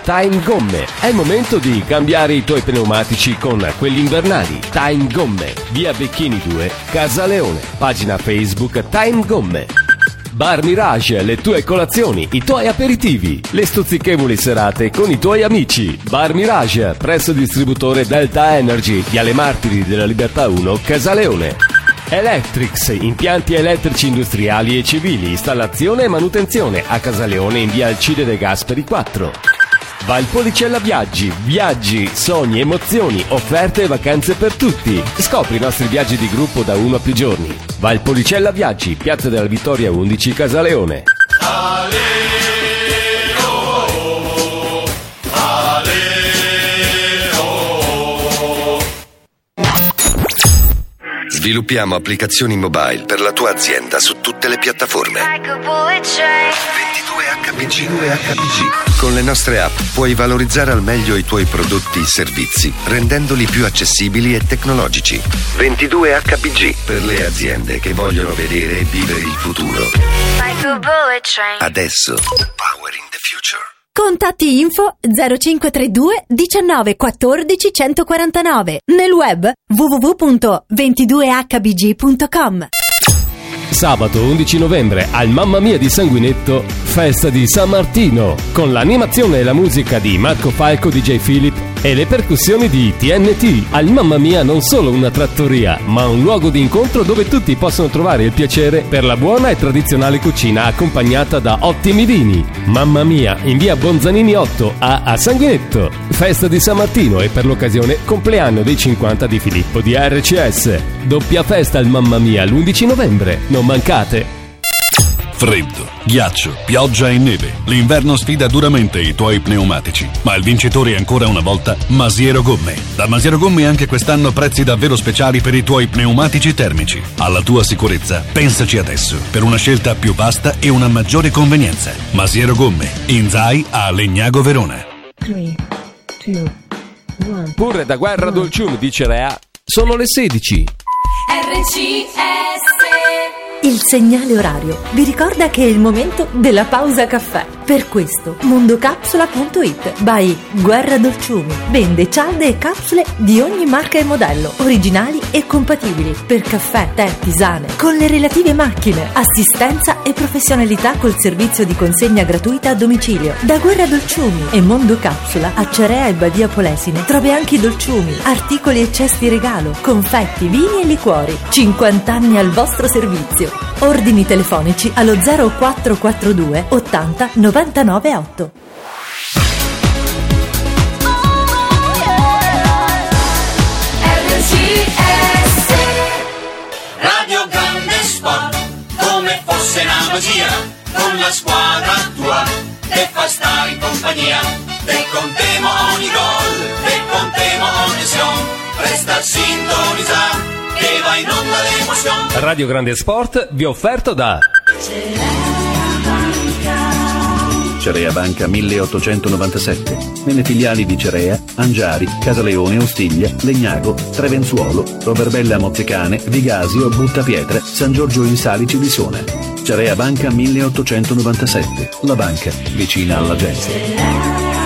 Time Gomme. È il momento di cambiare i tuoi pneumatici con quelli invernali. Time Gomme, via Becchini 2, Casaleone. Pagina Facebook Time Gomme. Bar Mirage, le tue colazioni, i tuoi aperitivi, le stuzzichevoli serate con i tuoi amici. Bar Mirage, presso distributore Delta Energy, viale Martiri della Libertà 1, Casaleone. Electrics, impianti elettrici industriali e civili, installazione e manutenzione a Casaleone in via Alcide De Gasperi 4. Valpolicella Viaggi, sogni, emozioni, offerte e vacanze per tutti. Scopri i nostri viaggi di gruppo da 1 a più giorni. Valpolicella Viaggi, Piazza della Vittoria 11, Casaleone. Sviluppiamo applicazioni mobile per la tua azienda su tutte le piattaforme. 22HPG. Con le nostre app puoi valorizzare al meglio i tuoi prodotti e servizi, rendendoli più accessibili e tecnologici. 22HPG per le aziende che vogliono vedere e vivere il futuro. Adesso. Powering the future. Contatti info 0532 19 14 149. Nel web www.22hbg.com. Sabato 11 novembre al Mamma Mia di Sanguinetto, festa di San Martino, con l'animazione e la musica di Marco Falco, DJ Philip e le percussioni di TNT. Al Mamma Mia non solo una trattoria, ma un luogo di incontro dove tutti possono trovare il piacere per la buona e tradizionale cucina accompagnata da ottimi vini. Mamma Mia in via Bonzanini 8 a Sanguinetto. Festa di San Martino e per l'occasione compleanno dei 50 di Filippo di RCS. Doppia festa al Mamma Mia l'11 novembre. Non mancate! Freddo, ghiaccio, pioggia e neve. L'inverno sfida duramente i tuoi pneumatici, ma il vincitore è ancora una volta Masiero Gomme. Da Masiero Gomme anche quest'anno prezzi davvero speciali per i tuoi pneumatici termici. Alla tua sicurezza, pensaci adesso, per una scelta più vasta e una maggiore convenienza. Masiero Gomme, in Zai a Legnago Verona. 3, 2, 1. Pure da Guerra Dolcium di Cerea sono le 16. RCS. Il segnale orario vi ricorda che è il momento della pausa caffè. Per questo mondocapsula.it by Guerra Dolciumi vende cialde e capsule di ogni marca e modello, originali e compatibili per caffè, tè, tisane, con le relative macchine, assistenza e professionalità col servizio di consegna gratuita a domicilio. Da Guerra Dolciumi e Mondo Capsula a Cerea e Badia Polesine trovi anche i dolciumi, articoli e cesti regalo, confetti, vini e liquori. 50 anni al vostro servizio. Ordini telefonici allo 0442 80 99 8. Radio Grande Sport, come fosse una magia, con la squadra tua, te fa stare in compagnia, te contemo ogni gol, te contemo ogni azione, resta a sintonizzare, che va in onda l'emozione. Radio Grande Sport vi è offerto da Cerea Banca 1897, nelle filiali di Cerea, Angiari, Casaleone, Ostiglia, Legnago, Trevenzuolo, Roverbella Mozzicane, Vigasio, Buttapietre, San Giorgio in Salici di Sona. Cerea Banca 1897, la banca vicina alla gente.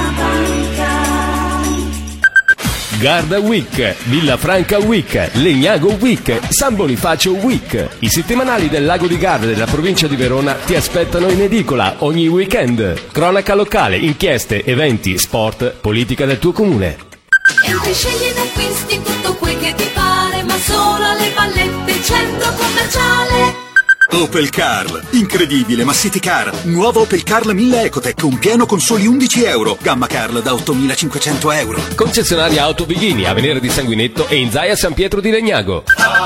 Garda Week, Villa Franca Week, Legnago Week, San Bonifacio Week. I settimanali del Lago di Garda della provincia di Verona ti aspettano in edicola ogni weekend. Cronaca locale, inchieste, eventi, sport, politica del tuo comune. Entri, scegli ed acquisti tutto quel che ti pare, ma solo alle Vallette, centro commerciale. Opel Carl, incredibile ma City Car. Nuovo Opel Carl 1000 Ecotec, un pieno con soli €11. Gamma Carl da €8.500. Concessionaria Auto Vighini, a Venere di Sanguinetto e in Zaia San Pietro di Legnago.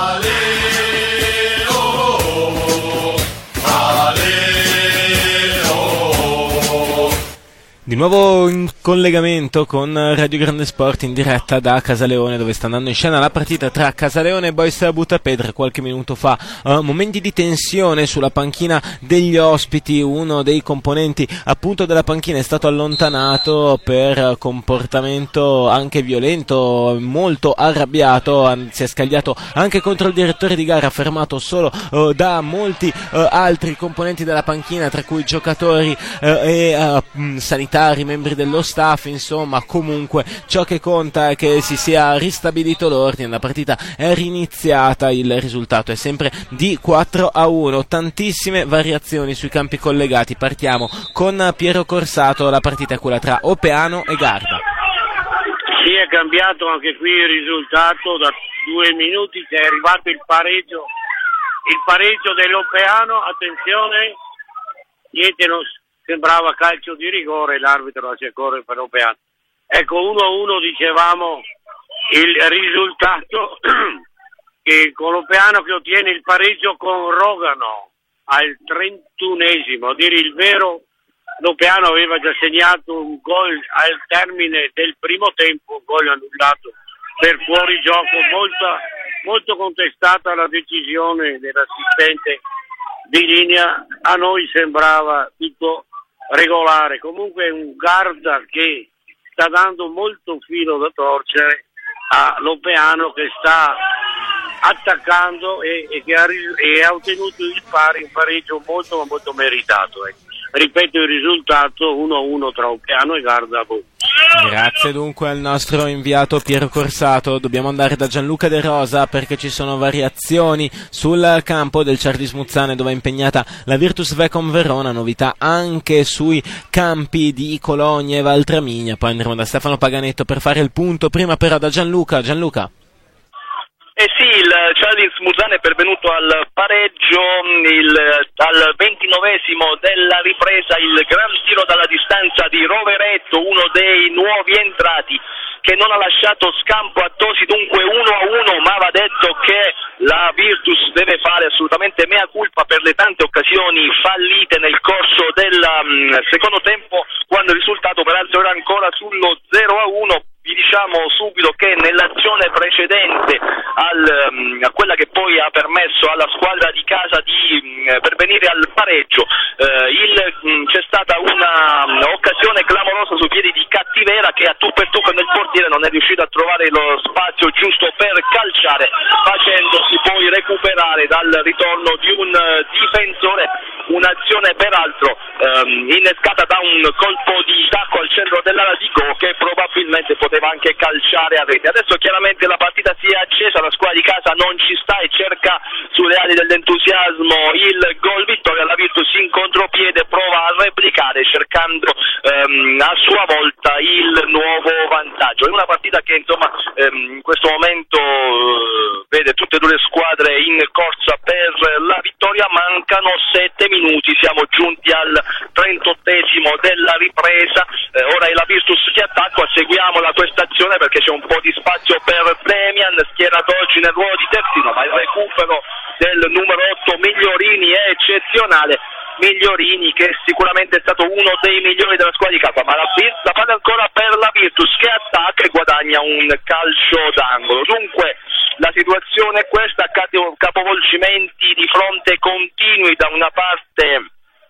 Di nuovo in collegamento con Radio Grande Sport in diretta da Casaleone, dove sta andando in scena la partita tra Casaleone e Boys Buttapedra. Qualche minuto fa momenti di tensione sulla panchina degli ospiti. Uno dei componenti appunto della panchina è stato allontanato per comportamento anche violento, molto arrabbiato, si è scagliato anche contro il direttore di gara, fermato solo da molti altri componenti della panchina, tra cui giocatori e sanitari militari, membri dello staff, insomma comunque ciò che conta è che si sia ristabilito l'ordine, la partita è riniziata, il risultato è sempre di 4-1, tantissime variazioni sui campi collegati. Partiamo con Piero Corsato, la partita è quella tra Opeano e Garda. Sì, è cambiato anche qui il risultato, da 2 minuti che è arrivato il pareggio dell'Opeano, attenzione, niente, non sembrava calcio di rigore, l'arbitro lascia correre per l'Opeano. Ecco, 1-1 dicevamo il risultato, che con l'Opeano che ottiene il pareggio con Rogano al 31esimo, a dire il vero. L'Opeano aveva già segnato un gol al termine del primo tempo, un gol annullato per fuorigioco, molto contestata la decisione dell'assistente di linea, a noi sembrava tutto regolare. Comunque è un Garda che sta dando molto filo da torcere all'Opeano, che sta attaccando e che ha ottenuto il pari, un pareggio molto meritato. Ripeto il risultato, 1-1 tra Opeano e Garda. Grazie dunque al nostro inviato Piero Corsato. Dobbiamo andare da Gianluca De Rosa perché ci sono variazioni sul campo del Ciardis Muzzane, dove è impegnata la Virtus Vecom Verona, novità anche sui campi di Cologna e Valtramigna. Poi andremo da Stefano Paganetto per fare il punto, prima però da Gianluca. Sì, il Ciardis Muzzane è pervenuto al pareggio al 29esimo della ripresa, il gran tiro dalla distanza di Roveretto, uno dei nuovi entrati, che non ha lasciato scampo a Tosi, dunque 1-1, ma va detto che la Virtus deve fare assolutamente mea culpa per le tante occasioni fallite nel corso del secondo tempo, quando il risultato peraltro era ancora sullo 0-1. Vi diciamo subito che nell'azione precedente a quella che poi ha permesso alla squadra di casa di pervenire al pareggio, c'è stata una occasione clamorosa sui piedi di Cattivera, che a tu per tu con il portiere non è riuscito a trovare lo spazio giusto per calciare, facendosi poi recuperare dal ritorno di un difensore. Un'azione peraltro innescata da un colpo di tacco al centro dell'area di Go, che probabilmente poteva anche calciare a rete. Adesso chiaramente la partita si è accesa, la squadra di casa non ci sta e cerca sulle ali dell'entusiasmo il gol vittoria. La Virtus in contropiede prova a replicare, cercando a sua volta il nuovo vantaggio. È una partita che insomma in questo momento vede tutte e due le squadre in corsa per la vittoria. Mancano 7 minuti, siamo giunti al 38esimo della ripresa. Ora è la Virtus che attacca, seguiamo la prestazione perché c'è un po' di spazio per Demian, schierato oggi nel ruolo di terzino, ma il recupero del numero 8 Migliorini è eccezionale. Migliorini, che sicuramente è stato uno dei migliori della squadra di casa, ma la palla ancora per la Virtus, che attacca e guadagna un calcio d'angolo. Dunque la situazione è questa, capovolgimenti di fronte continui da una parte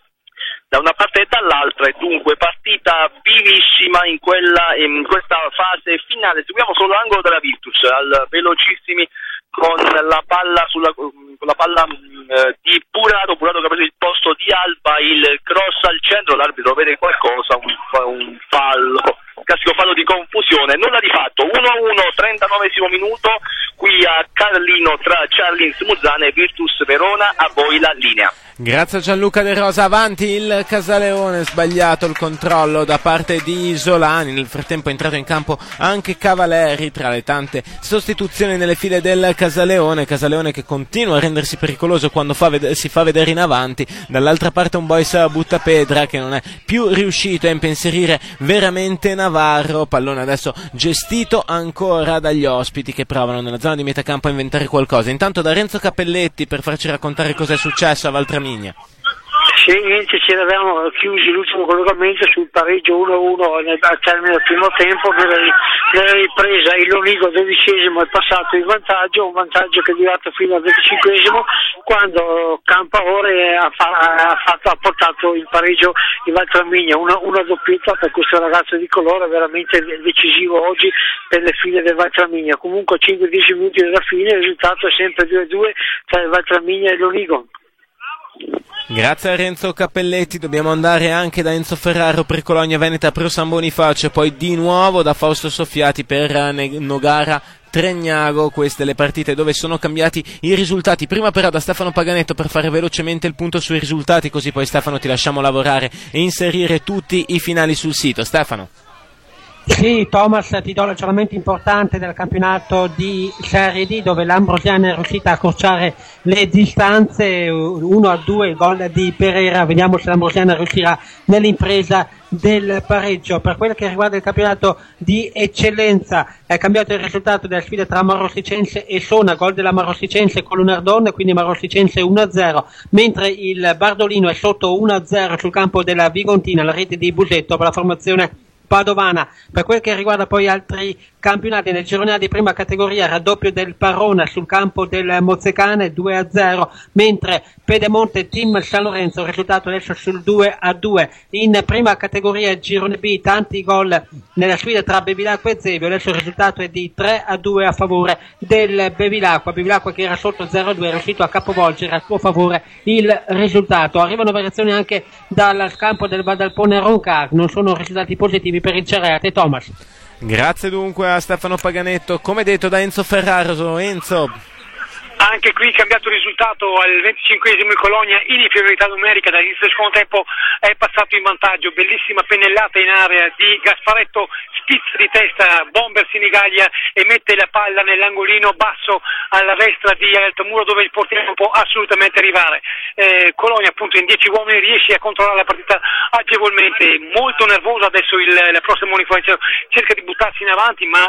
e dall'altra, e dunque partita vivissima in questa fase finale. Seguiamo solo l'angolo della Virtus, velocissimi con la palla di Purato che ha preso il posto di Alba, il cross al centro, l'arbitro vede qualcosa, un fallo, classico fallo di confusione, nulla di fatto. 1-1, 39esimo minuto, qui a Carlino tra Ciardis Muzzane e Virtus Verona. A voi la linea. Grazie a Gianluca De Rosa. Avanti il Casaleone, sbagliato il controllo da parte di Isolani. Nel frattempo è entrato in campo anche Cavaleri tra le tante sostituzioni nelle file del Casaleone che continua a rendersi pericoloso quando si fa vedere in avanti. Dall'altra parte un Boys Buttapedra che non è più riuscito a impensierire veramente Navarro. Pallone adesso gestito ancora dagli ospiti, che provano nella zona di metà campo a inventare qualcosa. Intanto da Renzo Cappelletti per farci raccontare cosa è successo a Valtramigna. Sì, niente, ci eravamo chiusi l'ultimo collegamento sul pareggio 1-1 al termine del primo tempo. Nella ripresa il Lonigo 12esimo è passato in vantaggio, un vantaggio che è durato fino al 25esimo, quando Campaore ha portato il pareggio in Valtramigna, una doppietta per questo ragazzo di colore veramente decisivo oggi per le file del Valtramigna. Comunque a 5-10 minuti dalla fine il risultato è sempre 2-2 tra il Valtramigna e il Lonigo. Grazie a Renzo Cappelletti. Dobbiamo andare anche da Enzo Ferraro per Cologna Veneta Pro San Bonifacio, poi di nuovo da Fausto Soffiati per Nogara Tregnago. Queste le partite dove sono cambiati i risultati. Prima però da Stefano Paganetto per fare velocemente il punto sui risultati, così poi Stefano ti lasciamo lavorare e inserire tutti i finali sul sito. Stefano. Sì, Thomas, ti do l'aggiornamento importante del campionato di Serie D, dove l'Ambrosiana è riuscita a accorciare le distanze 1-2, il gol di Pereira. Vediamo se l'Ambrosiana riuscirà nell'impresa del pareggio. Per quel che riguarda il campionato di eccellenza, è cambiato il risultato della sfida tra Marossicense e Sona, gol della Marossicense con Lunardon, quindi Marossicense 1-0, mentre il Bardolino è sotto 1-0 sul campo della Vigontina, la rete di Busetto per la formazione padovana. Per quel che riguarda poi altri campionati, nel girone A di prima categoria, raddoppio del Parona sul campo del Mozzecane 2-0, mentre Pedemonte Team San Lorenzo, risultato adesso sul 2-2. In prima categoria girone B, tanti gol nella sfida tra Bevilacqua e Zevio, adesso il risultato è di 3-2 a favore del Bevilacqua che era sotto 0-2 è riuscito a capovolgere a suo favore il risultato. Arrivano variazioni anche dal campo del Vadalpone Roncar, non sono risultati positivi per il Cereate. Thomas. Grazie dunque a Stefano Paganetto, come detto da Enzo Ferraro. Enzo. Anche qui cambiato il risultato al 25esimo in Cologna, in inferiorità numerica, dall'inizio del secondo tempo è passato in vantaggio. Bellissima pennellata in area di Gasparetto, spizza di testa bomber Sinigaglia e mette la palla nell'angolino basso alla destra di Altamuro, dove il portiere non può assolutamente arrivare. Cologna appunto in 10 uomini riesce a controllare la partita agevolmente, molto nervoso adesso la prossima Bonifacio, cerca di buttarsi in avanti, ma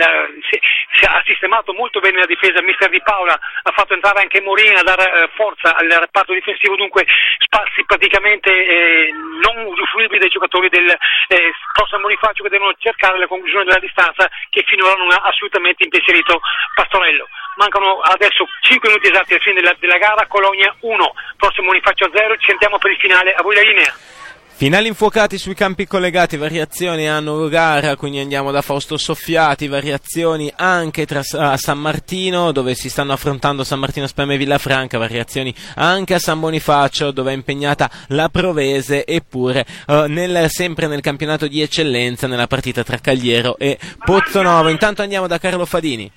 si ha sistemato molto bene la difesa. Mister Di Paola ha fatto entrare anche Morini a dare forza al reparto difensivo, dunque spazi praticamente non usufruibili dai giocatori del San Bonifacio, che devono cercare la conclusione della distanza che finora non ha assolutamente impensierito Pastorello. Mancano adesso 5 minuti esatti alla fine della gara. Cologna 1, San Bonifacio 0. Ci sentiamo per il finale, a voi la linea. Finali infuocati sui campi collegati, variazioni a Nogara, quindi andiamo da Fausto Soffiati, variazioni anche a San Martino, dove si stanno affrontando San Martino Spemme e Villafranca, variazioni anche a San Bonifacio, dove è impegnata la Provese, eppure sempre nel campionato di eccellenza, nella partita tra Cagliero e Pozzonovo. Intanto andiamo da Carlo Fadini.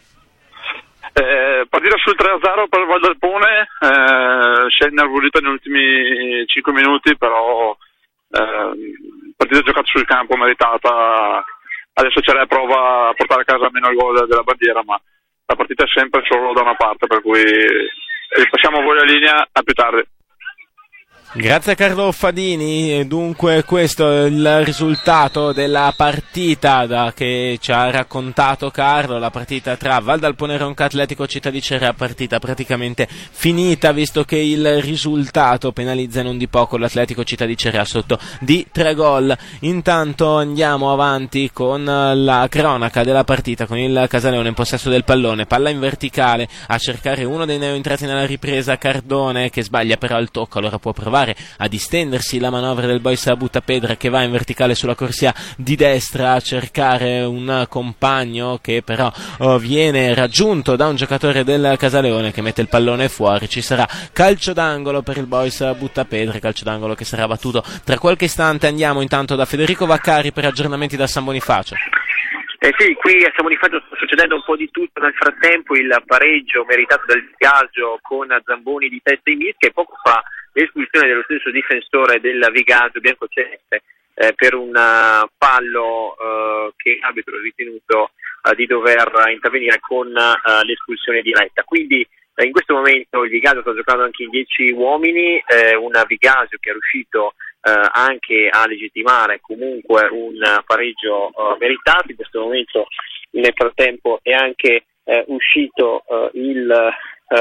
Partita sul 3-0 per Vadalpone, si è innervosita negli ultimi 5 minuti, però partita giocata sul campo, meritata. Adesso Cerea prova a portare a casa almeno il gol della bandiera, ma la partita è sempre solo da una parte, per cui passiamo a voi la linea, a più tardi. Grazie a Carlo Fadini. Dunque questo è il risultato della partita che ci ha raccontato Carlo, la partita tra Valdalpone Ronca Atletico Città di Cerea, partita praticamente finita, visto che il risultato penalizza non di poco l'Atletico Città di Cerea sotto di 3 gol. Intanto andiamo avanti con la cronaca della partita, con il Casaleone in possesso del pallone, palla in verticale a cercare uno dei neoentrati nella ripresa, Cardone, che sbaglia però il tocco, allora può provare a distendersi la manovra del Boys Buttapedra, che va in verticale sulla corsia di destra a cercare un compagno che però viene raggiunto da un giocatore del Casaleone che mette il pallone fuori. Ci sarà calcio d'angolo per il Boys Buttapedra, calcio d'angolo che sarà battuto tra qualche istante. Andiamo intanto da Federico Vaccari per aggiornamenti da San Bonifacio. Sì, qui a San Bonifacio sta succedendo un po' di tutto. Nel frattempo il pareggio meritato dal Vigasio con Zamboni di testa in mischia, e poco fa l'espulsione dello stesso difensore del Vigasio, biancoceleste, per un fallo che l'arbitro ha ritenuto di dover intervenire con l'espulsione diretta. Quindi in questo momento il Vigasio sta giocando anche in 10 uomini, un Vigasio che è riuscito anche a legittimare comunque un pareggio meritato. In questo momento nel frattempo è anche uscito il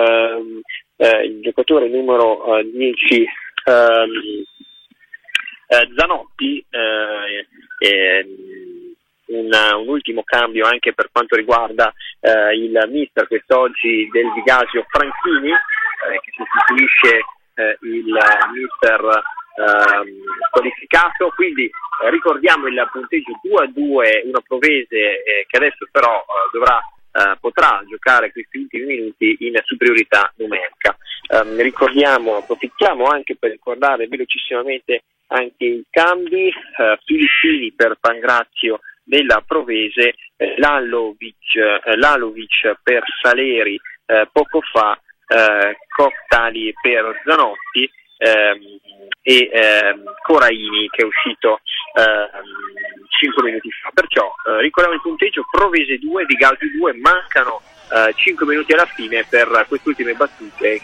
giocatore numero 10 Zanotti, un ultimo cambio anche per quanto riguarda il mister quest'oggi del Vigasio, Franchini, che sostituisce il mister qualificato. Quindi ricordiamo il punteggio 2-2, una Provese che adesso però dovrà potrà giocare questi ultimi minuti in superiorità numerica. Approfittiamo anche per ricordare velocissimamente anche i cambi. Filippini per Pangrazio della Provese, Lalovic per Saleri poco fa, Coctali per Zanotti e Coraini che è uscito 5 minuti fa. Perciò ricordiamo il punteggio: Provese 2, Vigasio 2, mancano 5 minuti alla fine per queste ultime battute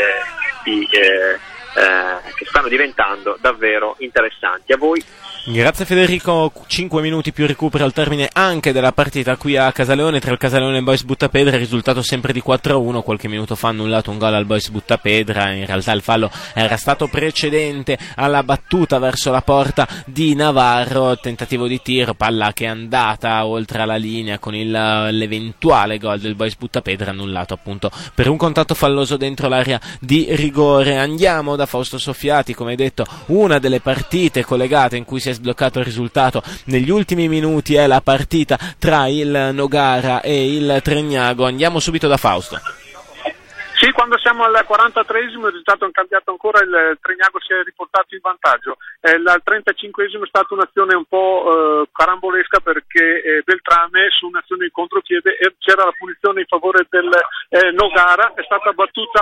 che stanno diventando davvero interessanti. A voi. Grazie Federico, 5 minuti più recupero al termine anche della partita qui a Casaleone tra il Casaleone e il Boys Buttapedra, risultato sempre di 4-1, qualche minuto fa annullato un gol al Boys Buttapedra, in realtà il fallo era stato precedente alla battuta verso la porta di Navarro, tentativo di tiro, palla che è andata oltre la linea con l'eventuale gol del Boys Buttapedra, annullato appunto per un contatto falloso dentro l'area di rigore. Andiamo da Fausto Soffiati, come detto una delle partite collegate in cui si è sbloccato il risultato negli ultimi minuti è la partita tra il Nogara e il Tregnago. Andiamo subito da Fausto. Sì, quando siamo al 43esimo il risultato è cambiato ancora, il Tregnago si è riportato in vantaggio. Al 35esimo è stata un'azione un po' carambolesca perché Beltrame su un'azione di contropiede c'era la punizione in favore del Nogara, è stata battuta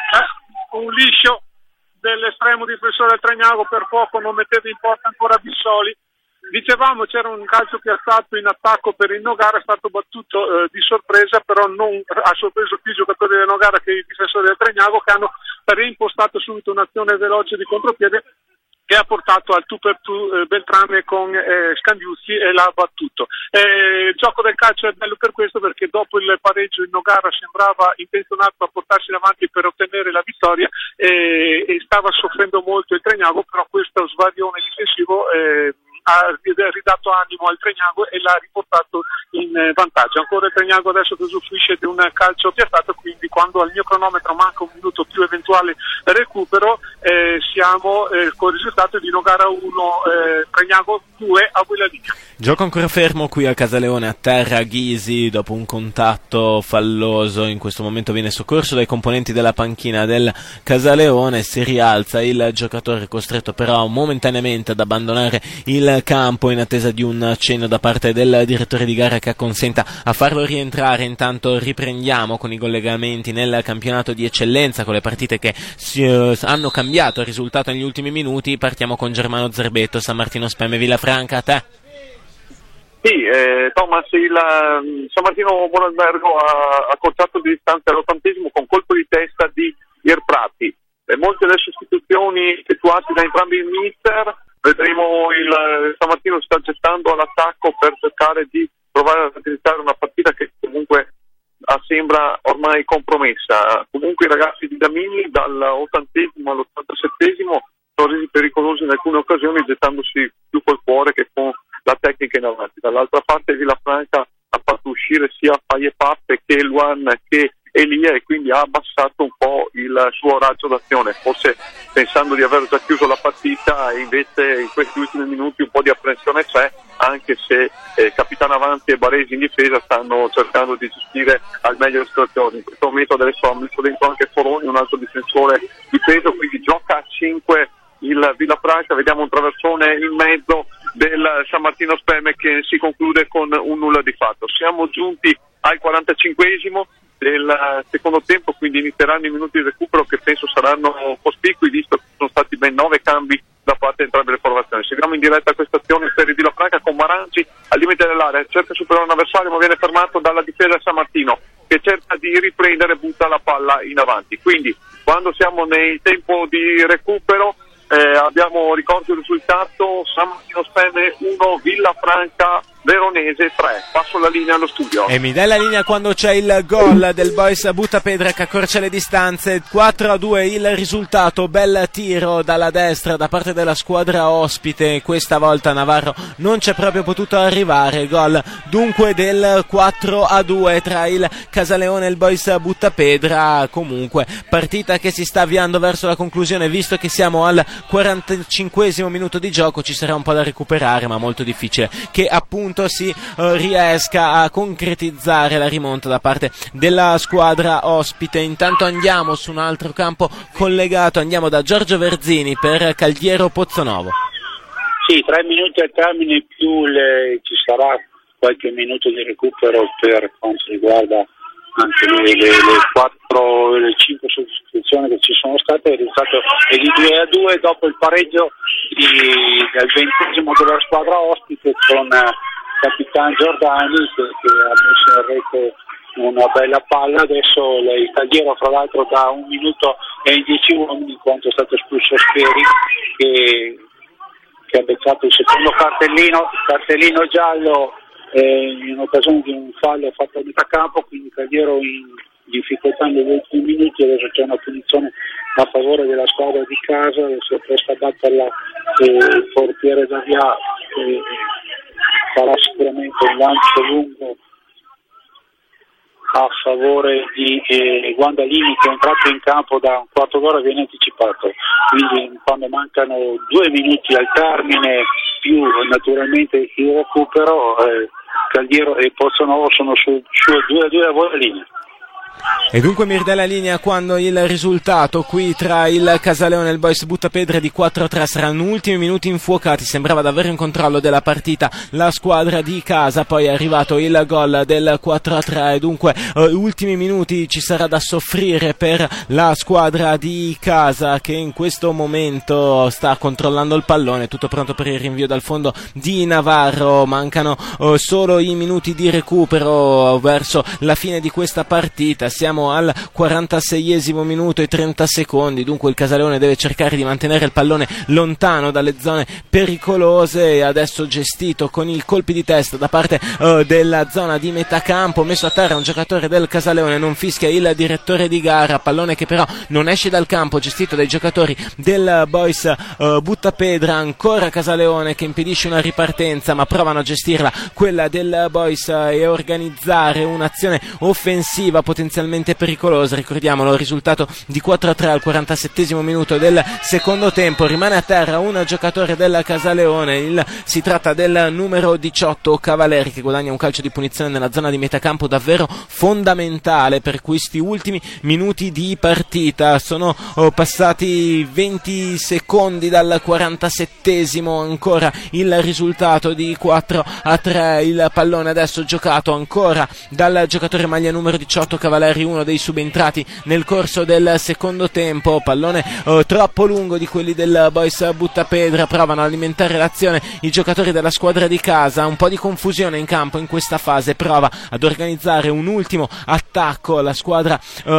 un liscio dell'estremo difensore del Tregnago, per poco non metteva in porta ancora Bissoli. Dicevamo c'era un calcio piazzato in attacco per il Nogara, è stato battuto di sorpresa, però non ha sorpreso più i giocatori del Nogara che i difensori del Tregnago, che hanno reimpostato subito un'azione veloce di contropiede che ha portato al 2-2 Beltrame con Scandiuzzi e l'ha battuto. Il gioco del calcio è bello per questo, perché dopo il pareggio il Nogara sembrava intenzionato a portarsi davanti per ottenere la vittoria e stava soffrendo molto il Tregnago, però questo svarione difensivo ha ridato animo al Tregnago e l'ha riportato in vantaggio. Ancora il Tregnago adesso che usufruisce di un calcio piazzato, quindi quando al mio cronometro manca un minuto più eventuale recupero siamo col risultato di Nogara 1 Tregnago 2 a quella linea. Gioco ancora fermo qui al Casaleone, a terra Ghisi dopo un contatto falloso, in questo momento viene soccorso dai componenti della panchina del Casaleone, si rialza il giocatore, costretto però momentaneamente ad abbandonare il campo in attesa di un accenno da parte del direttore di gara che acconsenta a farlo rientrare. Intanto riprendiamo con i collegamenti nel campionato di eccellenza, con le partite che hanno cambiato il risultato negli ultimi minuti. Partiamo con Germano Zerbetto, San Martino Spemme Villafranca. A te. Sì, Thomas, il San Martino Buonalbergo ha accorciato di distanza all'80° con colpo di testa di Irprati. Molte delle sostituzioni effettuate da entrambi i mister. Vedremo il San Martino sta gettando all'attacco per cercare di provare a utilizzare una partita che comunque sembra ormai compromessa. Comunque i ragazzi di Damini dall'80° all'87° sono resi pericolosi in alcune occasioni, gettandosi più col cuore che con la tecnica in avanti. Dall'altra parte Villafranca ha fatto uscire sia Paie Pappe che Luan che Elia, e quindi ha abbassato un po' il suo raggio d'azione, forse pensando di aver già chiuso la partita, e invece in questi ultimi minuti un po' di apprensione c'è, anche se Capitano Avanti e Baresi in difesa stanno cercando di gestire al meglio le situazioni. In questo momento adesso ha messo dentro anche Foroni, un altro difensore di peso, quindi gioca a 5 il Villafranca. Vediamo un traversone in mezzo del San Martino Spemme che si conclude con un nulla di fatto. Siamo giunti al 45° del secondo tempo, quindi inizieranno i minuti di recupero che penso saranno cospicui, visto che sono stati ben 9 cambi da parte di entrambe le formazioni. Seguiamo in diretta questa azione per il Villafranca con Maranci al limite dell'area, cerca di superare un avversario ma viene fermato dalla difesa San Martino, che cerca di riprendere e butta la palla in avanti. Quindi quando siamo nel tempo di recupero abbiamo, ricordo il risultato: San Martino Spemme 1, Villafranca Veronese 3. Passo la linea allo studio. E mi dai la linea quando c'è il gol del Boys Buttapedra che accorcia le distanze. 4-2 il risultato, bel tiro dalla destra da parte della squadra ospite, questa volta Navarro non c'è proprio potuto arrivare. Gol dunque del 4-2 tra il Casaleone e il Boys Buttapedra. Comunque partita che si sta avviando verso la conclusione, visto che siamo al 45° minuto di gioco. Ci sarà un po' da recuperare, ma molto difficile che appunto punto si riesca a concretizzare la rimonta da parte della squadra ospite. Intanto andiamo su un altro campo collegato, andiamo da Giorgio Verzini per Caldiero Pozzonovo. Sì, 3 minuti al termine più ci sarà qualche minuto di recupero per quanto riguarda anche le 5 sostituzioni che ci sono state. Il risultato è di 2-2 dopo il pareggio del 20° della squadra ospite con Capitan Giordani che ha messo in rete una bella palla. Adesso il Caldiero fra l'altro da 1 minuto e 10 uomini in quanto è stato espulso Speri che ha beccato il secondo cartellino giallo in occasione di un fallo fatto a metà campo, quindi Caldiero in difficoltà negli ultimi minuti. Adesso c'è una punizione a favore della squadra di casa, si è presta a batterla il portiere Davia farà sicuramente un lancio lungo a favore di Guandalini che è entrato in campo da un quarto d'ora e viene anticipato, quindi quando mancano 2 minuti al termine più naturalmente il recupero Caldiero e Pozzonovo sono su 2-2 a voi linea. E dunque Mirdella linea quando il risultato qui tra il Casaleone e il Boys Buttapedra di 4-3 saranno ultimi minuti infuocati. Sembrava davvero in controllo della partita la squadra di casa, poi è arrivato il gol del 4-3 e dunque ultimi minuti ci sarà da soffrire per la squadra di casa che in questo momento sta controllando il pallone, tutto pronto per il rinvio dal fondo di Navarro. Mancano solo i minuti di recupero verso la fine di questa partita. Siamo al 46esimo minuto e 30 secondi, dunque il Casaleone deve cercare di mantenere il pallone lontano dalle zone pericolose e adesso gestito con i colpi di testa da parte della zona di metacampo, messo a terra un giocatore del Casaleone, non fischia il direttore di gara, pallone che però non esce dal campo, gestito dai giocatori del Boys Buttapedra, ancora Casaleone che impedisce una ripartenza ma provano a gestirla quella del Boys e organizzare un'azione offensiva potenzialmente pericolosa. Ricordiamolo, il risultato di 4-3 al 47esimo minuto del secondo tempo. Rimane a terra un giocatore del Casaleone, si tratta del numero 18 Cavaleri, che guadagna un calcio di punizione nella zona di metacampo davvero fondamentale per questi ultimi minuti di partita. Sono passati 20 secondi dal 47esimo, ancora il risultato di 4-3. Il pallone adesso giocato ancora dal giocatore maglia numero 18 Cavaleri, uno dei subentrati nel corso del secondo tempo. Pallone troppo lungo di quelli del Boys Buttapedra, provano ad alimentare l'azione i giocatori della squadra di casa, un po' di confusione in campo in questa fase, prova ad organizzare un ultimo attacco la squadra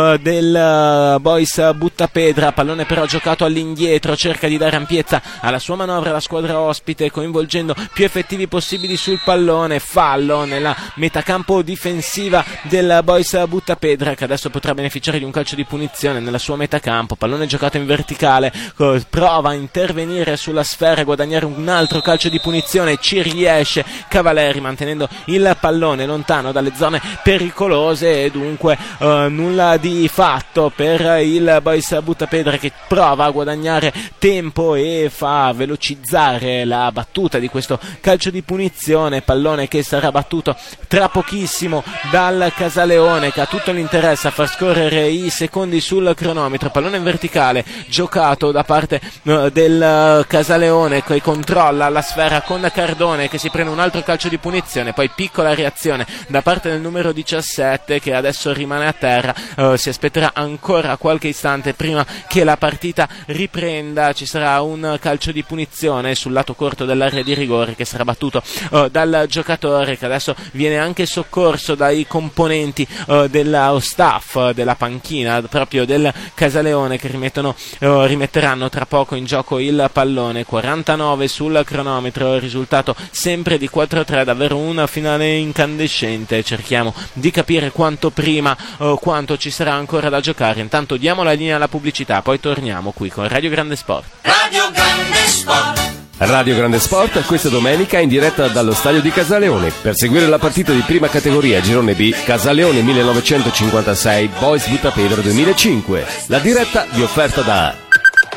del Boys Buttapedra, pallone però giocato all'indietro, cerca di dare ampiezza alla sua manovra la squadra ospite coinvolgendo più effettivi possibili sul pallone. Fallo nella metacampo difensiva del Boys Buttapedra, che adesso potrà beneficiare di un calcio di punizione nella sua metacampo. Pallone giocato in verticale, prova a intervenire sulla sfera e guadagnare un altro calcio di punizione, ci riesce Cavaleri mantenendo il pallone lontano dalle zone pericolose e dunque nulla di fatto per il Boys Buttapedra, che prova a guadagnare tempo e fa velocizzare la battuta di questo calcio di punizione. Pallone che sarà battuto tra pochissimo dal Casaleone, che ha tutto l'interesse a far scorrere i secondi sul cronometro. Pallone in verticale giocato da parte del Casaleone, che controlla la sfera con Cardone, che si prende un altro calcio di punizione, poi piccola reazione da parte del numero 17 che adesso rimane a terra. Si aspetterà ancora qualche istante prima che la partita riprenda. Ci sarà un calcio di punizione sul lato corto dell'area di rigore che sarà battuto dal giocatore, che adesso viene anche soccorso dai componenti della staff della panchina proprio del Casaleone, che rimetteranno tra poco in gioco il pallone. 49 sul cronometro, il risultato sempre di 4-3, davvero un finale incandescente. Cerchiamo di capire quanto prima quanto ci sarà ancora da giocare. Intanto diamo la linea alla pubblicità, poi torniamo qui con Radio Grande Sport. Radio Grande Sport. Radio Grande Sport questa domenica in diretta dallo stadio di Casaleone. Per seguire la partita di prima categoria Girone B, Casaleone 1956, Boys Buttapedra 2005. La diretta vi offerta da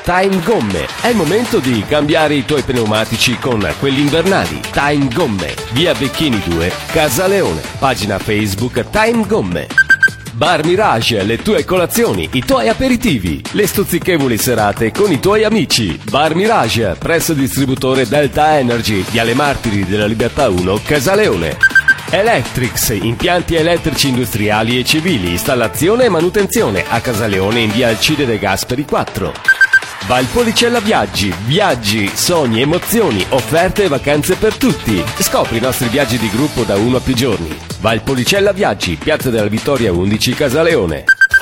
Time Gomme. È il momento di cambiare i tuoi pneumatici con quelli invernali. Time Gomme, via Becchini 2, Casaleone. Pagina Facebook Time Gomme. Bar Mirage, le tue colazioni, i tuoi aperitivi, le stuzzichevoli serate con i tuoi amici. Bar Mirage, presso distributore Delta Energy, Viale Martiri della Libertà 1, Casaleone. Electrics, impianti elettrici industriali e civili, installazione e manutenzione a Casaleone in via Alcide De Gasperi 4. Valpolicella Viaggi, viaggi, sogni, emozioni, offerte e vacanze per tutti. Scopri i nostri viaggi di gruppo da 1 a più giorni. Valpolicella Viaggi, Piazza della Vittoria 11, Casaleone.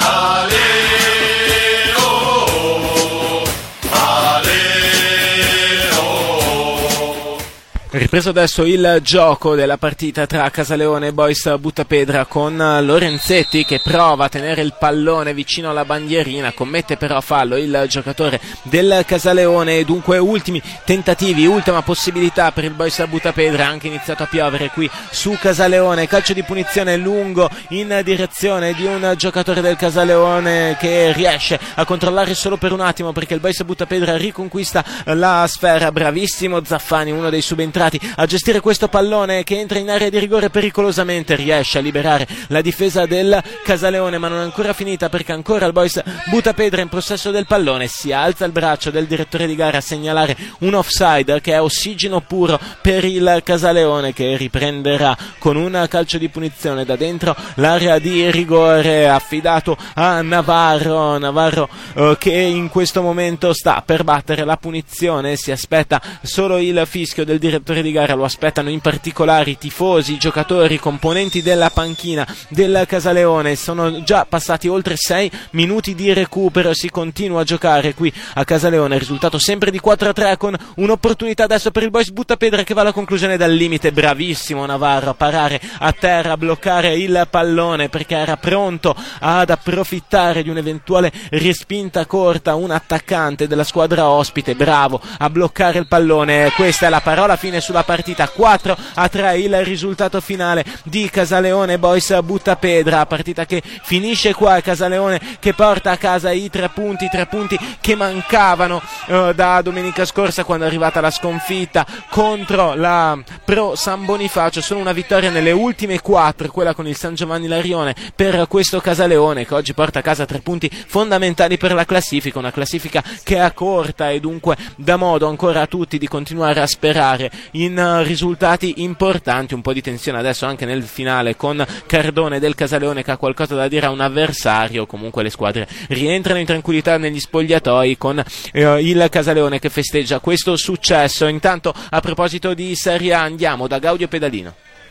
Ripreso adesso il gioco della partita tra Casaleone e Boys Buttapedra con Lorenzetti che prova a tenere il pallone vicino alla bandierina, commette però fallo il giocatore del Casaleone e dunque ultimi tentativi, ultima possibilità per il Boys Buttapedra, anche iniziato a piovere qui su Casaleone, calcio di punizione lungo in direzione di un giocatore del Casaleone che riesce a controllare solo per un attimo perché il Boys Buttapedra riconquista la sfera, bravissimo Zaffani, uno dei subentrati a gestire questo pallone che entra in area di rigore pericolosamente, riesce a liberare la difesa del Casaleone ma non è ancora finita perché ancora il Boys Buttapedra in possesso del pallone, si alza il braccio del direttore di gara a segnalare un offside che è ossigeno puro per il Casaleone che riprenderà con un calcio di punizione da dentro l'area di rigore affidato a Navarro che in questo momento sta per battere la punizione, si aspetta solo il fischio del direttore di gara, lo aspettano in particolare i tifosi, i giocatori, i componenti della panchina del Casaleone. Sono già passati oltre 6 minuti di recupero, si continua a giocare qui a Casaleone, risultato sempre di 4-3 con un'opportunità adesso per il Boys Buttapedra che va alla conclusione dal limite, bravissimo Navarro a parare a terra, a bloccare il pallone perché era pronto ad approfittare di un'eventuale respinta corta, un attaccante della squadra ospite, bravo a bloccare il pallone. Questa è la parola fine sulla partita, 4-3 il risultato finale di Casaleone Boys Buttapedra, partita che finisce qua, Casaleone che porta a casa i 3 punti che mancavano da domenica scorsa quando è arrivata la sconfitta contro la Pro San Bonifacio, solo una vittoria nelle ultime 4, quella con il San Giovanni Larione per questo Casaleone che oggi porta a casa 3 punti fondamentali per la classifica, una classifica che è corta e dunque dà modo ancora a tutti di continuare a sperare in risultati importanti, un po' di tensione adesso anche nel finale con Cardone del Casaleone che ha qualcosa da dire a un avversario, comunque le squadre rientrano in tranquillità negli spogliatoi con il Casaleone che festeggia questo successo. Intanto a proposito di Serie A andiamo da Gaudio Pedalino.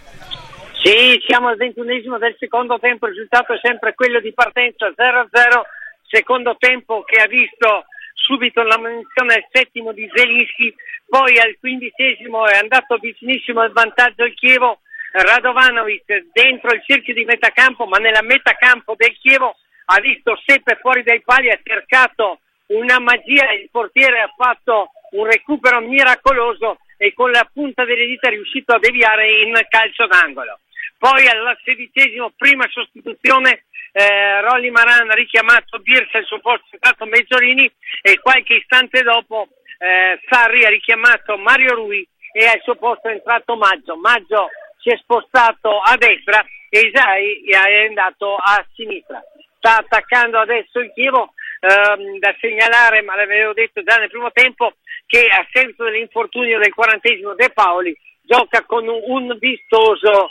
Sì, siamo al 21esimo del secondo tempo, il risultato è sempre quello di partenza 0-0, secondo tempo che ha visto subito la munizione al 7° di Zelinski, poi al 15esimo è andato vicinissimo al vantaggio il Chievo, Radovanovic dentro il cerchio di metacampo, ma nella metacampo del Chievo ha visto Seppe fuori dai pali, ha cercato una magia, il portiere ha fatto un recupero miracoloso e con la punta delle dita è riuscito a deviare in calcio d'angolo. Poi al 16esimo, prima sostituzione, Rolli Maran ha richiamato Birsa, il suo posto è stato Mezzolini e qualche istante dopo Sarri ha richiamato Mario Rui e al suo posto è entrato Maggio si è spostato a destra e Isai è andato a sinistra. Sta attaccando adesso il Chievo, da segnalare, ma l'avevo detto già nel primo tempo, che a seguito dell'infortunio del 40esimo De Paoli gioca con una vistosa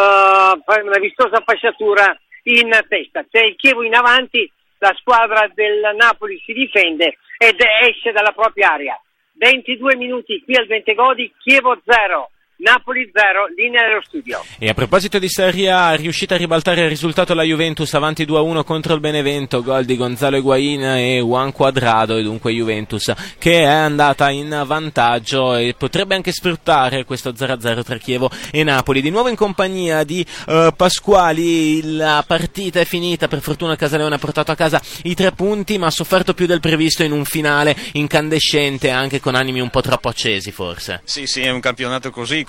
fasciatura in testa. C'è il Chievo in avanti, la squadra del Napoli si difende ed esce dalla propria area. 22 minuti qui al Bentegodi, Chievo 0, Napoli 0, linea dello studio. E a proposito di Serie A, è riuscita a ribaltare il risultato la Juventus avanti 2-1 contro il Benevento, gol di Gonzalo Higuain e Juan Cuadrado, e dunque Juventus che è andata in vantaggio e potrebbe anche sfruttare questo 0-0 tra Chievo e Napoli. Di nuovo in compagnia di Pasquali, la partita è finita, per fortuna il Casaleone ha portato a casa i 3 punti, ma ha sofferto più del previsto in un finale incandescente, anche con animi un po' troppo accesi forse. Sì, è un campionato così,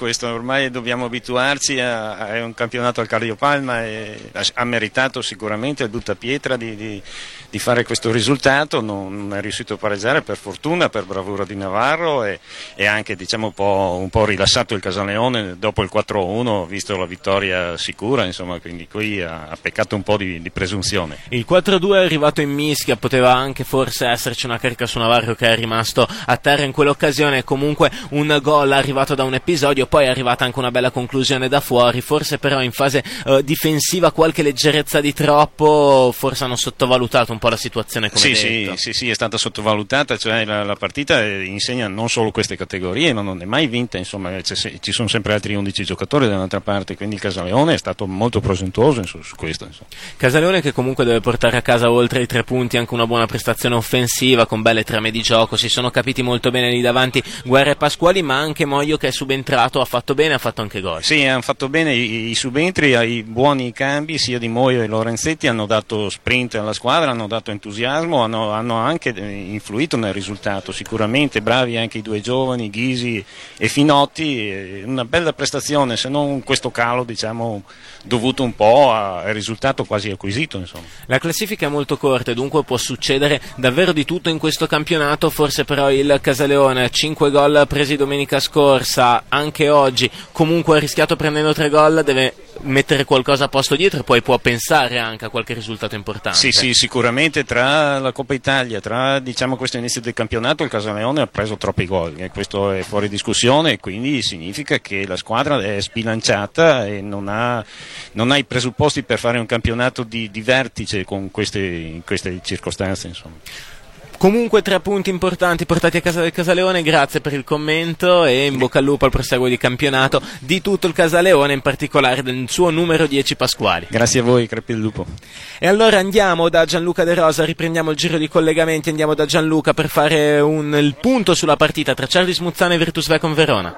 questo, ormai dobbiamo abituarci è un campionato al Cardiopalma e ha meritato sicuramente il Buttapietra di fare questo risultato, non è riuscito a pareggiare per fortuna, per bravura di Navarro e anche diciamo un po' rilassato il Casaleone dopo il 4-1, visto la vittoria sicura, insomma, quindi qui ha peccato un po' di presunzione. Il 4-2 è arrivato in mischia, poteva anche forse esserci una carica su Navarro che è rimasto a terra in quell'occasione, comunque un gol arrivato da un episodio, poi è arrivata anche una bella conclusione da fuori, forse però in fase difensiva qualche leggerezza di troppo, forse hanno sottovalutato un po' la situazione come detto. Sì, è stata sottovalutata, cioè la partita insegna non solo queste categorie, ma non è mai vinta, insomma ci sono sempre altri 11 giocatori dall'altra parte, quindi il Casaleone è stato molto presuntuoso su questo. Insomma. Casaleone che comunque deve portare a casa oltre i 3 punti anche una buona prestazione offensiva con belle trame di gioco, si sono capiti molto bene lì davanti Guerra e Pasquali, ma anche Moio che è subentrato, ha fatto bene, ha fatto anche gol. Sì, hanno fatto bene i subentri, i buoni cambi sia di Moio e Lorenzetti, hanno dato sprint alla squadra, hanno dato entusiasmo, hanno anche influito nel risultato, sicuramente bravi anche i 2 giovani, Ghisi e Finotti, una bella prestazione, se non questo calo diciamo dovuto un po' al risultato quasi acquisito. Insomma. La classifica è molto corta e dunque può succedere davvero di tutto in questo campionato, forse però il Casaleone 5 gol presi domenica scorsa, anche oggi comunque ha rischiato prendendo 3 gol, deve mettere qualcosa a posto dietro e poi può pensare anche a qualche risultato importante. Sì, sicuramente tra la Coppa Italia, tra diciamo questo inizio del campionato il Casaleone ha preso troppi gol e questo è fuori discussione e quindi significa che la squadra è sbilanciata e non ha i presupposti per fare un campionato di vertice in queste circostanze, insomma. Comunque 3 punti importanti portati a casa del Casaleone, grazie per il commento e in bocca al lupo al proseguo di campionato di tutto il Casaleone, in particolare del suo numero 10 Pasquali. Grazie a voi, crepi il lupo. E allora andiamo da Gianluca De Rosa, riprendiamo il giro di collegamenti, andiamo da Gianluca per fare il punto sulla partita tra Charlie Smuzzane e Virtus Vecon Verona.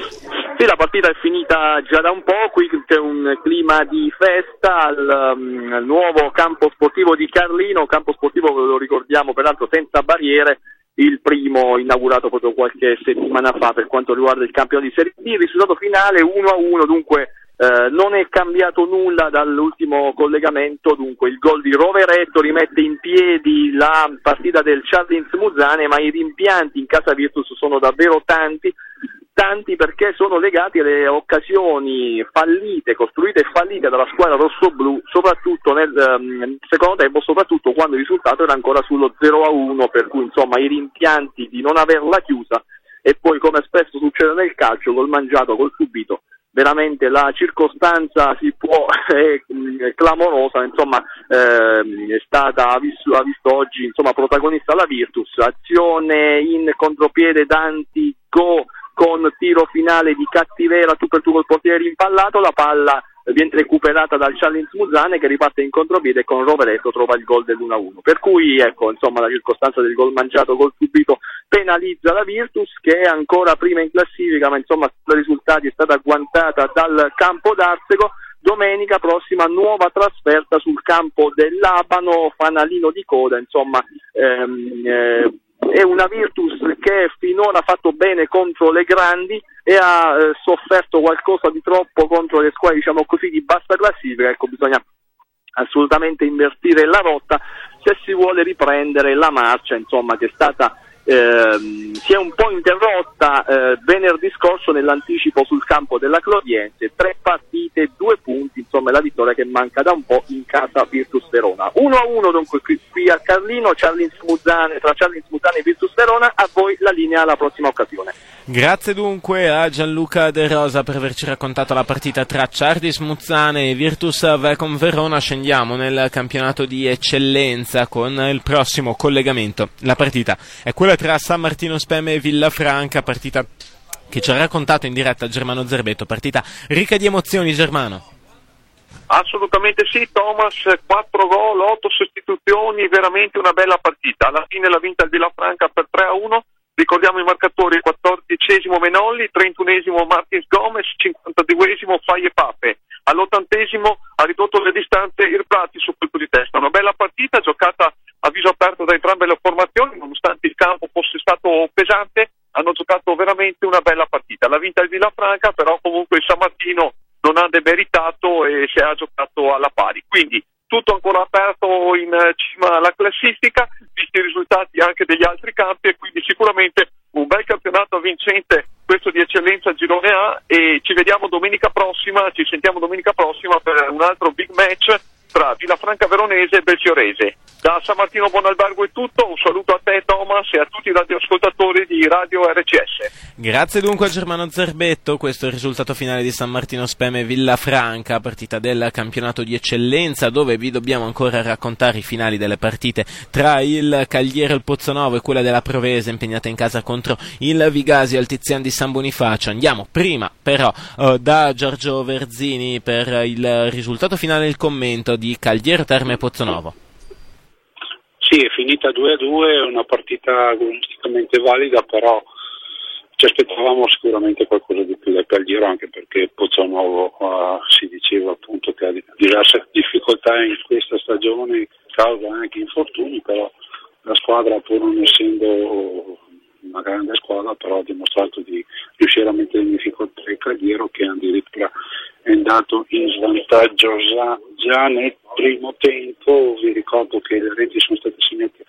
Sì, la partita è finita già da un po', qui c'è un clima di festa al nuovo campo sportivo di Carlino, campo sportivo che lo ricordiamo peraltro senza barriere, il primo inaugurato proprio qualche settimana fa per quanto riguarda il campionato di Serie B, il risultato finale 1-1, dunque non è cambiato nulla dall'ultimo collegamento, dunque il gol di Roveretto rimette in piedi la partita del Charlie Smuzzane, ma i rimpianti in casa Virtus sono davvero tanti perché sono legati alle occasioni fallite, costruite e fallite dalla squadra rossoblù, soprattutto nel secondo tempo, soprattutto quando il risultato era ancora sullo 0-1, per cui insomma i rimpianti di non averla chiusa e poi, come spesso succede nel calcio, col mangiato, col subito, veramente la circostanza è clamorosa, insomma ha visto oggi insomma protagonista la Virtus, azione in contropiede d'Antico con tiro finale di cattivera tu per tu col portiere impallato, la palla viene recuperata dal Charlie Smuzzane che riparte in contropiede e con Roveretto trova il gol dell'1-1. Per cui ecco, insomma, la circostanza del gol mangiato col subito penalizza la Virtus che è ancora prima in classifica, ma insomma per i risultati è stata agguantata dal campo d'Arsego. Domenica prossima nuova trasferta sul campo dell'Abano, fanalino di coda, insomma è una Virtus che finora ha fatto bene contro le grandi e ha sofferto qualcosa di troppo contro le squadre, diciamo così, di bassa classifica. Ecco, bisogna assolutamente invertire la rotta se si vuole riprendere la marcia, insomma, che è stata si è un po' interrotta venerdì scorso nell'anticipo sul campo della Clodiense, 3 partite, 2 punti, insomma la vittoria che manca da un po' in casa Virtus Verona. 1-1 dunque qui a Carlino, tra Charlie Smuzzane e Virtus Verona. A voi la linea alla prossima occasione. Grazie dunque a Gianluca De Rosa per averci raccontato la partita tra Charlie Smuzzane e Virtus Vecon Verona. Scendiamo nel campionato di eccellenza con il prossimo collegamento. La partita è quella tra San Martino Spemme e Villafranca, partita che ci ha raccontato in diretta Germano Zerbetto, partita ricca di emozioni. Germano. Assolutamente sì, Thomas, 4 gol, 8 sostituzioni, veramente una bella partita. Alla fine l'ha vinta il Villafranca per 3-1. Ricordiamo i marcatori: 14esimo Menolli, 31esimo Martins Gomez, 52esimo Faye Pape. All'80esimo ha ridotto le distanze Irprati su colpo di testa. Una bella partita giocata a viso aperto da entrambe le formazioni, nonostante il campo fosse stato pesante. hanno giocato veramente una bella partita. L'ha vinta il Villafranca, però comunque il San Martino non ha demeritato e si è giocato alla pari. Quindi tutto ancora aperto in cima alla classifica, visti i risultati anche degli altri campi, e quindi sicuramente un bel campionato vincente, questo di eccellenza Girone A, e ci sentiamo domenica prossima per un altro big match tra Villafranca Veronese e Belfiorese. Da San Martino Buonalbergo è tutto, un saluto a te Thomas e a tutti i radioascoltatori di Radio RCS. Grazie dunque a Germano Zerbetto, questo è il risultato finale di San Martino Speme Villafranca, partita del campionato di eccellenza, dove vi dobbiamo ancora raccontare i finali delle partite tra il Cagliero il Pozzonovo e quella della Provese impegnata in casa contro il Vigasio al Tizian di San Bonifacio. Andiamo prima però da Giorgio Verzini per il risultato finale e il commento di Cagliero Terme Pozzonovo. Sì, è finita 2-2, una partita agonisticamente valida, però ci aspettavamo sicuramente qualcosa di più da Cagliero, anche perché Pozzonovo si diceva appunto che ha diverse difficoltà in questa stagione, causa anche infortuni, però la squadra, pur non essendo una grande squadra, però ha dimostrato di riuscire a mettere in difficoltà il Cagliero, che addirittura è andato in svantaggio già nel primo tempo. Vi ricordo che le reti sono state segnate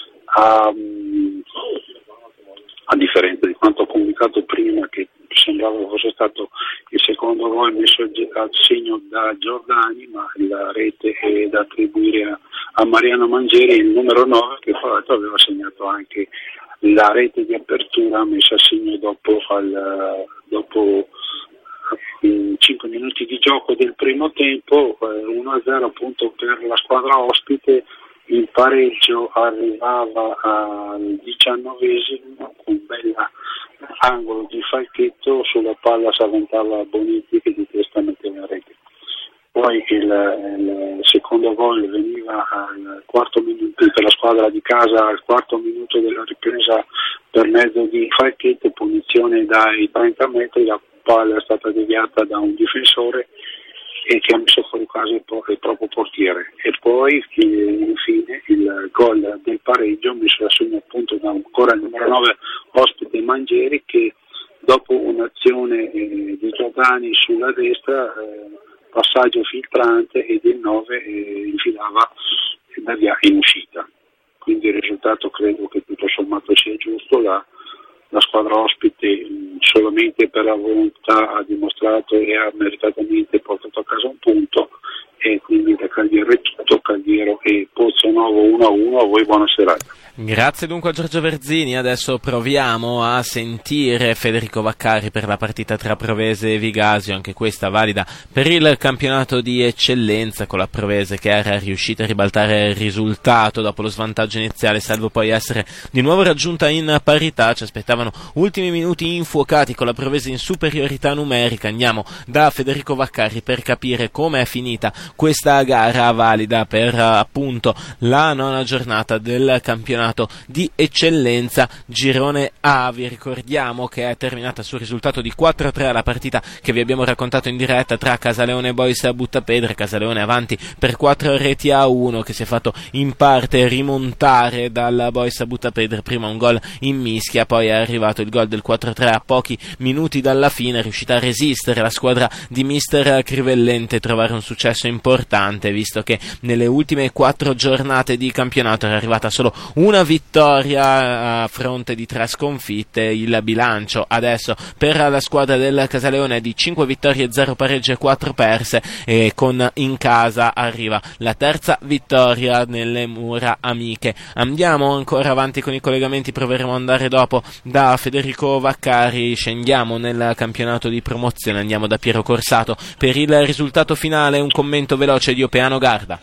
a differenza di quanto ho comunicato prima, che sembrava fosse stato il secondo gol messo al segno da Giordani, ma la rete è da attribuire a Mariano Mangieri, il numero 9, che fra l'altro aveva segnato anche la rete di apertura messa a segno dopo 5 minuti di gioco del primo tempo, 1-0 appunto per la squadra ospite. Il pareggio arrivava al 19esimo con un bel angolo di Falchetto, sulla palla si avventava Bonetti che di testa metteva in rete. Poi il secondo gol veniva al quarto minuto per la squadra di casa, al quarto minuto della ripresa per mezzo di Falchetto, punizione dai 30 metri, la palla è stata deviata da un difensore e che ha messo fuori casa il proprio portiere. E poi infine il gol del pareggio messo a segno appunto da ancora il numero 9 ospite Mangieri, che dopo un'azione di Giordani sulla destra, passaggio filtrante, ed il 9 infilava da via in uscita. Quindi il risultato credo che tutto sommato sia giusto. La squadra ospite solamente per la volontà ha dimostrato e ha meritatamente portato a casa un punto, e quindi da Cagliero è tutto. Cagliero e Pozzonovo 1-1. A voi buona serata. Grazie dunque a Giorgio Verzini. Adesso proviamo a sentire Federico Vaccari per la partita tra Provese e Vigasio, anche questa valida per il campionato di eccellenza, con la Provese che era riuscita a ribaltare il risultato dopo lo svantaggio iniziale, salvo poi essere di nuovo raggiunta in parità. Ci aspettavano ultimi minuti infuocati con la Provese in superiorità numerica. Andiamo da Federico Vaccari per capire come è finita questa gara valida per appunto la 9ª giornata del campionato di eccellenza Girone A. Vi ricordiamo che è terminata sul risultato di 4-3 la partita che vi abbiamo raccontato in diretta tra Casaleone e Boys a Buttapedre. Casaleone avanti per 4-1, che si è fatto in parte rimontare dal Boys a Buttapedre. Prima un gol in mischia, poi è arrivato il gol del 4-3 a pochi minuti dalla fine. È riuscita a resistere la squadra di mister Crivellente, trovare un successo importante, visto che nelle ultime 4 giornate di campionato era arrivata solo una vittoria a fronte di 3 sconfitte. Il bilancio adesso per la squadra del Casaleone è di 5 vittorie, 0 pareggi e 4 perse, e con in casa arriva la 3ª vittoria nelle mura amiche. Andiamo ancora avanti con i collegamenti, proveremo ad andare dopo da Federico Vaccari. Scendiamo nel campionato di promozione, andiamo da Piero Corsato per il risultato finale. Un commento veloce di Opeano Garda.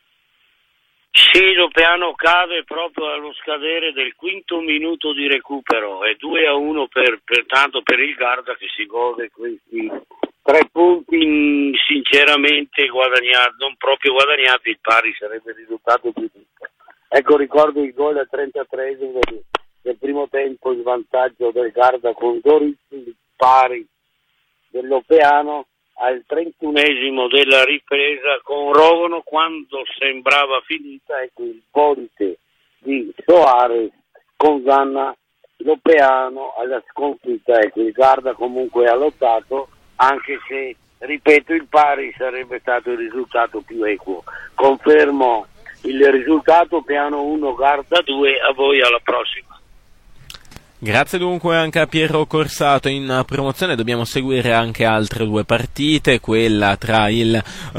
Sì, Lopeano cade proprio allo scadere del 5° minuto di recupero, è 2-1 pertanto per il Garda, che si gode questi 3 punti sinceramente guadagnati, non proprio guadagnati. Il pari sarebbe il risultato più giusto. Ecco, ricordo il gol al 33esimo del primo tempo, il vantaggio del Garda con Dorizzi, il pari dell'Opeano al 31esimo della ripresa con Rogono, quando sembrava finita. Ecco il polite di Soares condanna l'Opeano alla sconfitta, ecco, il Garda comunque ha lottato, anche se, ripeto, il pari sarebbe stato il risultato più equo. Confermo il risultato, Opeano 1, Garda 2, a voi, alla prossima. Grazie dunque anche a Piero Corsato. In promozione dobbiamo seguire anche altre due partite, quella tra il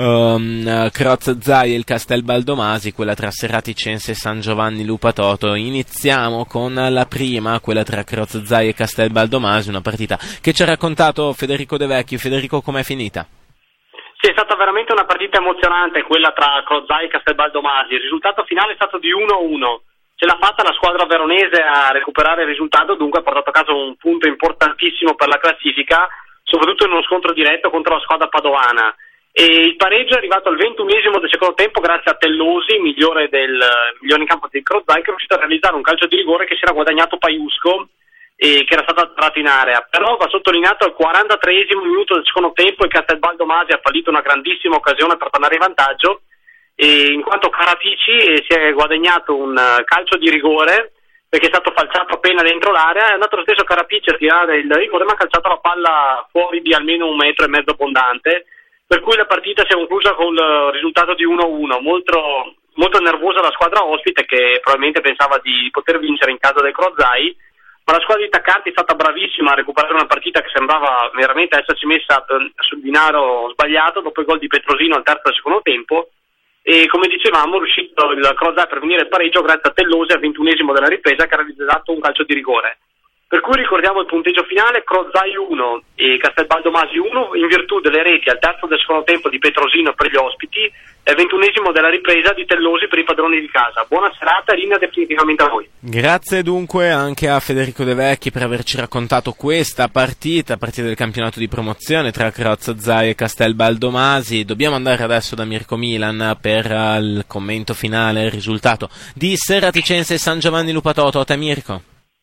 Croz Zai e il Castel Baldomasi, quella tra Serraticense e San Giovanni Lupatoto. Iniziamo con la prima, quella tra Croz Zai e Castel Baldomasi, una partita che ci ha raccontato Federico De Vecchio. Federico, com'è finita? Sì, è stata veramente una partita emozionante quella tra Croz Zai e Castel Baldomasi. Il risultato finale è stato di 1-1. Ce l'ha fatta la squadra veronese a recuperare il risultato, dunque ha portato a casa un punto importantissimo per la classifica, soprattutto in uno scontro diretto contro la squadra padovana. E il pareggio è arrivato al 21esimo del secondo tempo grazie a Tellosi, migliore in campo del Croz Zai, che è riuscito a realizzare un calcio di rigore che si era guadagnato Paiusco e che era stato attratto in area. Però va sottolineato al 43esimo minuto del secondo tempo il Castel Baldomasi ha fallito una grandissima occasione per tornare in vantaggio, e in quanto Caratici si è guadagnato un calcio di rigore perché è stato falciato appena dentro l'area, è andato lo stesso Carapici a tirare il rigore ma ha calciato la palla fuori di almeno 1,5 metri abbondante, per cui la partita si è conclusa con il risultato di 1-1, molto nervosa la squadra ospite che probabilmente pensava di poter vincere in casa del Croz Zai, ma la squadra di Taccarti è stata bravissima a recuperare una partita che sembrava veramente esserci messa sul binario sbagliato dopo il gol di Petrosino al terzo del secondo tempo. E come dicevamo è riuscito il Croz Zai per venire il pareggio grazie a Tellosi al 21esimo della ripresa che ha realizzato un calcio di rigore. Per cui ricordiamo il punteggio finale: Croz Zai 1 e Castel Baldomasi 1 in virtù delle reti al terzo del secondo tempo di Petrosino per gli ospiti e al 21esimo della ripresa di Tellosi per i padroni di casa. Buona serata e linea definitivamente a voi. Grazie dunque anche a Federico De Vecchi per averci raccontato questa partita del campionato di promozione tra Croz Zai e Castel Baldomasi. Dobbiamo andare adesso da Mirko Milan per il commento finale, il risultato di Serraticense e San Giovanni Lupatoto. A te Mirko.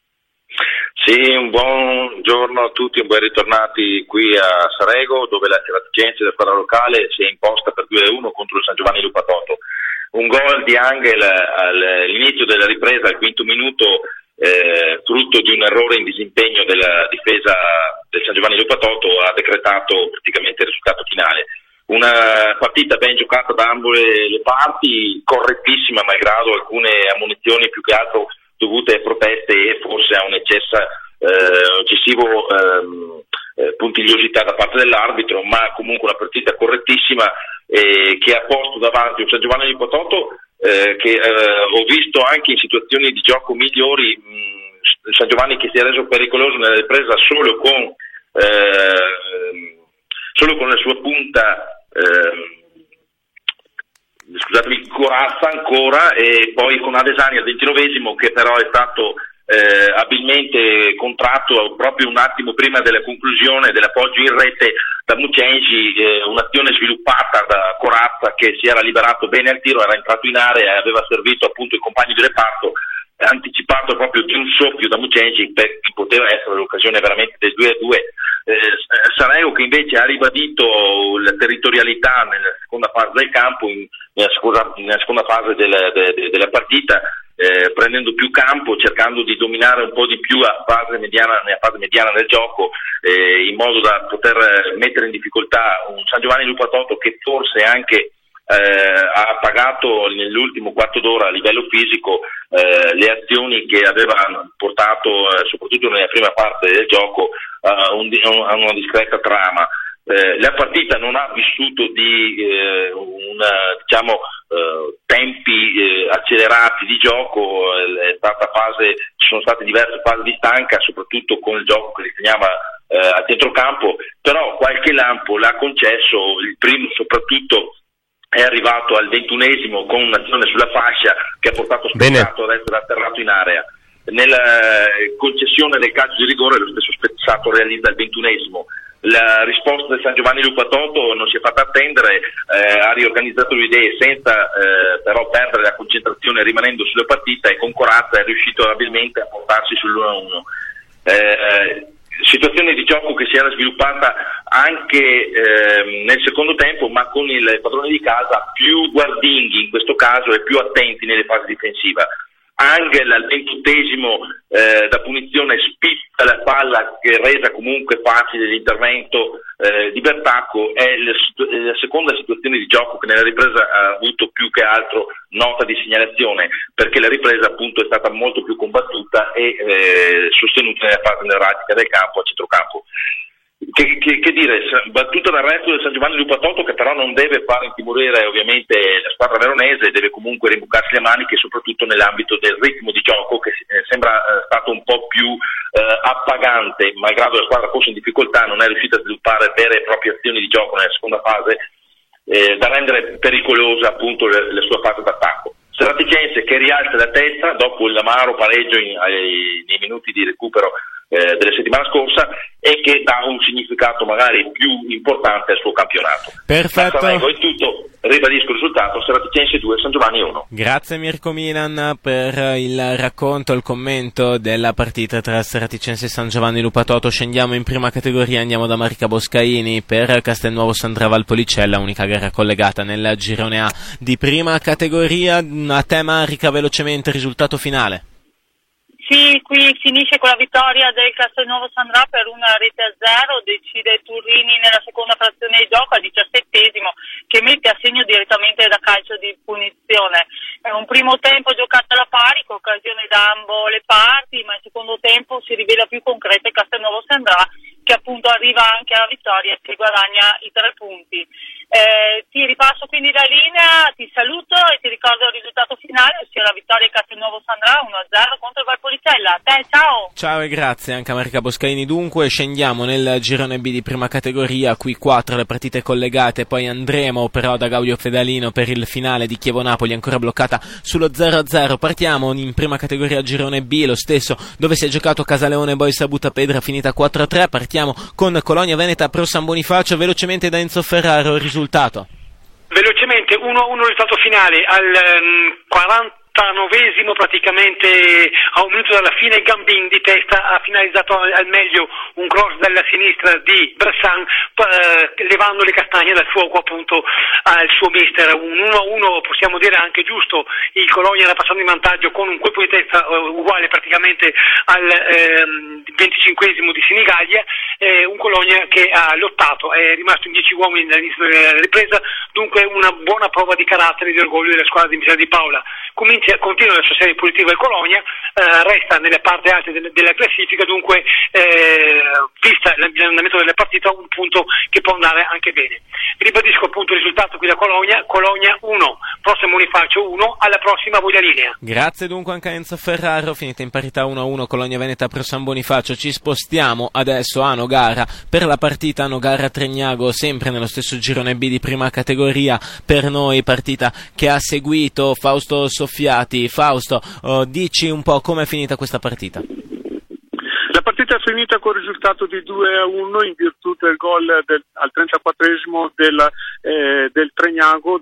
Sì, un buon giorno a tutti, un ben ritornati qui a Sarego, dove la Serraticense, la squadra locale, si è imposta per 2-1 contro il San Giovanni Lupatoto. Un gol di Angel all'inizio della ripresa, al quinto minuto, frutto di un errore in disimpegno della difesa del San Giovanni Lupatoto, ha decretato praticamente il risultato finale. Una partita ben giocata da ambo le parti, correttissima malgrado alcune ammonizioni più che altro dovute a proteste e forse a un eccessivo puntigliosità da parte dell'arbitro, ma comunque una partita correttissima che ha posto davanti un San Giovanni Lupatoto che ho visto anche in situazioni di gioco migliori, San Giovanni che si è reso pericoloso nella ripresa solo con la sua punta corazza ancora, e poi con Adesani al 29esimo che però è stato abilmente contratto proprio un attimo prima della conclusione dell'appoggio in rete da Mucengi, un'azione sviluppata da Corazza che si era liberato bene al tiro, era entrato in area e aveva servito appunto il compagno di reparto, anticipato proprio di un soffio da Mucengi che poteva essere l'occasione veramente del 2-2. Sareo che invece ha ribadito la territorialità nella seconda fase del campo, nella seconda fase della partita, prendendo più campo, cercando di dominare un po' di più nella fase mediana del gioco, in modo da poter mettere in difficoltà un San Giovanni Lupatoto che forse anche ha pagato nell'ultimo quarto d'ora a livello fisico le azioni che avevano portato soprattutto nella prima parte del gioco a una discreta trama. La partita non ha vissuto di tempi accelerati di gioco, ci sono state diverse fasi di stanca, soprattutto con il gioco che si segnava a centrocampo, però qualche lampo l'ha concesso. Il primo soprattutto è arrivato al 21esimo con un'azione sulla fascia che ha portato Spezzato ad essere atterrato in area. Nella concessione del calcio di rigore lo stesso Spezzato realizza il 21esimo. La risposta del San Giovanni Lupatoto non si è fatta attendere, ha riorganizzato le idee senza però perdere la concentrazione, rimanendo sulla partita, e con corazza è riuscito abilmente a portarsi sull'1-1. Situazione di gioco che si era sviluppata anche nel secondo tempo, ma con il padrone di casa più guardinghi in questo caso e più attenti nelle fasi difensive. Angel al 28esimo da punizione spizza la palla che resa comunque facile l'intervento di Bertacco. È la seconda situazione di gioco che nella ripresa ha avuto più che altro nota di segnalazione, perché la ripresa appunto è stata molto più combattuta e sostenuta nella fase neuralgica del campo, a centrocampo. Che dire, battuta dal resto del San Giovanni Lupatotto, che però non deve far intimorire ovviamente la squadra veronese, deve comunque rimboccarsi le maniche, soprattutto nell'ambito del ritmo di gioco che sembra stato un po' più appagante, malgrado la squadra fosse in difficoltà, non è riuscita a sviluppare vere e proprie azioni di gioco nella seconda fase, da rendere pericolosa appunto la sua fase d'attacco. Serraticense che rialza la testa dopo il amaro pareggio nei minuti di recupero della settimana scorsa e che dà un significato magari più importante al suo campionato. Perfetto. È tutto, ribadisco il risultato: Serraticense 2, San Giovanni 1. Grazie Mirko Milan per il racconto, il commento della partita tra Serraticense e San Giovanni Lupatotto. Scendiamo in prima categoria, andiamo da Marica Boscaini per Castelnuovo Sandra Valpolicella, unica gara collegata nel girone A di prima categoria. A te Marica, velocemente risultato finale. Sì, qui finisce con la vittoria del Castelnuovo Sandra per 1-0, decide Turrini nella seconda frazione di gioco al 17esimo, che mette a segno direttamente da calcio di punizione. È un primo tempo giocato alla pari, con occasione da ambo le parti, ma il secondo tempo si rivela più concreto il Castelnuovo Sandra, che appunto arriva anche alla vittoria e che guadagna i 3 punti. Ti ripasso quindi la linea, ti saluto e ti ricordo il risultato finale, ossia la vittoria del Castelnuovo Sandra 1-0 contro il Valpolicella. A te, ciao! Ciao e grazie anche a Marica Boscaini. Dunque scendiamo nel girone B di prima categoria, qui 4 le partite collegate, poi andremo però da Gaudio Fedalino per il finale di Chievo-Napoli, ancora bloccata sullo 0-0. Partiamo in prima categoria girone B, lo stesso dove si è giocato Casaleone Boys a Buttapedra, finita 4-3. Partiamo con Colonia Veneta Pro San Bonifacio, velocemente da Enzo Ferraro il risultato. Velocemente 1-1 risultato finale al 49esimo, praticamente a un minuto dalla fine. Gambin di testa ha finalizzato al meglio un cross dalla sinistra di Bressan, levando le castagne dal fuoco appunto al suo mister. Un 1-1 possiamo dire anche giusto, il Colonia era passato in vantaggio con un colpo di testa uguale praticamente al 25esimo di Sinigaglia, un Colonia che ha lottato, è rimasto in 10 uomini dall'inizio della ripresa, dunque una buona prova di carattere e di orgoglio della squadra di Michele Di Paola. Continua la sua serie positiva il Colonia, resta nelle parti alte della classifica, dunque vista l'andamento della partita un punto che può andare anche bene. Ribadisco appunto il risultato qui da Colonia 1, Pro San Bonifacio 1, alla prossima voi la linea. Grazie dunque anche a Enzo Ferraro, finita in parità 1-1 Colonia Veneta Pro San Bonifacio. Ci spostiamo adesso a Nogara per la partita Nogara-Tregnago, sempre nello stesso girone B di prima categoria per noi, partita che ha seguito Fausto Soffiati. Fausto, dici un po' come è finita questa partita? La partita è finita con il risultato di 2-1 in virtù del gol al 34esimo del Tregnago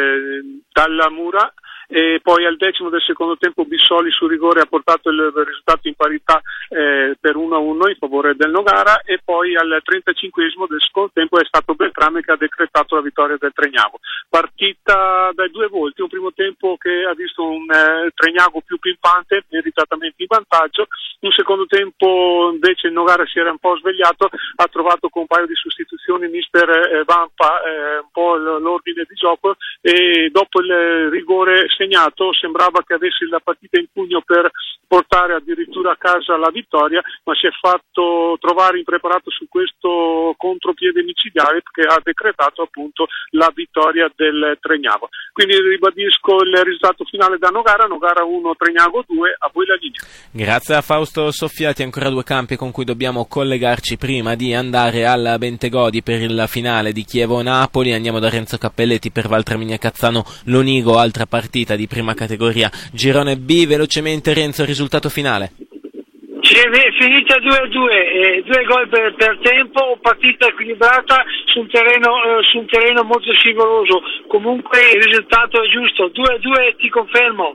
dalla Mura, e poi al 10° del secondo tempo Bissoli su rigore ha portato il risultato in parità per 1-1 in favore del Nogara, e poi al 35esimo del secondo tempo è stato Beltrame che ha decretato la vittoria del Tregnago. Partita dai due volti, un primo tempo che ha visto un Tregnago più pimpante, meritatamente in vantaggio, un secondo tempo invece il Nogara si era un po' svegliato, ha trovato con un paio di sostituzioni mister Vampa un po' l'ordine di gioco, e dopo il rigore segnato sembrava che avesse la partita in pugno per portare addirittura a casa la vittoria, ma si è fatto trovare impreparato su questo contropiede micidiale che ha decretato appunto la vittoria del Tregnago. Quindi ribadisco il risultato finale da Nogara 1, Tregnago 2, a voi la linea. Grazie a Fausto Soffiati. Ancora due campi con cui dobbiamo collegarci prima di andare al Bentegodi per il finale di Chievo-Napoli. Andiamo da Renzo Cappelletti per Valtraminia Cazzano Lonigo, altra partita di prima categoria girone B. Velocemente Renzo, risultato finale. È finita 2-2, 2 gol per tempo, partita equilibrata su un terreno molto scivoloso, comunque il risultato è giusto, 2-2, ti confermo.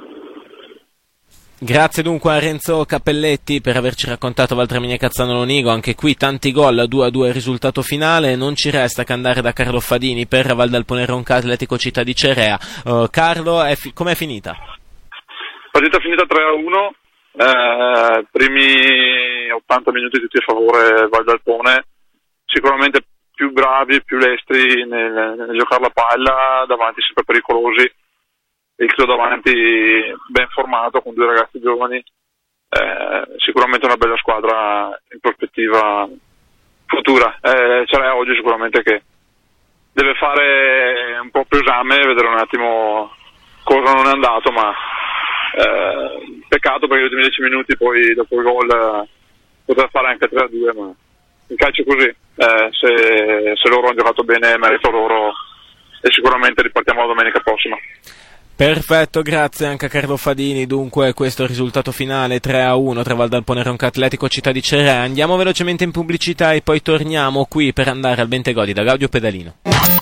Grazie dunque a Renzo Cappelletti per averci raccontato Valtraminia Cazzano Lonigo. Anche qui tanti gol, 2-2 il risultato finale. Non ci resta che andare da Carlo Fadini per Valdalpone Ronca Atletico Città di Cerea. Carlo, com'è finita? Partita finita 3-1, primi 80 minuti tutti a favore Val d'Alpone, sicuramente più bravi, più lestri nel giocare la palla, davanti sempre pericolosi, il Clo davanti ben formato con due ragazzi giovani, sicuramente una bella squadra in prospettiva futura. C'era oggi sicuramente che deve fare un po' più esame, vedere un attimo cosa non è andato, ma peccato perché gli ultimi 10 minuti poi dopo il gol poteva fare anche 3-2, ma in calcio è così, se loro hanno giocato bene merito loro e sicuramente ripartiamo la domenica prossima. Perfetto, grazie anche a Carlo Fadini. Dunque questo risultato finale 3-1 tra Val d'Alpone e Ronca Atletico Città di Cerea. Andiamo velocemente in pubblicità e poi torniamo qui per andare al Bentegodi da Gaudio Pedalino.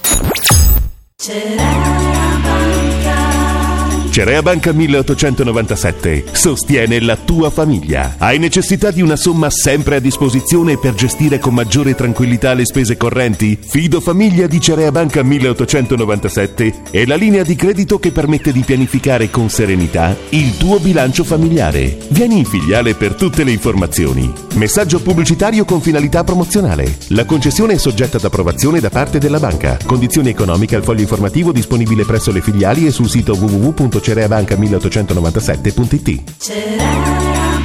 Cerea Banca 1897 sostiene la tua famiglia. Hai necessità di una somma sempre a disposizione per gestire con maggiore tranquillità le spese correnti? Fido Famiglia di Cerea Banca 1897 è la linea di credito che permette di pianificare con serenità il tuo bilancio familiare. Vieni in filiale per tutte le informazioni. Messaggio pubblicitario con finalità promozionale. La concessione è soggetta ad approvazione da parte della banca. Condizioni economiche al foglio informativo disponibile presso le filiali e sul sito www.cereabanca1897.it.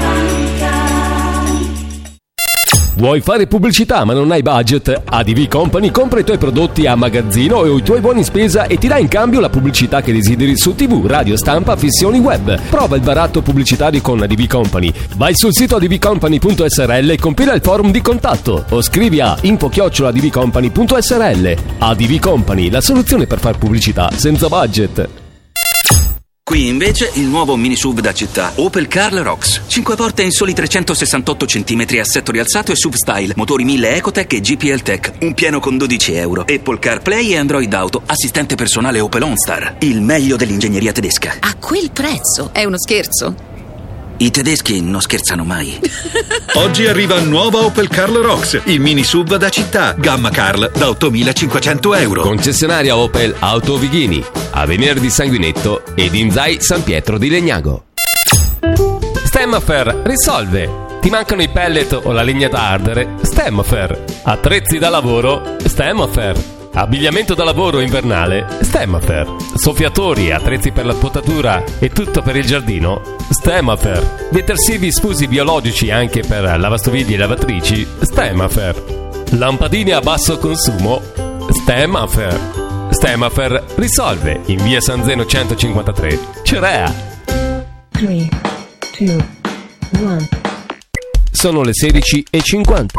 Vuoi fare pubblicità ma non hai budget? ADV Company compra i tuoi prodotti a magazzino o i tuoi buoni spesa e ti dà in cambio la pubblicità che desideri su TV, radio, stampa, fissioni web. Prova il baratto pubblicitario con ADV Company. Vai sul sito advcompany.srl e compila il forum di contatto o scrivi a info@advcompany.srl. ADV Company, la soluzione per far pubblicità senza budget. Qui invece il nuovo mini SUV da città, Opel Karl Rox. 5 porte in soli 368 cm, assetto rialzato e SUV style, motori 1000 Ecotec e GPL Tech, un pieno con €12, Apple CarPlay e Android Auto, assistente personale Opel OnStar. Il meglio dell'ingegneria tedesca. A quel prezzo? È uno scherzo? I tedeschi non scherzano mai. Oggi arriva nuova Opel Karl Rox, il mini SUV da città, gamma Karl da €8.500. Concessionaria Opel Auto Vighini, Avenir di Sanguinetto ed Inzai San Pietro di Legnago. Stemmafer risolve. Ti mancano i pellet o la legna da ardere? Stemmafer. Attrezzi da lavoro? Stemmafer. Abbigliamento da lavoro invernale? Stemmafer. Soffiatori, attrezzi per la potatura e tutto per il giardino? Stemmafer. Detersivi sfusi biologici anche per lavastoviglie e lavatrici? Stemmafer. Lampadine a basso consumo? Stemmafer. Stemmafer risolve in via San Zeno 153, Cerea. 3, 2, 1. Sono le 16:50.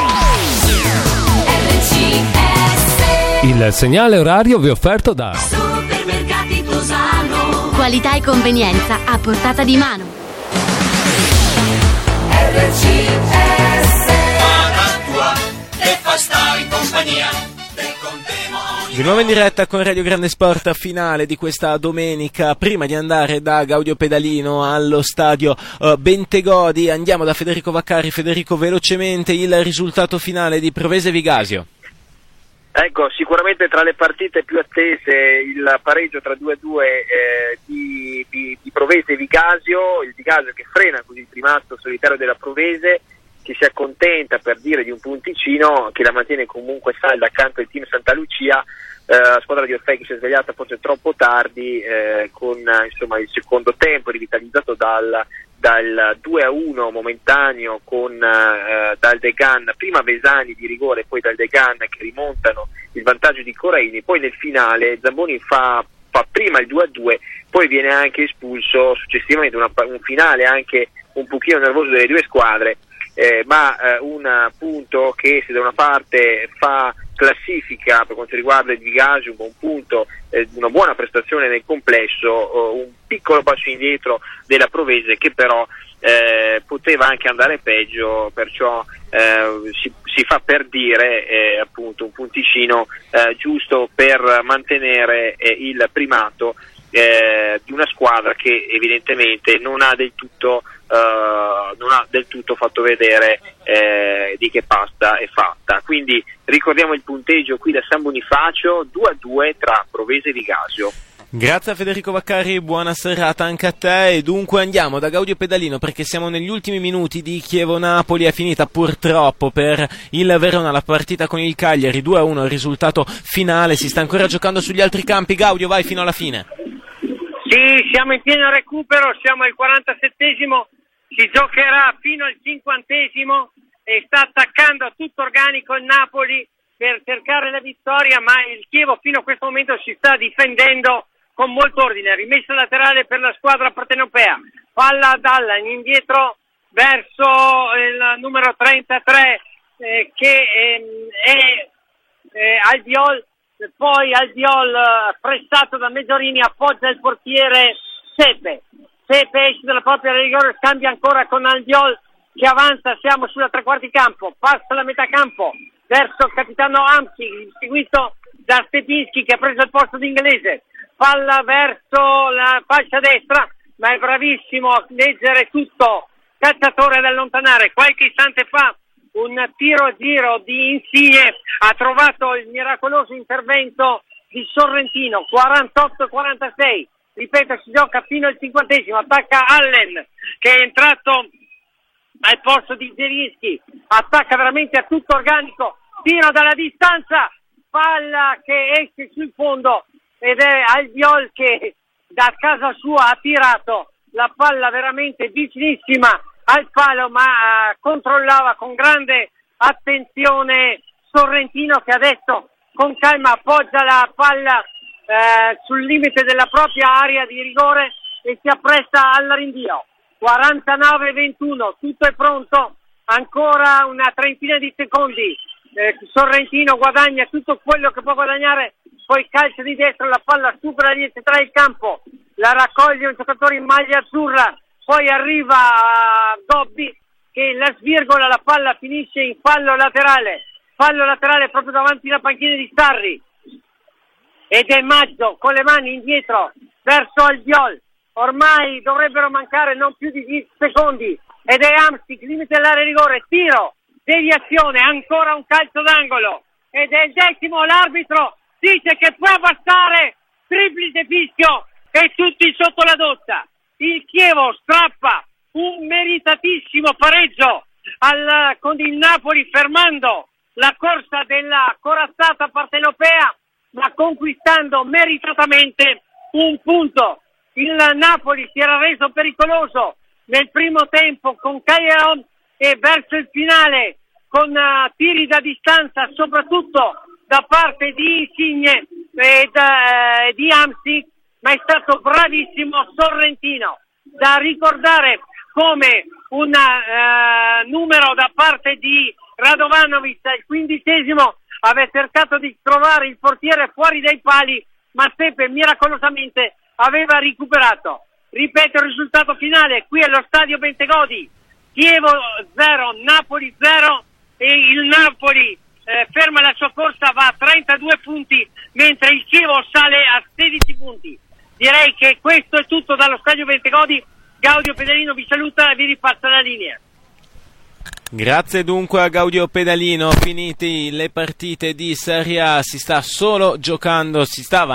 Il segnale orario vi è offerto da Supermercati Tosano. Qualità e convenienza a portata di mano. RCS tua e fa stare in compagnia. Di nuovo in diretta con Radio Grande Sport, finale di questa domenica. Prima di andare da Gaudio Pedalino allo stadio Bentegodi, andiamo da Federico Vaccari. Federico, velocemente il risultato finale di Provese Vigasio. Ecco, sicuramente tra le partite più attese il pareggio tra 2-2 di Provese e Vigasio, il Vigasio che frena così il primato solitario della Provese, che si accontenta per dire di un punticino, che la mantiene comunque salda accanto al team Santa Lucia, la squadra di Orfei che si è svegliata forse troppo tardi, con insomma il secondo tempo rivitalizzato dal 2-1 momentaneo con Daldegan, prima Vesani di rigore, poi Daldegan che rimontano il vantaggio di Coraini, poi nel finale Zamboni fa prima il 2-2, poi viene anche espulso successivamente, un finale anche un pochino nervoso delle due squadre, ma un punto che se da una parte fa classifica per quanto riguarda il Vigasio, un buon punto, una buona prestazione nel complesso, un piccolo passo indietro della Provese che però poteva anche andare peggio, perciò si fa per dire appunto un punticino giusto per mantenere il primato di una squadra che evidentemente non ha del tutto fatto vedere di che pasta è fatta. Quindi ricordiamo il punteggio qui da San Bonifacio, 2-2 tra Provese e Vigasio. Grazie a Federico Vaccari, buona serata anche a te. E dunque andiamo da Gaudio Pedalino, perché siamo negli ultimi minuti di Chievo-Napoli. È finita purtroppo per il Verona la partita con il Cagliari, 2-1 il risultato finale. Si sta ancora giocando sugli altri campi. Gaudio, vai fino alla fine. Sì, siamo in pieno recupero, siamo al 47esimo, si giocherà fino al 50esimo e sta attaccando a tutto organico il Napoli per cercare la vittoria, ma il Chievo fino a questo momento si sta difendendo con molto ordine. Rimessa laterale per la squadra partenopea, palla dalla in indietro verso il numero 33 che è Albiol, poi Albiol pressato da Meggiorini appoggia il portiere Sepe esce dalla propria rigore, scambia ancora con Albiol che avanza, siamo sulla tre quarti campo, passa la metà campo verso il capitano Amsi, seguito da Stepinski che ha preso il posto di Inglese, palla verso la fascia destra, ma è bravissimo a leggere tutto, calciatore ad allontanare. Qualche istante fa un tiro a giro di Insigne ha trovato il miracoloso intervento di Sorrentino, 48-46, ripeto, si gioca fino al 50esimo, attacca Allen che è entrato al posto di Zielinski, attacca veramente a tutto organico, tiro dalla distanza, palla che esce sul fondo ed è Albiol che da casa sua ha tirato la palla veramente vicinissima al palo, ma controllava con grande attenzione Sorrentino che adesso con calma appoggia la palla sul limite della propria area di rigore e si appresta al rinvio. 49-21, tutto è pronto, ancora una trentina di secondi. Sorrentino guadagna tutto quello che può guadagnare, poi calcia di destra, la palla supera la linea centrale del campo, la raccoglie un giocatore in maglia azzurra, poi arriva Gobbi che la svirgola, la palla finisce in fallo laterale proprio davanti alla panchina di Sarri ed è Maggio con le mani indietro verso Albiol. Ormai dovrebbero mancare non più di 10 secondi ed è Amsic, limite dell'area rigore, tiro, deviazione, ancora un calcio d'angolo ed è il 10º, l'arbitro dice che può bastare, triplice fischio e tutti sotto la doccia. Il Chievo strappa un meritatissimo pareggio con il Napoli, fermando la corsa della corazzata partenopea ma conquistando meritatamente un punto. Il Napoli si era reso pericoloso nel primo tempo con Cagliaron e verso il finale con tiri da distanza soprattutto da parte di Insigne e di Amsic, ma è stato bravissimo Sorrentino. Da ricordare come un numero da parte di Radovanovic, il 15esimo, aveva cercato di trovare il portiere fuori dai pali, ma Sepe miracolosamente aveva recuperato. Ripeto il risultato finale qui allo stadio Bentegodi: Chievo 0, Napoli 0 e il Napoli ferma la sua corsa, va a 32 punti mentre il Chievo sale a 16 punti. Direi che questo è tutto dallo stadio Bentegodi. Gaudio Pedalino vi saluta e vi ripassa la linea. Grazie dunque a Gaudio Pedalino. Finiti le partite di Serie A, si stava solo giocando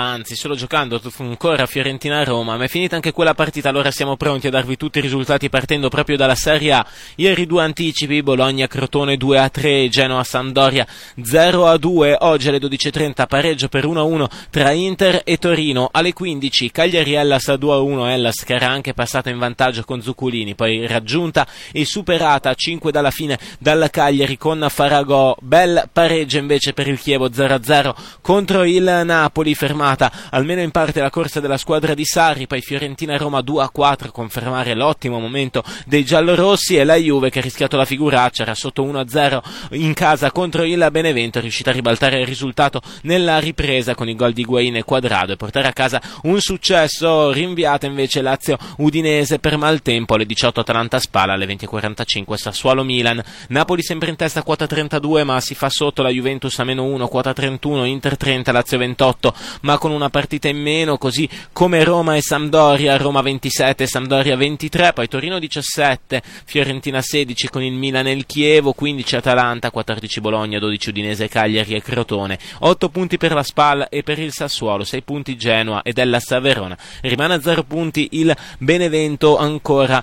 ancora Fiorentina-Roma, ma è finita anche quella partita. Allora siamo pronti a darvi tutti i risultati partendo proprio dalla Serie A. Ieri due anticipi: Bologna-Crotone 2-3, Genoa-Sampdoria 0-2. Oggi alle 12.30 pareggio per 1-1 tra Inter e Torino. Alle 15 Cagliari-Hellas 2-1, Hellas che era anche passata in vantaggio con Zuccolini, poi raggiunta e superata a 5 dalla fine dal Cagliari con Faragò. Bel pareggio invece per il Chievo 0-0 contro il Napoli, fermata almeno in parte la corsa della squadra di Sarri. Poi Fiorentina e Roma 2-4, confermare l'ottimo momento dei giallorossi, e la Juve che ha rischiato la figuraccia, era sotto 1-0 in casa contro il Benevento, è riuscita a ribaltare il risultato nella ripresa con i gol di Higuain e Quadrado e portare a casa un successo. Rinviata invece Lazio-Udinese per maltempo, alle 18 Atalanta-Spal, alle 20.45 Sassuolo-Milan. Milan. Napoli sempre in testa, quota 32, ma si fa sotto la Juventus a -1, quota 31, Inter 30, Lazio 28, ma con una partita in meno, così come Roma e Sampdoria, Roma 27, Sampdoria 23, poi Torino 17, Fiorentina 16 con il Milan e il Chievo, 15 Atalanta, 14 Bologna, 12 Udinese, Cagliari e Crotone, 8 punti per la Spal e per il Sassuolo, 6 punti Genoa ed Hellas Verona. Rimane a 0 punti il Benevento, ancora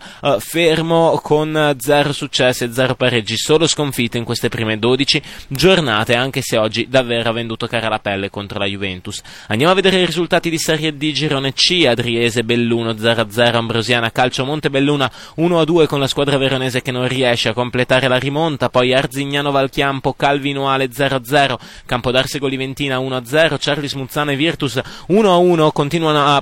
fermo con 0 successi e 0 pareggi, solo sconfitte in queste prime 12 giornate, anche se oggi davvero ha venduto cara la pelle contro la Juventus. Andiamo a vedere i risultati di Serie D, Girone C, Adriese Belluno 0-0, Ambrosiana Calcio Montebelluna 1-2 con la squadra veronese che non riesce a completare la rimonta, poi Arzignano Valchiampo Calvinoale 0-0, Campodarsego Liventina 1-0, Charlis Muzzana e Virtus 1-1, continuano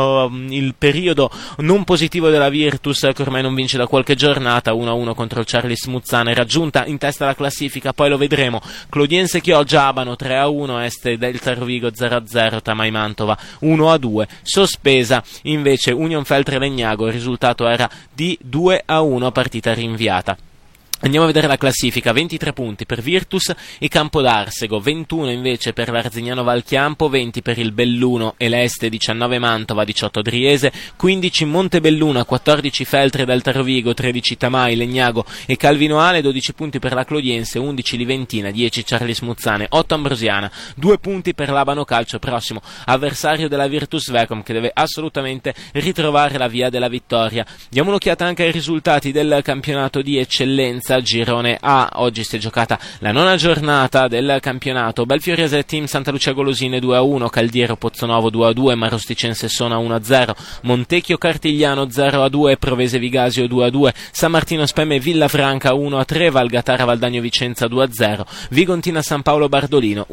il periodo non positivo della Virtus che ormai non vince da qualche giornata, 1-1 contro il Charlis Muzzana, è raggiunta in testa alla classifica, poi lo vedremo. Clodiense Chioggia Abano 3-1, Este Delta Rovigo 0-0, Tamai Mantova 1-2, sospesa invece Union Feltre Legnago, il risultato era di 2-1, partita rinviata. Andiamo a vedere la classifica: 23 punti per Virtus e Campodarsego, 21 invece per l'Arzignano Valchiampo, 20 per il Belluno e l'Este, 19 Mantova, 18 Driese, 15 Montebelluna, 14 Feltre Delta Rovigo, 13 Tamai, Legnago e Calvinoale, 12 punti per la Clodiense, 11 Liventina, 10 Charlis Muzzane, 8 Ambrosiana, 2 punti per l'Abano Calcio, prossimo avversario della Virtus Vecom, che deve assolutamente ritrovare la via della vittoria. Diamo un'occhiata anche ai risultati del campionato di eccellenza. Girone A, oggi si è giocata la 9ª giornata del campionato. Belfiorese Team Santa Lucia Golosine 2-1, Caldiero Pozzonovo 2-2, Marosticense Sona 1-0, Montecchio Cartigliano 0-2, Provese Vigasio 2-2, San Martino Spemme Villafranca 1-3, Valgatara Valdagno Vicenza 2-0, Vigontina San Paolo Bardolino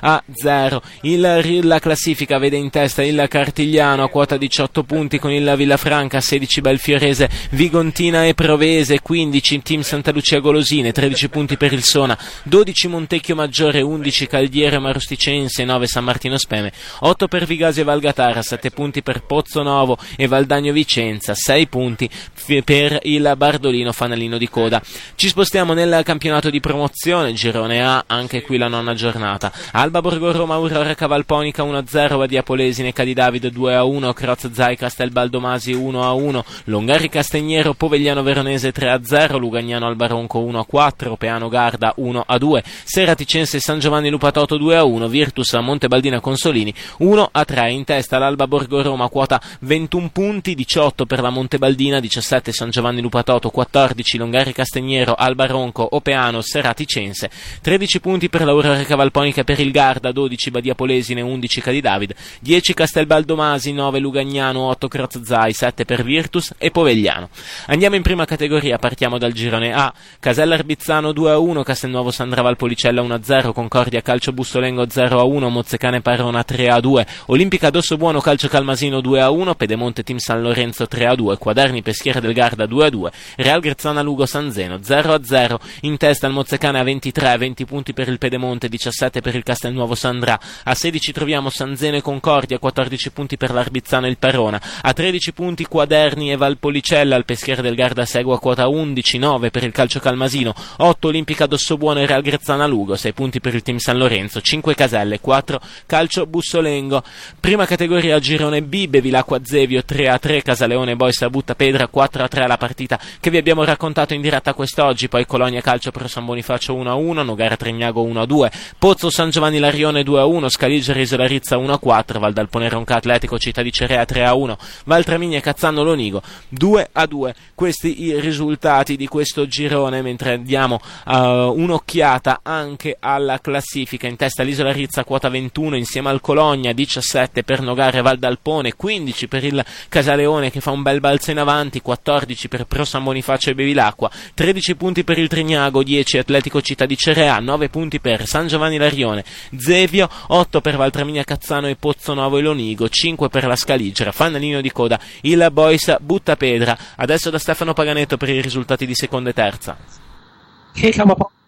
1-0. La classifica vede in testa il Cartigliano a quota 18 punti con il Villafranca, 16 Belfiorese, Vigontina e Provese, 15 Team Santa Lucia Golosine, 13 punti per il Sona, 12 Montecchio Maggiore, 11 Caldiero e Marosticense, 9 San Martino Speme, 8 per Vigasio e Valgatara, 7 punti per Pozzonovo e Valdagno Vicenza, 6 punti per il Bardolino fanalino di coda. Ci spostiamo nel campionato di promozione, Girone A, anche qui la 9ª giornata. Alba Borgo Roma Aurora Cavalponica 1-0, Badia Polesine Cadi David 2-1, Croz Zai Castelbaldomasi 1-1, Longari Castagnero Povegliano Veronese 3-0, Lugagnano Albaronco 1-4, Peano Garda 1-2, Seraticense San Giovanni Lupatoto 2-1, Virtus Montebaldina Consolini 1-3. In testa l'Alba Borgo Roma, quota 21 punti, 18 per la Montebaldina, 17 San Giovanni Lupatoto, 14 Longari Castagnero, Albaronco, Opeano, Seraticense, 13 punti per l'Aurora Cavalponica e per il Garda, 12 Badia Polesine, 11 Cadi David, 10 Castelbaldomasi, 9 Lugagnano, 8 Croz Zai, 7 per Virtus e Povegliano. Andiamo in prima categoria, partiamo dal girone A. Casella Arbizzano 2-1, Castelnuovo Sandra Valpolicella 1-0, Concordia Calcio Bussolengo 0-1, Mozzecane Parona 3-2, Olimpica Dossobuono Calcio Calmasino 2-1, Pedemonte Team San Lorenzo 3-2, Quaderni Peschiera del Garda 2-2, Real Grezzana Lugo San Zeno 0-0. In testa il Mozzecane a 23, 20 punti per il Pedemonte, 17 per il Castelnuovo Sandra, a 16 troviamo San Zeno e Concordia, 14 punti per l'Arbizzano e il Parona, a 13 punti Quaderni e Valpolicella, il Peschiera del Garda segue a quota 11, 9 per il Calcio Calmasino, 8 Olimpica Dossobuono e Real Grezzana Lugo, 6 punti per il Team San Lorenzo, 5 Caselle, 4 Calcio Bussolengo. Prima categoria girone B, Bevilacqua Zevio 3-3, Casaleone Boys a Buttapedra 4-3 la partita che vi abbiamo raccontato in diretta quest'oggi, poi Colonia Calcio Pro San Bonifacio 1-1, Nogara Tregnago 1-2, Pozzo San Giovanni Larione 2-1, Scaligera Isola Rizza 1-4, Valdalpone Ronca Atletico Città di Cerea 3-1, Valtramigne Cazzano Lonigo 2-2. Questi i risultati di questo girone, mentre diamo un'occhiata anche alla classifica. In testa l'Isola Rizza quota 21 insieme al Cologna, 17 per Nogara e Valdalpone, 15 per il Casaleone che fa un bel balzo in avanti, 14 per Pro San Bonifacio e Bevilacqua, 13 punti per il Trignago, 10 Atletico Città di Cerea, 9 punti per San Giovanni Larione, Zevio, 8 per Valtraminia Cazzano e Pozzonovo e Lonigo, 5 per la Scaligera, fanalino di coda il Boys Buttapedra. Adesso da Stefano Paganetto per i risultati di seconda e terza.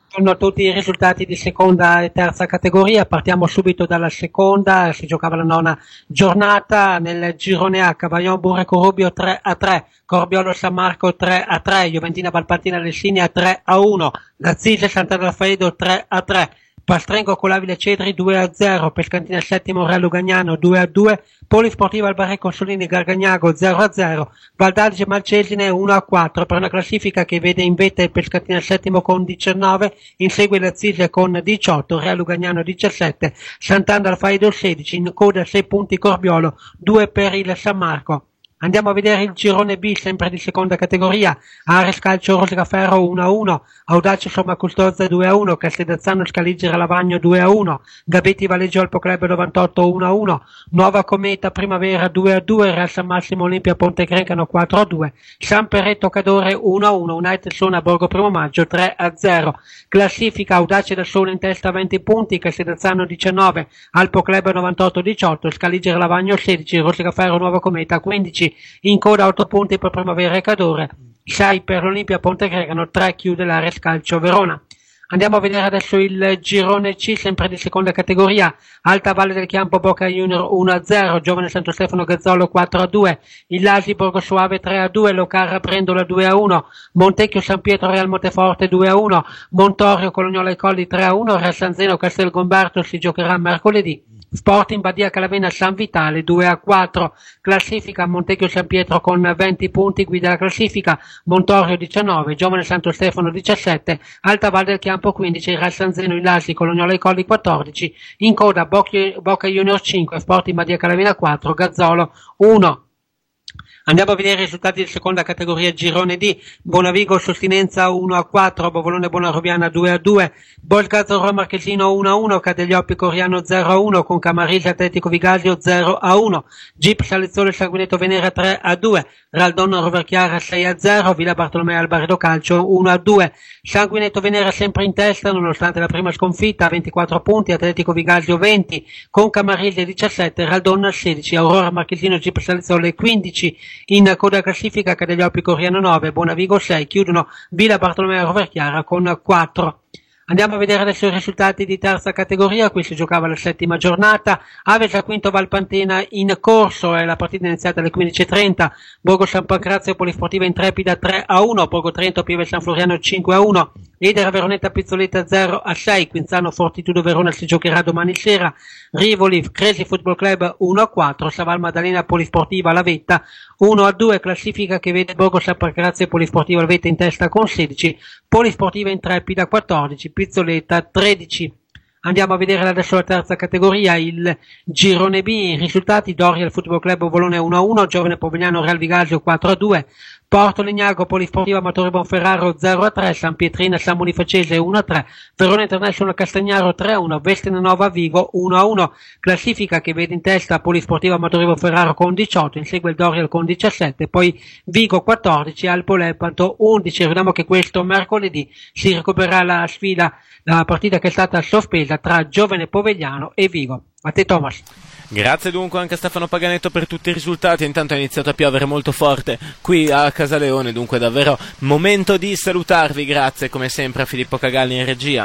Sono tutti i risultati di seconda e terza categoria. Partiamo subito dalla seconda. Si giocava la nona giornata nel girone H. Vaglion Burreco Rubio 3-3, Corbiolo San Marco 3-3, Juventina Valpartina Lessinia 3-1, Gazzise Santa Raffaedo 3-3, Pastrengo Colavile Cedri 2-0, Pescantina Settimo Re Lugagnano 2-2, Polisportiva Albarre Consolini Gargagnago 0-0, Valdalge Malcesine 1-4, per una classifica che vede in vetta il Pescantina Settimo con 19, insegue l'Azzise con 18, Re Lugagnano 17, Sant'Anna Alfaido 16, in coda 6 punti Corbiolo, 2 per il San Marco. Andiamo a vedere il girone B, sempre di seconda categoria. Ares Calcio Rosgaferro 1-1, Audace Somma Custozza 2-1, Castedazzano Scaligera Lavagno 2-1, Gabetti Valeggio Alpo Club 98 1-1, Nuova Cometa Primavera 2-2, Real San Massimo Olimpia Ponte Grencano 4-2, San Perretto Cadore 1-1, United Sona Borgo Primo Maggio 3-0. Classifica: Audace da Sole in testa 20 punti, Castedazzano 19, Alpo Club 98 18, Scaligera Lavagno 16, Rosgaferro Nuova Cometa 15, in coda 8 punti per Primavera e Cadore, 6 per l'Olimpia Ponte Gregano, 3 chiude l'Ares Calcio Verona. Andiamo a vedere adesso il girone C, sempre di seconda categoria. Alta Valle del Chiampo Boca Junior 1-0, Giovane Santo Stefano Gazzolo 4-2, il Lasi Borgo Soave 3-2, Locarra Brendola 2-1, Montecchio San Pietro Real Monteforte 2-1, Montorio Colognola e Colli 3-1, Real San Zeno Castel Gomberto si giocherà mercoledì. Sporting Badia Calavena San Vitale 2-4, classifica Montecchio San Pietro con 20 punti, guida la classifica, Montorio 19, Giovane Santo Stefano 17, Alta Val del Chiampo 15, Real San Zeno il Lasi Colognola e Colli 14, in coda Boca Junior 5, Sporting Badia Calavena 4, Gazzolo 1. Andiamo a vedere i risultati di seconda categoria girone D. Bonavigo Sostinenza 1-4, Bovolone Bonaroviana 2-2, Bolgazzo Roma Marchesino 1-1, Cadeglioppi Coriano 0-1, con Camarese Atletico Vigasio 0-1, Gip Salezzole Sanguinetto Venera 3-2, Raldon Roverchiara 6-0, Villa Bartolomeo Albaredo Calcio 1-2, Sanguinetto Venera sempre in testa nonostante la prima sconfitta, 24 punti, Atletico Vigasio 20, con Camarese 17, Raldon 16, Aurora Marchesino Gip Salezzole 15, in coda classifica Cadeglioppi Coriano 9, Bonavigo 6, chiudono Villa Bartolomeo Roverchiara con 4. Andiamo a vedere adesso i risultati di terza categoria. Qui si giocava la settima giornata. Avesa Quinto Valpantina in corso, è la partita iniziata alle 15:30. Borgo San Pancrazio Polisportiva Intrepida 3-1, Borgo Trento Pieve San Floriano 5-1, Edera Veronetta Pizzoletta 0-6, Quinzano Fortitudo Verona si giocherà domani sera, Rivoli Cresi Football Club 1-4, Saval Maddalena Polisportiva Lavetta 1-2, classifica che vede Borgo San Pancrazio Polisportiva Lavetta in testa con 16, Polisportiva Intrepida 14, Pizzoletta 13. Andiamo a vedere adesso la terza categoria, il girone B, i risultati: Doria Football Club Volone 1-1, Giovane Povegliano Real Vigasio 4-2, Porto Legnago Polisportiva Amatore Bonferraro 0-3, San Pietrina San Monifacese 1-3, Verona International Castagnaro 3-1, Vestina Nova Vigo 1-1, classifica che vede in testa Polisportiva Amatore Bonferraro con 18, insegue il Dorial con 17, poi Vigo 14, Alpo Lepanto 11. Ricordiamo che questo mercoledì si recupererà la sfida, la partita che è stata sospesa tra Giovane Povegliano e Vigo. A te Thomas. Grazie dunque anche a Stefano Paganetto per tutti i risultati. Intanto è iniziato a piovere molto forte qui a Casaleone, dunque davvero momento di salutarvi. Grazie come sempre a Filippo Cagalli in regia.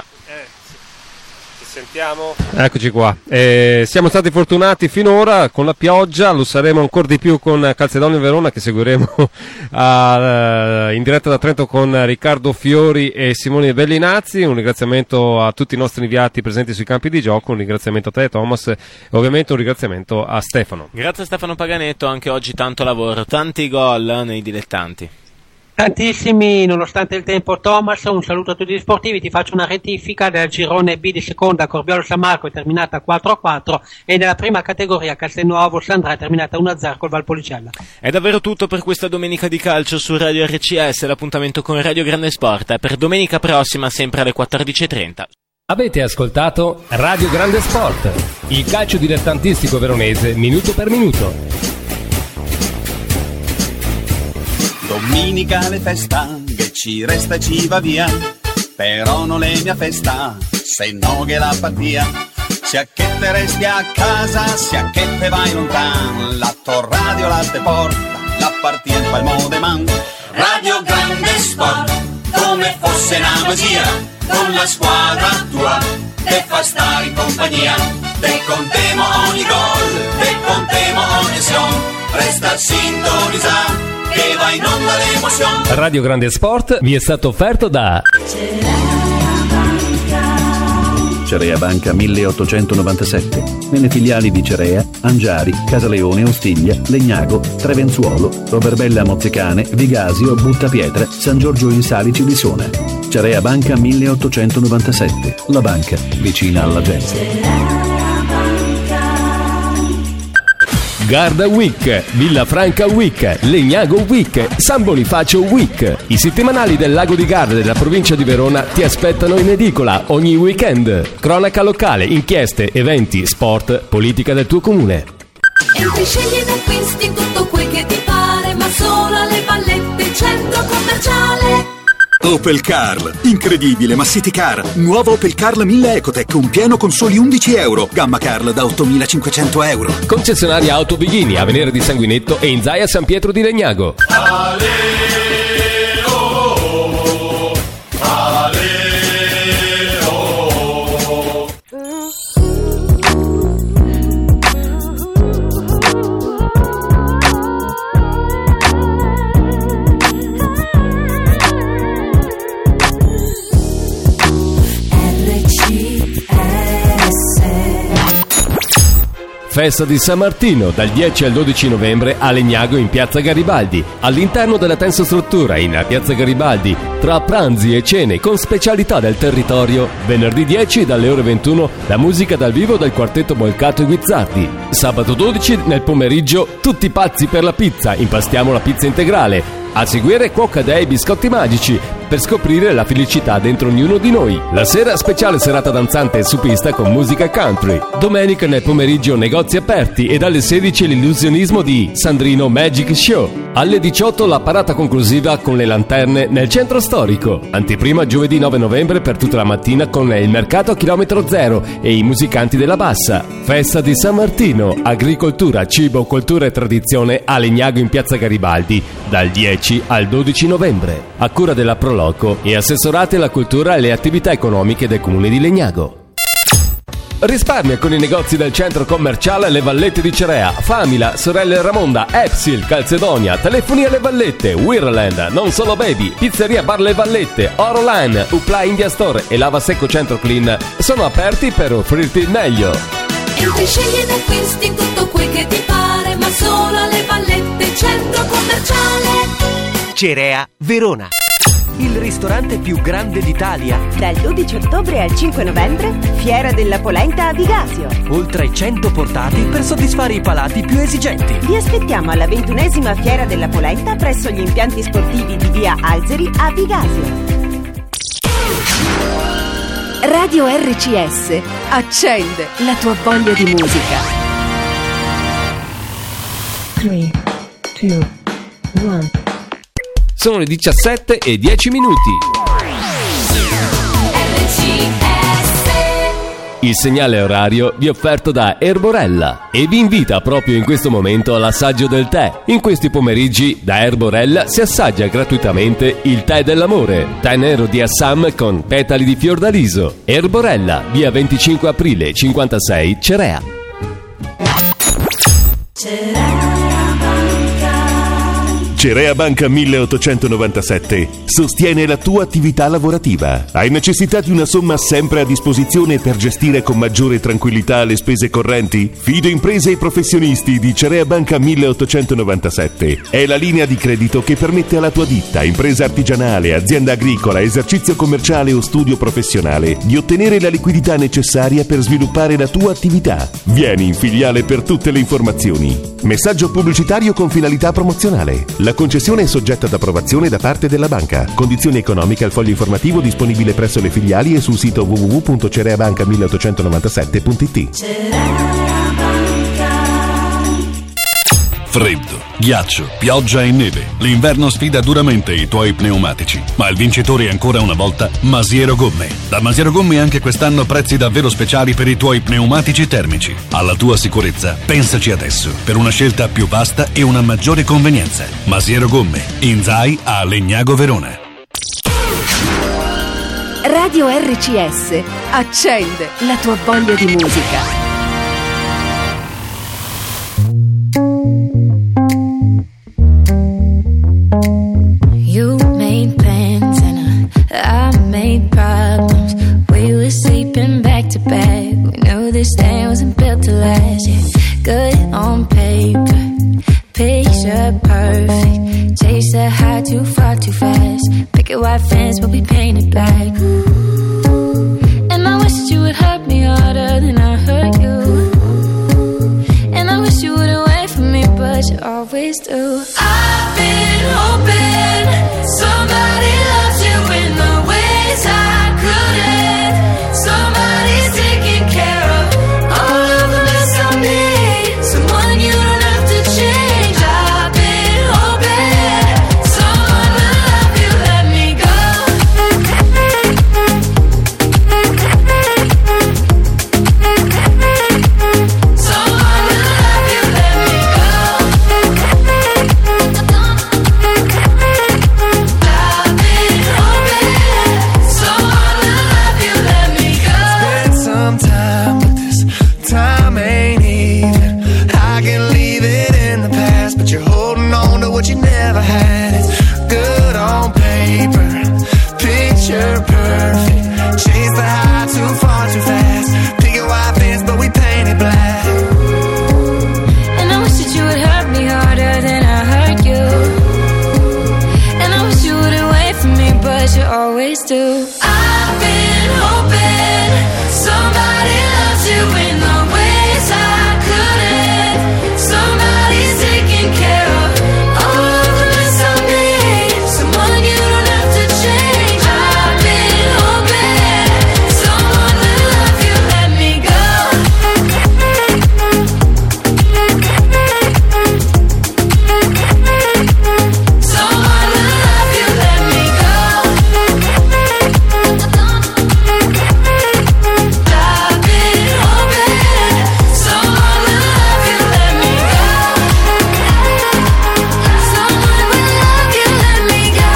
Sentiamo. Eccoci qua. Siamo stati fortunati finora con la pioggia, lo saremo ancora di più con Calzedonia Verona, che seguiremo in diretta da Trento con Riccardo Fiori e Simone Bellinazzi. Un ringraziamento a tutti i nostri inviati presenti sui campi di gioco, un ringraziamento a te Thomas e ovviamente un ringraziamento a Stefano. Grazie a Stefano Paganetto, anche oggi tanto lavoro, tanti gol nei dilettanti. Tantissimi nonostante il tempo Thomas, un saluto a tutti gli sportivi, ti faccio una rettifica del girone B di seconda, Corbiolo San Marco è terminata 4-4 e nella prima categoria Castelnuovo Sandra è terminata 1-0 col Valpolicella. È davvero tutto per questa domenica di calcio su Radio RCS, l'appuntamento con Radio Grande Sport è per domenica prossima sempre alle 14:30. Avete ascoltato Radio Grande Sport, il calcio dilettantistico veronese minuto per minuto. Domenicale festa che ci resta e ci va via, però non è mia festa se no che la partia. Sia che te resti a casa, sia che te vai lontano, la tua radio la te porta, la partia in palmo de man. Radio Grande Sport, come se fosse una magia, con la squadra tua, te fa stare in compagnia, te contemo ogni gol, te contemo ogni azione, resta sintonizzato, che va in onda l'emozione. Radio Grande Sport vi è stato offerto da Cerea Banca 1897. Nelle filiali di Cerea, Angiari, Casaleone, Ostiglia, Legnago, Trevenzuolo, Roverbella Mozzecane, Vigasio, Buttapietre, San Giorgio in Salici di Sona. Cerea Banca 1897. La banca vicina alla gente. Garda Week, Villafranca Week, Legnago Week, San Bonifacio Week. I settimanali del Lago di Garda della provincia di Verona ti aspettano in edicola ogni weekend. Cronaca locale, inchieste, eventi, sport, politica del tuo comune. Entri, scegli ed acquisti tutto quel che ti pare, ma solo alle Vallette Centro Commerciale. Opel Carl, incredibile, ma City Car. Nuovo Opel Carl 1000 Ecotec, un pieno con soli €11. Gamma Carl da €8.500. Concessionaria Auto Bighini, Avenida di Sanguinetto e in Zaia San Pietro di Legnago. Festa di San Martino dal 10 al 12 novembre a Legnago in Piazza Garibaldi, all'interno della tensostruttura in Piazza Garibaldi, tra pranzi e cene con specialità del territorio. Venerdì 10 dalle ore 21 la musica dal vivo del quartetto Molcato e Guizzardi. Sabato 12 nel pomeriggio tutti pazzi per la pizza, impastiamo la pizza integrale. A seguire Cuoca Dei biscotti magici per scoprire la felicità dentro ognuno di noi. La sera speciale serata danzante su pista con musica country. Domenica nel pomeriggio negozi aperti e dalle 16 l'illusionismo di Sandrino Magic Show. Alle 18 la parata conclusiva con le lanterne nel centro storico. Anteprima giovedì 9 novembre per tutta la mattina con il mercato a chilometro zero e i musicanti della Bassa. Festa di San Martino, agricoltura, cibo, cultura e tradizione a Legnago in Piazza Garibaldi dal 10 al 12 novembre. A cura della Proloco e assessorati alla cultura e alle attività economiche del comune di Legnago. Risparmia con i negozi del centro commerciale Le Vallette di Cerea, Famila, Sorelle Ramonda, Epsil, Calzedonia, Telefoni alle Vallette, Wirland, Non Solo Baby, Pizzeria Bar Le Vallette, Oroline, Upla India Store e Lava Secco Centro Clean sono aperti per offrirti il meglio. Entri, scegli ed acquisti tutto quel che ti pare, ma solo alle Vallette Centro Commerciale. Cerea Verona, il ristorante più grande d'Italia. Dal 12 ottobre al 5 novembre, Fiera della Polenta a Vigasio. Oltre 100 portati per soddisfare i palati più esigenti. Vi aspettiamo alla 21ª Fiera della Polenta presso gli impianti sportivi di via Alzeri a Vigasio. Radio RCS accende la tua voglia di musica. 3, 2, 1. Sono le 17 e 10 minuti. Il segnale orario vi è offerto da Erborella e vi invita proprio in questo momento all'assaggio del tè. In questi pomeriggi da Erborella si assaggia gratuitamente il tè dell'amore, tè nero di Assam con petali di fiordaliso. Erborella, via 25 aprile 56 Cerea. Cerea Banca 1897 sostiene la tua attività lavorativa. Hai necessità di una somma sempre a disposizione per gestire con maggiore tranquillità le spese correnti? Fido Imprese e Professionisti di Cerea Banca 1897 è la linea di credito che permette alla tua ditta, impresa artigianale, azienda agricola, esercizio commerciale o studio professionale di ottenere la liquidità necessaria per sviluppare la tua attività. Vieni in filiale per tutte le informazioni. Messaggio pubblicitario con finalità promozionale. La concessione è soggetta ad approvazione da parte della banca. Condizioni economiche al foglio informativo disponibile presso le filiali e sul sito www.cereabanca1897.it. Freddo, ghiaccio, pioggia e neve. L'inverno sfida duramente i tuoi pneumatici, ma il vincitore è ancora una volta Masiero Gomme. Da Masiero Gomme anche quest'anno prezzi davvero speciali per i tuoi pneumatici termici. Alla tua sicurezza, pensaci adesso, per una scelta più vasta e una maggiore convenienza. Masiero Gomme, in Zai a Legnago Verona. Radio RCS accende la tua voglia di musica. You made plans and I made problems. We were sleeping back to back. We knew this day wasn't built to last. Yeah, good on paper, picture perfect. Chase the high too far too fast. Picket white fence but we painted black. And I wish that you would hurt me harder than I hurt you. And I wish you wouldn't wait for me, but you always do. I've been hoping somebody loves you in the ways I couldn't. Somebody's taking care of all of the mess I made. Someone you don't have to change. I've been hoping someone will love you, let me go. Someone will love you, let me go. I've been hoping someone will love you, let me go. Spend some time, but this time ain't even. I can leave it in the past, but you're holding on to what you never had. It's good on paper, picture perfect. Chase the high too far too fast. Pick a white fence, but we paint it black. And I wish that you would hurt me harder than I hurt you. And I wish you wouldn't wait for me, but you always do. I've been hoping somebody loves you in the ways I couldn't. Somebody's taking care of all of the mess I made. Someone you don't have to change. I've been hoping someone will love you, let me go. Someone will love you, let me go. I've been hoping someone will love you, let me go. Someone will love you, let me go.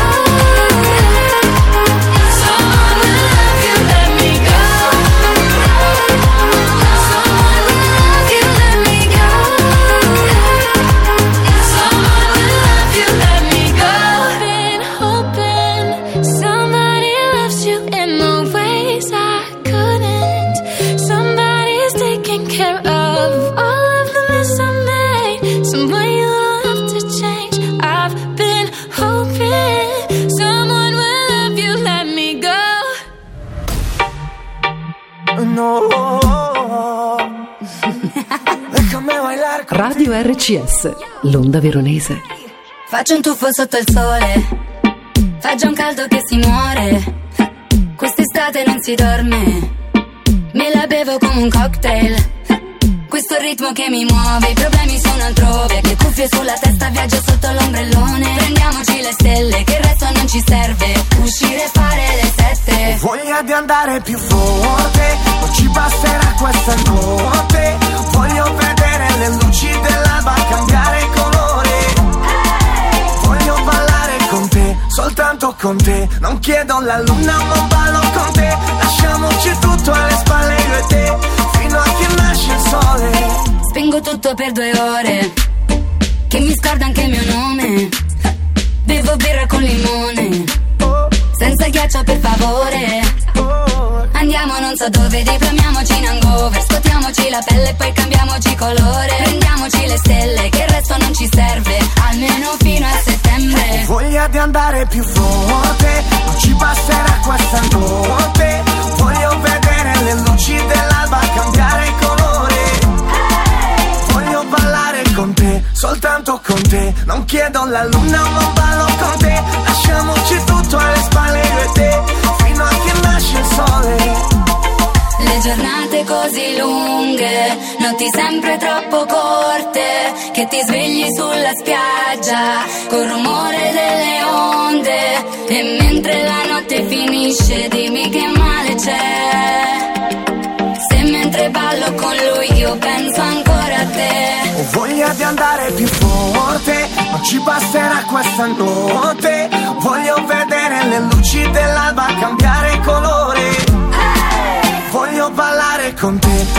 Someone will love you, let me go. Someone will love you, let me go. Someone will love you, let me go. I've been hoping somebody loves you in the ways I couldn't. Somebody's taking care of all of the mess I made. Someone you don't have to change. I've been hoping someone will love you, let me go. No. Déjame bailar con Radio RCS, l'onda veronese. Faccio un tuffo sotto il sole, fa già un caldo che si muore. Quest'estate non si dorme, me la bevo come un cocktail. Questo ritmo che mi muove, i problemi sono altrove. Le cuffie sulla testa, viaggio sotto l'ombrellone. Prendiamoci le stelle, che il resto non ci serve. Uscire e fare le 7. Voglia di andare più forte, non ci basterà questa notte. Voglio vedere le luci dell'alba cambiare colore. Voglio ballare con te, soltanto con te. Non chiedo la luna ma ballo con te. Lasciamoci tutto alle spalle io e te, fino a che nasce il sole. Spengo tutto per 2 ore, che mi scorda anche il mio nome. Bevo birra con limone, senza ghiaccio per favore. Andiamo non so dove, diplomiamoci in hangover. Scotiamoci la pelle e poi cambiamoci colore. Prendiamoci le stelle, che il resto non ci serve, almeno fino a settembre. Voglia di andare più forte, non ci basterà questa notte. Voglio vedere le luci dell'alba cambiare colore. Voglio ballare con te, soltanto con te. Non chiedo la luna ma ballo con te. Lasciamoci tutto alle spalle io e te, fino a che nasce il sole. Le giornate così lunghe, notti sempre troppo corte, che ti svegli sulla spiaggia col rumore delle onde. E mentre la notte finisce dimmi che male c'è, se mentre ballo con lui io penso ancora a te. Ho voglia di andare più forte, non ci basterà questa notte. Voglio vedere le luci dell'alba cambiare colore. con te.